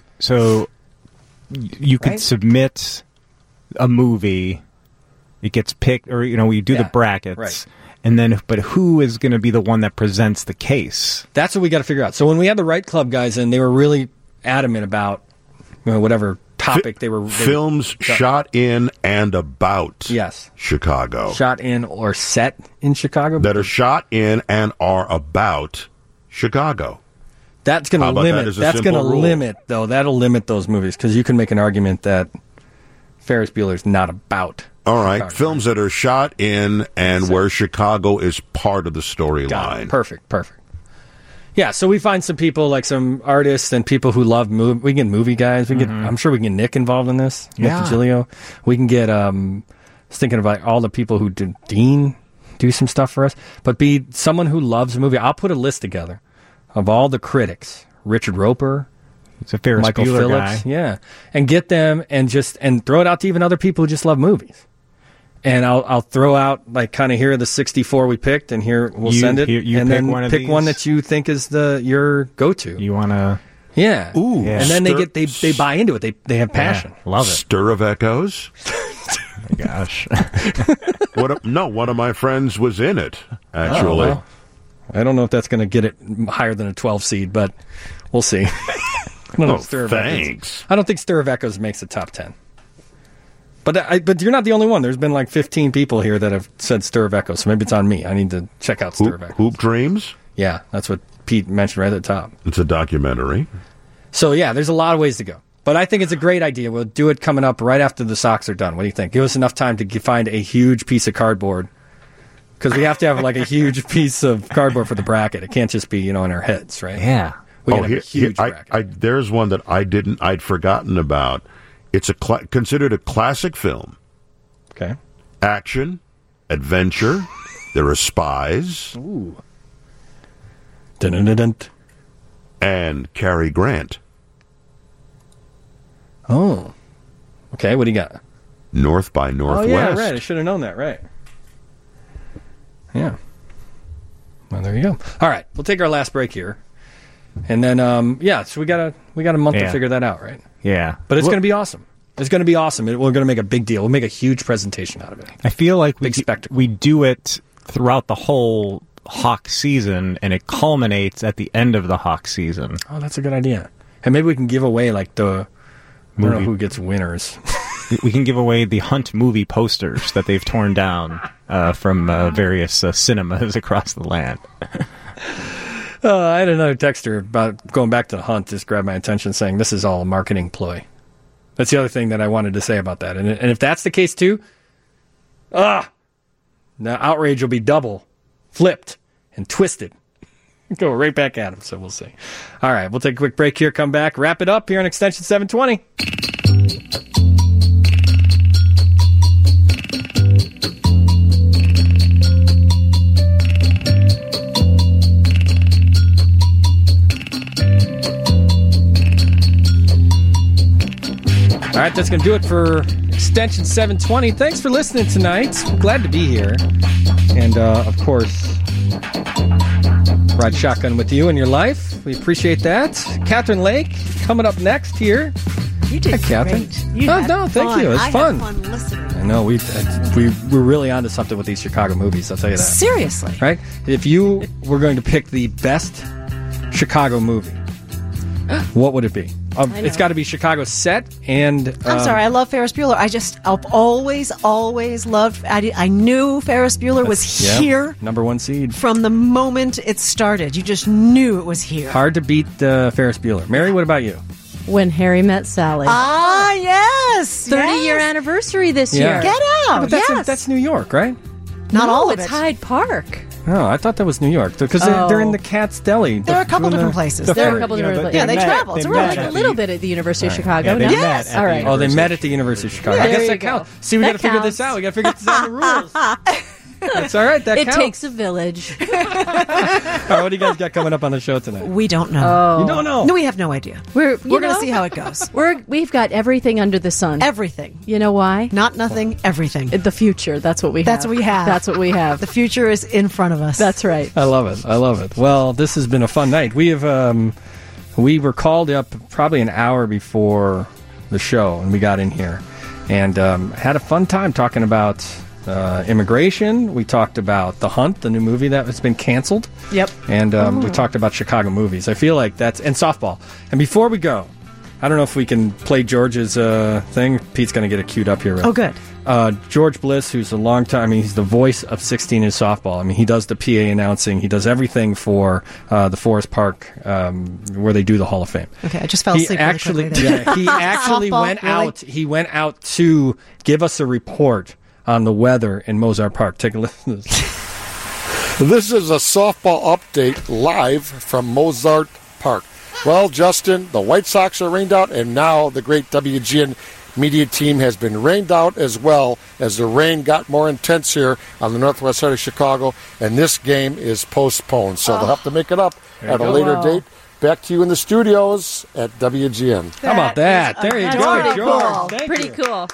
you could submit a movie, it gets picked, or we do the brackets, right. And then, but who is going to be the one that presents the case? That's what we got to figure out. So when we had the Right Club guys in, they were really adamant about whatever topic they were. Films shot in and about Chicago. Shot in or set in Chicago. That are shot in and are about Chicago. That's going to limit. That's going to limit, though. That'll limit those movies because you can make an argument that Ferris Bueller's not about. All right, Chicago. Films that are shot in and where Chicago is part of the storyline. Perfect. Yeah, so we find some people, like some artists and people who love movie. We can get movie guys. I'm sure we can get Nick involved in this. Nick DiGilio. We can get. I was thinking about all the people who did Dean do some stuff for us, but be someone who loves a movie. I'll put a list together of all the critics. Richard Roper. It's a Ferris Michael Bueller Phillips, guy. yeah, and get them and throw it out to even other people who just love movies. And I'll throw out like kind of here are the 64 we picked, and here we'll send it, you and pick then one of pick these? one that you think is your go-to. You want to Yeah. Ooh. And then they buy into it. They have passion. Love it. Stir of Echoes. Gosh. One of my friends was in it, actually. Oh, well. I don't know if that's going to get it higher than a 12 seed, but we'll see. I don't know if Stir of thanks. Echoes. I don't think Stir of Echoes makes the top 10. But you're not the only one. There's been like 15 people here that have said Stir of Echoes, so maybe it's on me. I need to check out Stir of Echoes. Hoop Dreams? Yeah, that's what Pete mentioned right at the top. It's a documentary. So, yeah, there's a lot of ways to go. But I think it's a great idea. We'll do it coming up right after the Sox are done. What do you think? Give us enough time to find a huge piece of cardboard. Because we have to have like a huge piece of cardboard for the bracket. It can't just be, in our heads, right? Yeah. We have a huge bracket. There's one that I'd forgotten about. It's considered a classic film. Okay. Action, adventure. There are spies. Ooh. Dun-dun-dun-dun. And Cary Grant. Oh. Okay, what do you got? North by Northwest. Oh, yeah, right. I should have known that, right. Yeah. Well, there you go. All right, we'll take our last break here. And then, so we got a month to figure that out, right? Yeah. But it's going to be awesome. It's going to be awesome. We're going to make a big deal. We'll make a huge presentation out of it. I feel like spectacle. We do it throughout the whole Hawk season, and it culminates at the end of the Hawk season. Oh, that's a good idea. And maybe we can give away, like, I don't know who gets winners. We can give away the Hunt movie posters that they've torn down from various cinemas across the land. I had another texter about going back to the Hunt, just grabbed my attention saying this is all a marketing ploy. That's the other thing that I wanted to say about that. And if that's the case too, now outrage will be double, flipped, and twisted. Go right back at him, so we'll see. All right, we'll take a quick break here, come back, wrap it up here on Extension 720. All right, that's going to do it for Extension 720. Thanks for listening tonight. Glad to be here. And, of course, ride shotgun with you in your life. We appreciate that. Catherine Lake coming up next here. You did Catherine. great. You had thank fun. you. It was I fun. had fun listening. I know. We're really onto something with these Chicago movies, I'll tell you that. Seriously. Right? If you were going to pick the best Chicago movie, what would it be? It's got to be Chicago set and... I'm sorry, I love Ferris Bueller. I've always loved... I knew Ferris Bueller was here. Number one seed. From the moment it started. You just knew it was here. Hard to beat Ferris Bueller. Mary, what about you? When Harry Met Sally. Ah, yes! 30-year anniversary this year. Get out! Yeah, but that's New York, right? Not all of it's it. Hyde Park. Oh, I thought that was New York because they're in the Cat's Deli. There are a couple different places. There are a couple different places. Yeah, they travel. It's Like a little bit at the University of Chicago. Yeah, yes. All right. Oh, they met at the University of Chicago. Yeah, I guess there that you counts. go. See, we got to That figure this counts. out. We got to figure this out in the rules. That's all right. That It counts. takes a village. All right, what do you guys got coming up on the show tonight? We don't know. Oh. You don't know? No, we have no idea. We're going to see how it goes. We've got everything under the sun. Everything. You know why? Not nothing, everything. The future. That's what we have. That's what we have. That's what we have. The future is in front of us. That's right. I love it. Well, this has been a fun night. We have we were called up probably an hour before the show, and we got in here and had a fun time talking about immigration. We talked about The Hunt, the new movie that has been canceled. Yep. And we talked about Chicago movies. I feel like that's... And softball. And before we go, I don't know if we can play George's thing. Pete's going to get it queued up here. Right? Oh, good. George Bliss, who's a long time... I mean, he's the voice of 16 in softball. I mean, he does the PA announcing. He does everything for the Forest Park where they do the Hall of Fame. Okay, I just fell asleep. He actually Softball, went out. He went out to give us a report on the weather in Mozart Park. Take a listen to this. This is a softball update live from Mozart Park. Well, Justin, the White Sox are rained out, and now the great WGN media team has been rained out as well as the rain got more intense here on the northwest side of Chicago, and this game is postponed. So they'll have to make it up at a later date. Back to you in the studios at WGN. How about that? There you go, Pretty George. cool. Thank Pretty you. cool.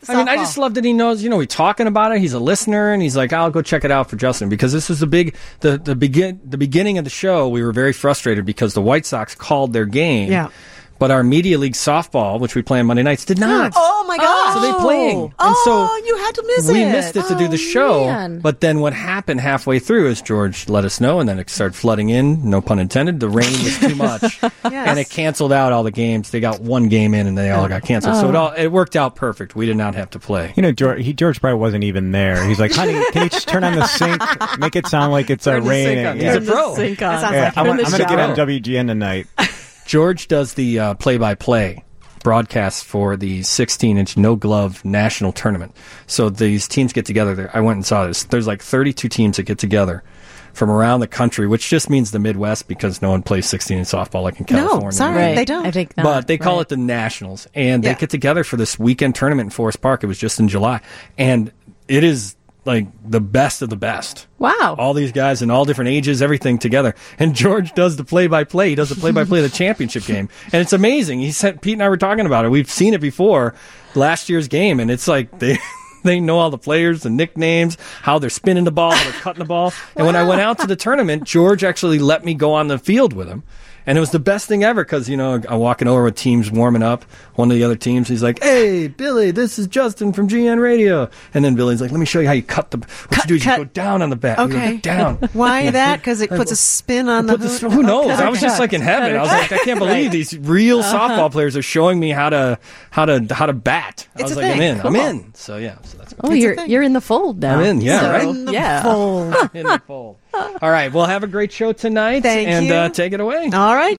I mean, I just love that he knows, we're talking about it. He's a listener, and he's like, I'll go check it out for Justin, because this was the beginning of the show. We were very frustrated because the White Sox called their game. Yeah. But our Media League softball, which we play on Monday nights, did not. Oh my gosh! So they're playing. Oh, And so you had to miss we it. missed it to do the show. man. But then what happened halfway through is George let us know, and then it started flooding in. No pun intended. The rain was too much, and it canceled out all the games. They got one game in, and they all got canceled. So it worked out perfect. We did not have to play. George probably wasn't even there. He's like, honey, can you just turn on the sink? Make it sound like it's raining. He's a pro. Sink on. I'm going to get on WGN tonight. George does the play-by-play broadcast for the 16-inch no-glove national tournament. So these teams get together. I went and saw this. There's like 32 teams that get together from around the country, which just means the Midwest, because no one plays 16-inch softball like in California. No, sorry, they don't. I think not. But they call it the Nationals, and they get together for this weekend tournament in Forest Park. It was just in July, and it is like the best of the best. Wow. All these guys in all different ages, everything together. And George does the play-by-play. He does the play-by-play of the championship game. And it's amazing. Pete and I were talking about it. We've seen it before, last year's game, and it's like they know all the players, the nicknames, how they're spinning the ball, how they're cutting the ball. And when I went out to the tournament, George actually let me go on the field with him. And it was the best thing ever because, I'm walking over with teams warming up. One of the other teams, he's like, hey, Billy, this is Justin from GN Radio. And then Billy's like, let me show you how you cut the... What you do is you go down on the bat. Okay. You go down. Why that? Because it puts a spin on the hoop? Who knows? Okay. I was just like in heaven. I was like, I can't believe these real softball players are showing me how to bat. I It's was a like, thing. I'm in. So, yeah. So that's Oh, you're in the fold now. I'm in, yeah, So, right? In the yeah. fold. in the fold. All right. Well, have a great show tonight. Thank and you. Take it away. All right.